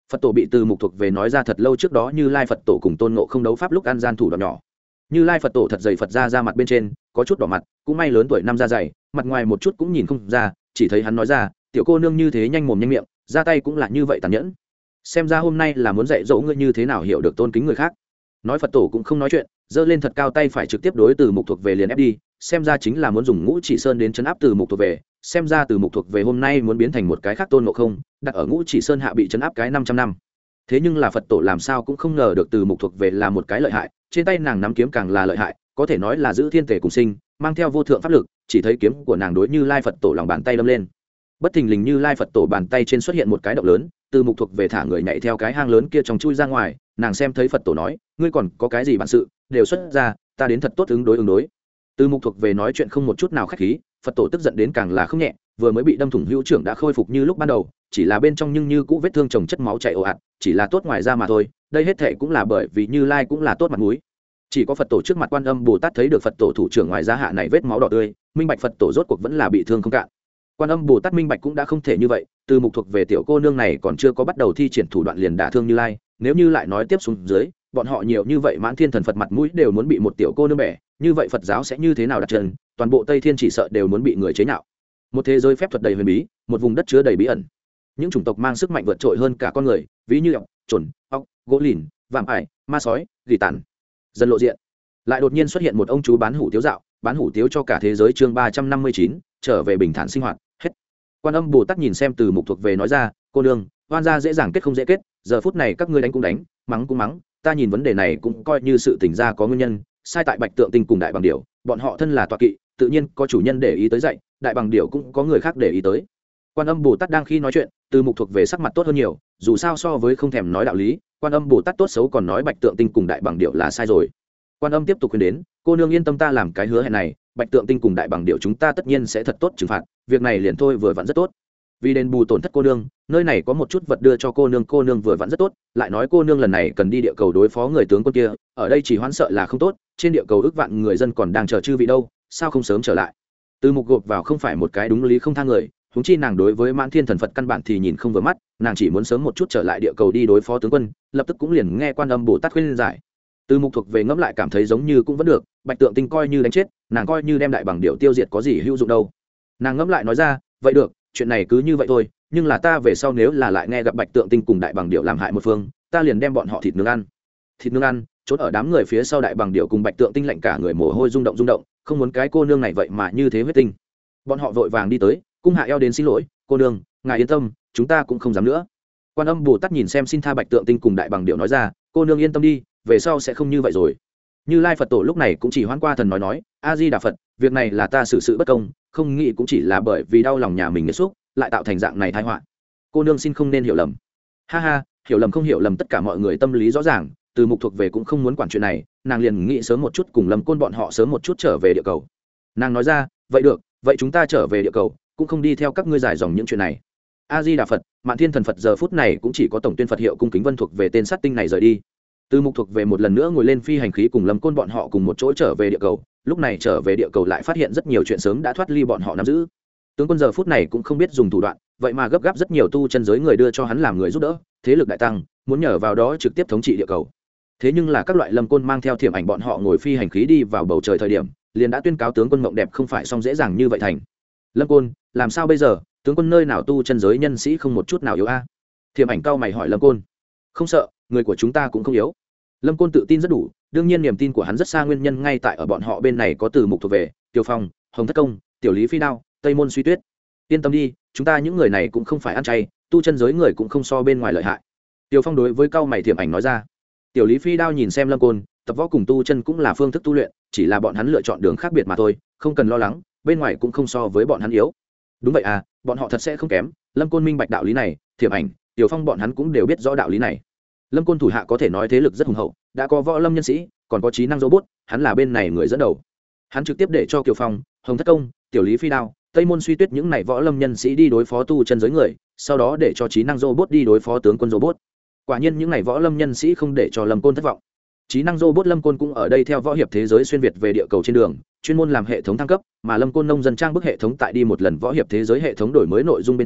Phật tổ bị Từ Mục thuộc về nói ra thật lâu trước đó Như Lai Phật tổ cùng Tôn Ngộ không đấu pháp lúc ăn gian thủ đoạn nhỏ. Như Lai Phật tổ thật dày Phật ra ra mặt bên trên có chút đỏ mặt, cũng may lớn tuổi năm da dày, mặt ngoài một chút cũng nhìn không ra, chỉ thấy hắn nói ra, tiểu cô nương như thế nhanh mồm nhanh miệng, ra tay cũng là như vậy tàn nhẫn. Xem ra hôm nay là muốn dạy dỗ ngươi như thế nào hiểu được tôn kính người khác. Nói Phật tổ cũng không nói chuyện, giơ lên thật cao tay phải trực tiếp đối Từ Mục thuộc về liền ép đi, xem ra chính là muốn dùng Ngũ Chỉ Sơn đến trấn áp Từ Mục thuộc về, xem ra Từ Mục thuộc về hôm nay muốn biến thành một cái khác Tôn Ngộ Không, đặt ở Ngũ Chỉ Sơn hạ bị trấn áp cái năm trăm năm. Thế nhưng là Phật tổ làm sao cũng không ngờ được Từ Mục thuộc về là một cái lợi hại, trên tay nàng nắm kiếm càng là lợi hại, có thể nói là giữ thiên thể cùng sinh, mang theo vô thượng pháp lực, chỉ thấy kiếm của nàng đối Như Lai Phật tổ lòng bàn tay đâm lên. Bất thình lình Như Lai Phật tổ bàn tay trên xuất hiện một cái động lớn, Từ Mục thuộc về thả người nhảy theo cái hang lớn kia trong chui ra ngoài, nàng xem thấy Phật tổ nói, ngươi còn có cái gì bản sự, đều xuất ra, ta đến thật tốt ứng đối ứng đối. Từ Mục thuộc về nói chuyện không một chút nào khách khí, Phật tổ tức giận đến càng là không nhẹ, vừa mới bị đâm thủng hữu trưởng đã khôi phục như lúc ban đầu, chỉ là bên trong nhưng như cũ vết thương chồng chất máu chảy ồ ạt, chỉ là tốt ngoài ra mà thôi, đây hết thệ cũng là bởi vì Như Lai cũng là tốt mặt mũi. Chỉ có Phật tổ trước mặt Quan Âm Bồ Tát thấy được Phật tổ thủ trưởng ngoài ra hạ này vết máu đỏ tươi, minh bạch Phật tổ rốt cuộc vẫn là bị thương không cạn. Quan Âm Bồ Tát minh bạch cũng đã không thể như vậy, Từ Mục thuộc về tiểu cô nương này còn chưa có bắt đầu thi triển thủ đoạn liền đả thương Như Lai, nếu như lại nói tiếp xuống dưới, bọn họ nhiều như vậy Mãn Thiên Thần Phật mặt mũi đều muốn bị một tiểu cô nương bẻ, như vậy Phật giáo sẽ như thế nào đặt chân, toàn bộ Tây Thiên chỉ sợ đều muốn bị người chế nhạo. Một thế giới phép thuật đầy huyền bí, một vùng đất chứa đầy bí ẩn. Những chủng tộc mang sức mạnh vượt trội hơn cả con người, ví như ọc, chuẩn, ọc, gỗ lìn, vạm ải, ma sói, gỉ tàn. Dần lộ diện. Lại đột nhiên xuất hiện một ông chú bán hủ tiếu dạo, bán hủ tiếu cho cả thế giới chương ba trăm năm mươi chín, trở về bình thản sinh hoạt, hết. Quan Âm Bồ Tát nhìn xem Từ Mục thuộc về nói ra, cô nương, oan gia dễ dàng kết không dễ kết, giờ phút này các ngươi đánh cũng đánh, mắng cũng mắng, ta nhìn vấn đề này cũng coi như sự tỉnh ra có nguyên nhân, sai tại Bạch Tượng Tinh cùng Đại Bằng Điểu, bọn họ thân là tọa kỵ, tự nhiên có chủ nhân để ý tới dạy, Đại Bằng Điểu cũng có người khác để ý tới. Quan Âm Bồ Tát đang khi nói chuyện, Từ Mục thuộc về sắc mặt tốt hơn nhiều, dù sao so với không thèm nói đạo lý, Quan Âm Bồ Tát tốt xấu còn nói Bạch Tượng Tinh cùng Đại Bằng Điểu là sai rồi. Quan Âm tiếp tục khuyên đến, cô nương yên tâm, ta làm cái hứa hẹn này, Bạch Tượng Tinh cùng Đại Bằng Điểu chúng ta tất nhiên sẽ thật tốt trừng phạt, việc này liền thôi vừa vặn rất tốt. Vì đền bù tổn thất cô nương, nơi này có một chút vật đưa cho cô nương, cô nương vừa vặn rất tốt, lại nói cô nương lần này cần đi địa cầu đối phó người tướng quân kia, ở đây chỉ hoãn sợ là không tốt, trên địa cầu ước vạn người dân còn đang chờ chư vị đâu, sao không sớm trở lại. Từ Mục gộp vào không phải một cái đúng lý không tha người, huống chi nàng đối với Mãn Thiên Thần Phật căn bản thì nhìn không vừa mắt, nàng chỉ muốn sớm một chút trở lại địa cầu đi đối phó tướng quân, lập tức cũng liền nghe Quan Âm Bồ Tát khuyên giải. Từ Mục thuộc về ngẫm lại cảm thấy giống như cũng vẫn được, Bạch Tượng Tinh coi như đánh chết, nàng coi như đem Đại Bằng Điểu tiêu diệt có gì hữu dụng đâu. Nàng ngẫm lại nói ra, vậy được, chuyện này cứ như vậy thôi, nhưng là ta về sau nếu là lại nghe gặp Bạch Tượng Tinh cùng Đại Bằng Điểu làm hại một phương, ta liền đem bọn họ thịt nướng ăn. Thịt nướng ăn, trốn ở đám người phía sau Đại Bằng Điểu cùng Bạch Tượng Tinh lạnh cả người mồ hôi rung động rung động, không muốn cái cô nương này vậy mà như thế huyết tinh. Bọn họ vội vàng đi tới, cung hạ eo đến xin lỗi, cô nương, ngài yên tâm, chúng ta cũng không dám nữa. Quan Âm Bồ Tát nhìn xem xin tha Bạch Tượng Tinh cùng Đại Bằng Điểu nói ra, cô nương yên tâm đi, về sau sẽ không như vậy rồi. Như Lai Phật tổ lúc này cũng chỉ hoan qua thần nói nói, A Di Đà Phật, việc này là ta xử sự bất công, không nghĩ cũng chỉ là bởi vì đau lòng nhà mình nghiệt xúc, lại tạo thành dạng này tai họa. Cô nương xin không nên hiểu lầm. Ha ha, hiểu lầm không hiểu lầm, tất cả mọi người tâm lý rõ ràng, Từ Mục thuộc về cũng không muốn quản chuyện này, nàng liền nghĩ sớm một chút cùng Lâm Côn bọn họ sớm một chút trở về địa cầu. Nàng nói ra, vậy được, vậy chúng ta trở về địa cầu, cũng không đi theo các ngươi giải dòng những chuyện này. A Di Đà Phật, Mạn Thiên Thần Phật giờ phút này cũng chỉ có tổng tuyên Phật hiệu cung kính vân thuộc về tên sát tinh này rời đi. Từ Mục thuộc về một lần nữa ngồi lên phi hành khí cùng Lâm Côn bọn họ cùng một chỗ trở về địa cầu, lúc này trở về địa cầu lại phát hiện rất nhiều chuyện sớm đã thoát ly bọn họ nắm giữ. Tướng quân giờ phút này cũng không biết dùng thủ đoạn, vậy mà gấp gáp rất nhiều tu chân giới người đưa cho hắn làm người giúp đỡ, thế lực đại tăng, muốn nhờ vào đó trực tiếp thống trị địa cầu. Thế nhưng là các loại Lâm Côn mang theo thiểm ảnh bọn họ ngồi phi hành khí đi vào bầu trời thời điểm, liền đã tuyên cáo tướng quân mộng đẹp không phải xong dễ dàng như vậy thành. Lâm Côn, làm sao bây giờ, tướng quân nơi nào tu chân giới nhân sĩ không một chút nào yếu a? À? Thiểm ảnh cao mày hỏi Lâm Côn. Không sợ, người của chúng ta cũng không yếu. Lâm Côn tự tin rất đủ, đương nhiên niềm tin của hắn rất xa nguyên nhân ngay tại ở bọn họ bên này có Từ Mục thuộc về, Tiêu Phong, Hồng Thất Công, Tiểu Lý Phi Đao, Tây Môn Suy Tuyết. Yên tâm đi, chúng ta những người này cũng không phải ăn chay, tu chân giới người cũng không so bên ngoài lợi hại. Tiêu Phong đối với cao mày thiểm ảnh nói ra. Tiểu Lý Phi Đao nhìn xem Lâm Côn, tập võ cùng tu chân cũng là phương thức tu luyện, chỉ là bọn hắn lựa chọn đường khác biệt mà thôi, không cần lo lắng, bên ngoài cũng không so với bọn hắn yếu. Đúng vậy à, bọn họ thật sẽ không kém. Lâm Côn minh bạch đạo lý này, thiểm ảnh, Tiểu Phong bọn hắn cũng đều biết rõ đạo lý này. Lâm Côn thủ hạ có thể nói thế lực rất hùng hậu, đã có võ lâm nhân sĩ, còn có trí năng robot, hắn là bên này người dẫn đầu. Hắn trực tiếp để cho Kiều Phong, Hồng Thất Công, Tiểu Lý Phi Đao, Tây Môn Suy Tuyết những này võ lâm nhân sĩ đi đối phó tu chân giới người, sau đó để cho trí năng robot đi đối phó tướng quân robot. Quả nhiên những này võ lâm nhân sĩ không để cho Lâm Côn thất vọng. Trí năng robot Lâm Côn cũng ở đây theo võ hiệp thế giới xuyên việt về địa cầu trên đường, chuyên môn làm hệ thống thăng cấp, mà Lâm Côn nông dân trang bức hệ thống tại đi một lần võ hiệp thế giới hệ thống đổi mới nội dung bên trong,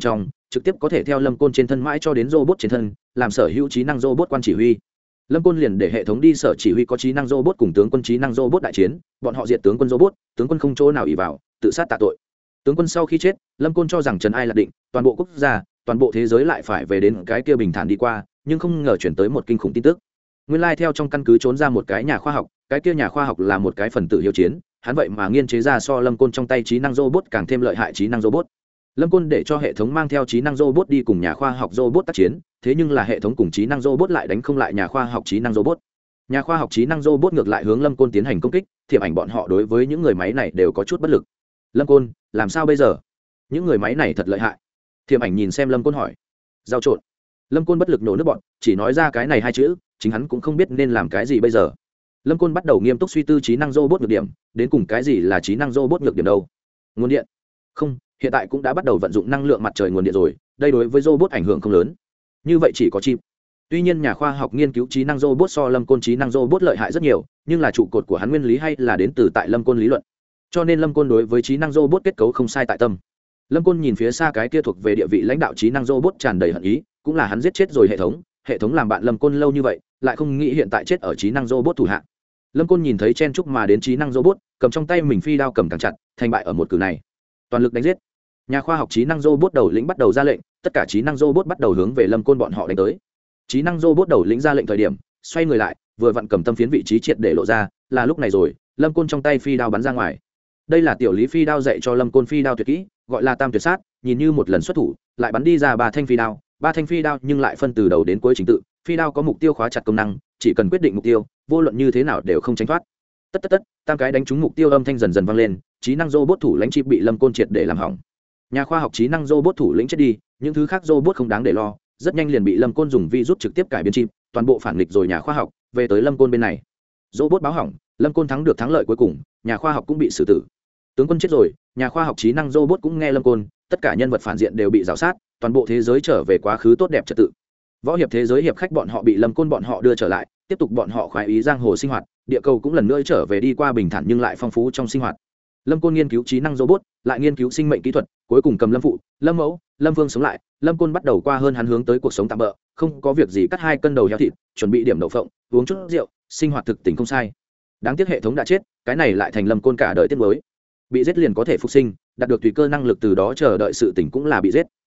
trực tiếp có thể theo lâm côn trên thân mãi cho đến robot trên thân làm sở hữu trí năng robot quan chỉ huy. Lâm côn liền để hệ thống đi sở chỉ huy có trí năng robot cùng tướng quân trí năng robot đại chiến, bọn họ diệt tướng quân robot, tướng quân không chỗ nào ỉ vào, tự sát tạ tội. Tướng quân sau khi chết, lâm côn cho rằng trần ai lạc định, toàn bộ quốc gia, toàn bộ thế giới lại phải về đến cái kia bình thản đi qua, nhưng không ngờ chuyển tới một kinh khủng tin tức. Nguyên lai theo trong căn cứ trốn ra một cái nhà khoa học, cái kia nhà khoa học là một cái phần tử hiếu chiến, hắn vậy mà nghiên chế ra so lâm côn trong tay trí năng robot càng thêm lợi hại trí năng robot. Lâm côn để cho hệ thống mang theo trí năng robot đi cùng nhà khoa học robot tác chiến, thế nhưng là hệ thống cùng trí năng robot lại đánh không lại nhà khoa học trí năng robot. Nhà khoa học trí năng robot ngược lại hướng lâm côn tiến hành công kích, thiểm ảnh bọn họ đối với những người máy này đều có chút bất lực. Lâm côn, làm sao bây giờ? Những người máy này thật lợi hại. Thiểm ảnh nhìn xem lâm côn hỏi. Giao trộn. Lâm côn bất lực nổ nước bọn, chỉ nói ra cái này hai chữ, chính hắn cũng không biết nên làm cái gì bây giờ. Lâm côn bắt đầu nghiêm túc suy tư trí năng robot nhược điểm, đến cùng cái gì là trí năng robot nhược điểm đâu? Nguồn điện? Không, hiện tại cũng đã bắt đầu vận dụng năng lượng mặt trời nguồn điện rồi, đây đối với robot ảnh hưởng không lớn. Như vậy chỉ có chip. Tuy nhiên nhà khoa học nghiên cứu trí năng robot so lâm côn trí năng robot lợi hại rất nhiều, nhưng là trụ cột của hắn nguyên lý hay là đến từ tại lâm côn lý luận, cho nên lâm côn đối với trí năng robot kết cấu không sai tại tâm. Lâm côn nhìn phía xa cái kia thuộc về địa vị lãnh đạo trí năng robot tràn đầy hận ý, cũng là hắn giết chết rồi hệ thống, hệ thống làm bạn lâm côn lâu như vậy, lại không nghĩ hiện tại chết ở trí năng robot thủ hạ. Lâm côn nhìn thấy chen chúc mà đến trí năng robot, cầm trong tay mình phi đao cầm càng chặt, thành bại ở một cử này. Toàn lực đánh giết. Nhà khoa học trí năng robot đầu lĩnh bắt đầu ra lệnh, tất cả trí năng robot bắt đầu hướng về lâm côn bọn họ đánh tới. Trí năng robot đầu lĩnh ra lệnh thời điểm, xoay người lại, vừa vặn cầm tâm phiến vị trí triệt để lộ ra, là lúc này rồi, lâm côn trong tay phi đao bắn ra ngoài. Đây là tiểu lý phi đao dạy cho lâm côn phi đao tuyệt kỹ, gọi là tam tuyệt sát, nhìn như một lần xuất thủ, lại bắn đi ra ba thanh phi đao, ba thanh phi đao nhưng lại phân từ đầu đến cuối trình tự, phi đao có mục tiêu khóa chặt công năng, chỉ cần quyết định mục tiêu, vô luận như thế nào đều không tránh thoát. Tất tất tất, tam cái đánh trúng mục tiêu âm thanh dần dần vang lên, trí năng robot thủ lĩnh chip bị lâm côn triệt để làm hỏng. Nhà khoa học trí năng robot thủ lĩnh chết đi, những thứ khác robot không đáng để lo, rất nhanh liền bị lâm côn dùng virus trực tiếp cải biến chip, toàn bộ phản nghịch rồi nhà khoa học, về tới lâm côn bên này. Robot báo hỏng, lâm côn thắng được thắng lợi cuối cùng, nhà khoa học cũng bị xử tử. Tướng quân chết rồi, nhà khoa học trí năng robot cũng nghe lâm côn, tất cả nhân vật phản diện đều bị rào sát, toàn bộ thế giới trở về quá khứ tốt đẹp trật tự. Võ hiệp thế giới hiệp khách bọn họ bị lâm côn bọn họ đưa trở lại, tiếp tục bọn họ khoái ý giang hồ sinh hoạt, địa cầu cũng lần nữa trở về đi qua bình thản nhưng lại phong phú trong sinh hoạt. Lâm côn nghiên cứu trí năng robot, lại nghiên cứu sinh mệnh kỹ thuật, cuối cùng cầm lâm phụ, lâm mẫu, lâm vương sống lại. Lâm côn bắt đầu qua hơn hắn hướng tới cuộc sống tạm bỡ, không có việc gì cắt hai cân đầu heo thịt, chuẩn bị điểm đậu phộng, uống chút rượu, sinh hoạt thực tình không sai. Đáng tiếc hệ thống đã chết, cái này lại thành lâm côn cả đời tiếc nuối. Bị giết liền có thể phục sinh, đạt được tùy cơ năng lực, từ đó chờ đợi sự tỉnh cũng là bị giết.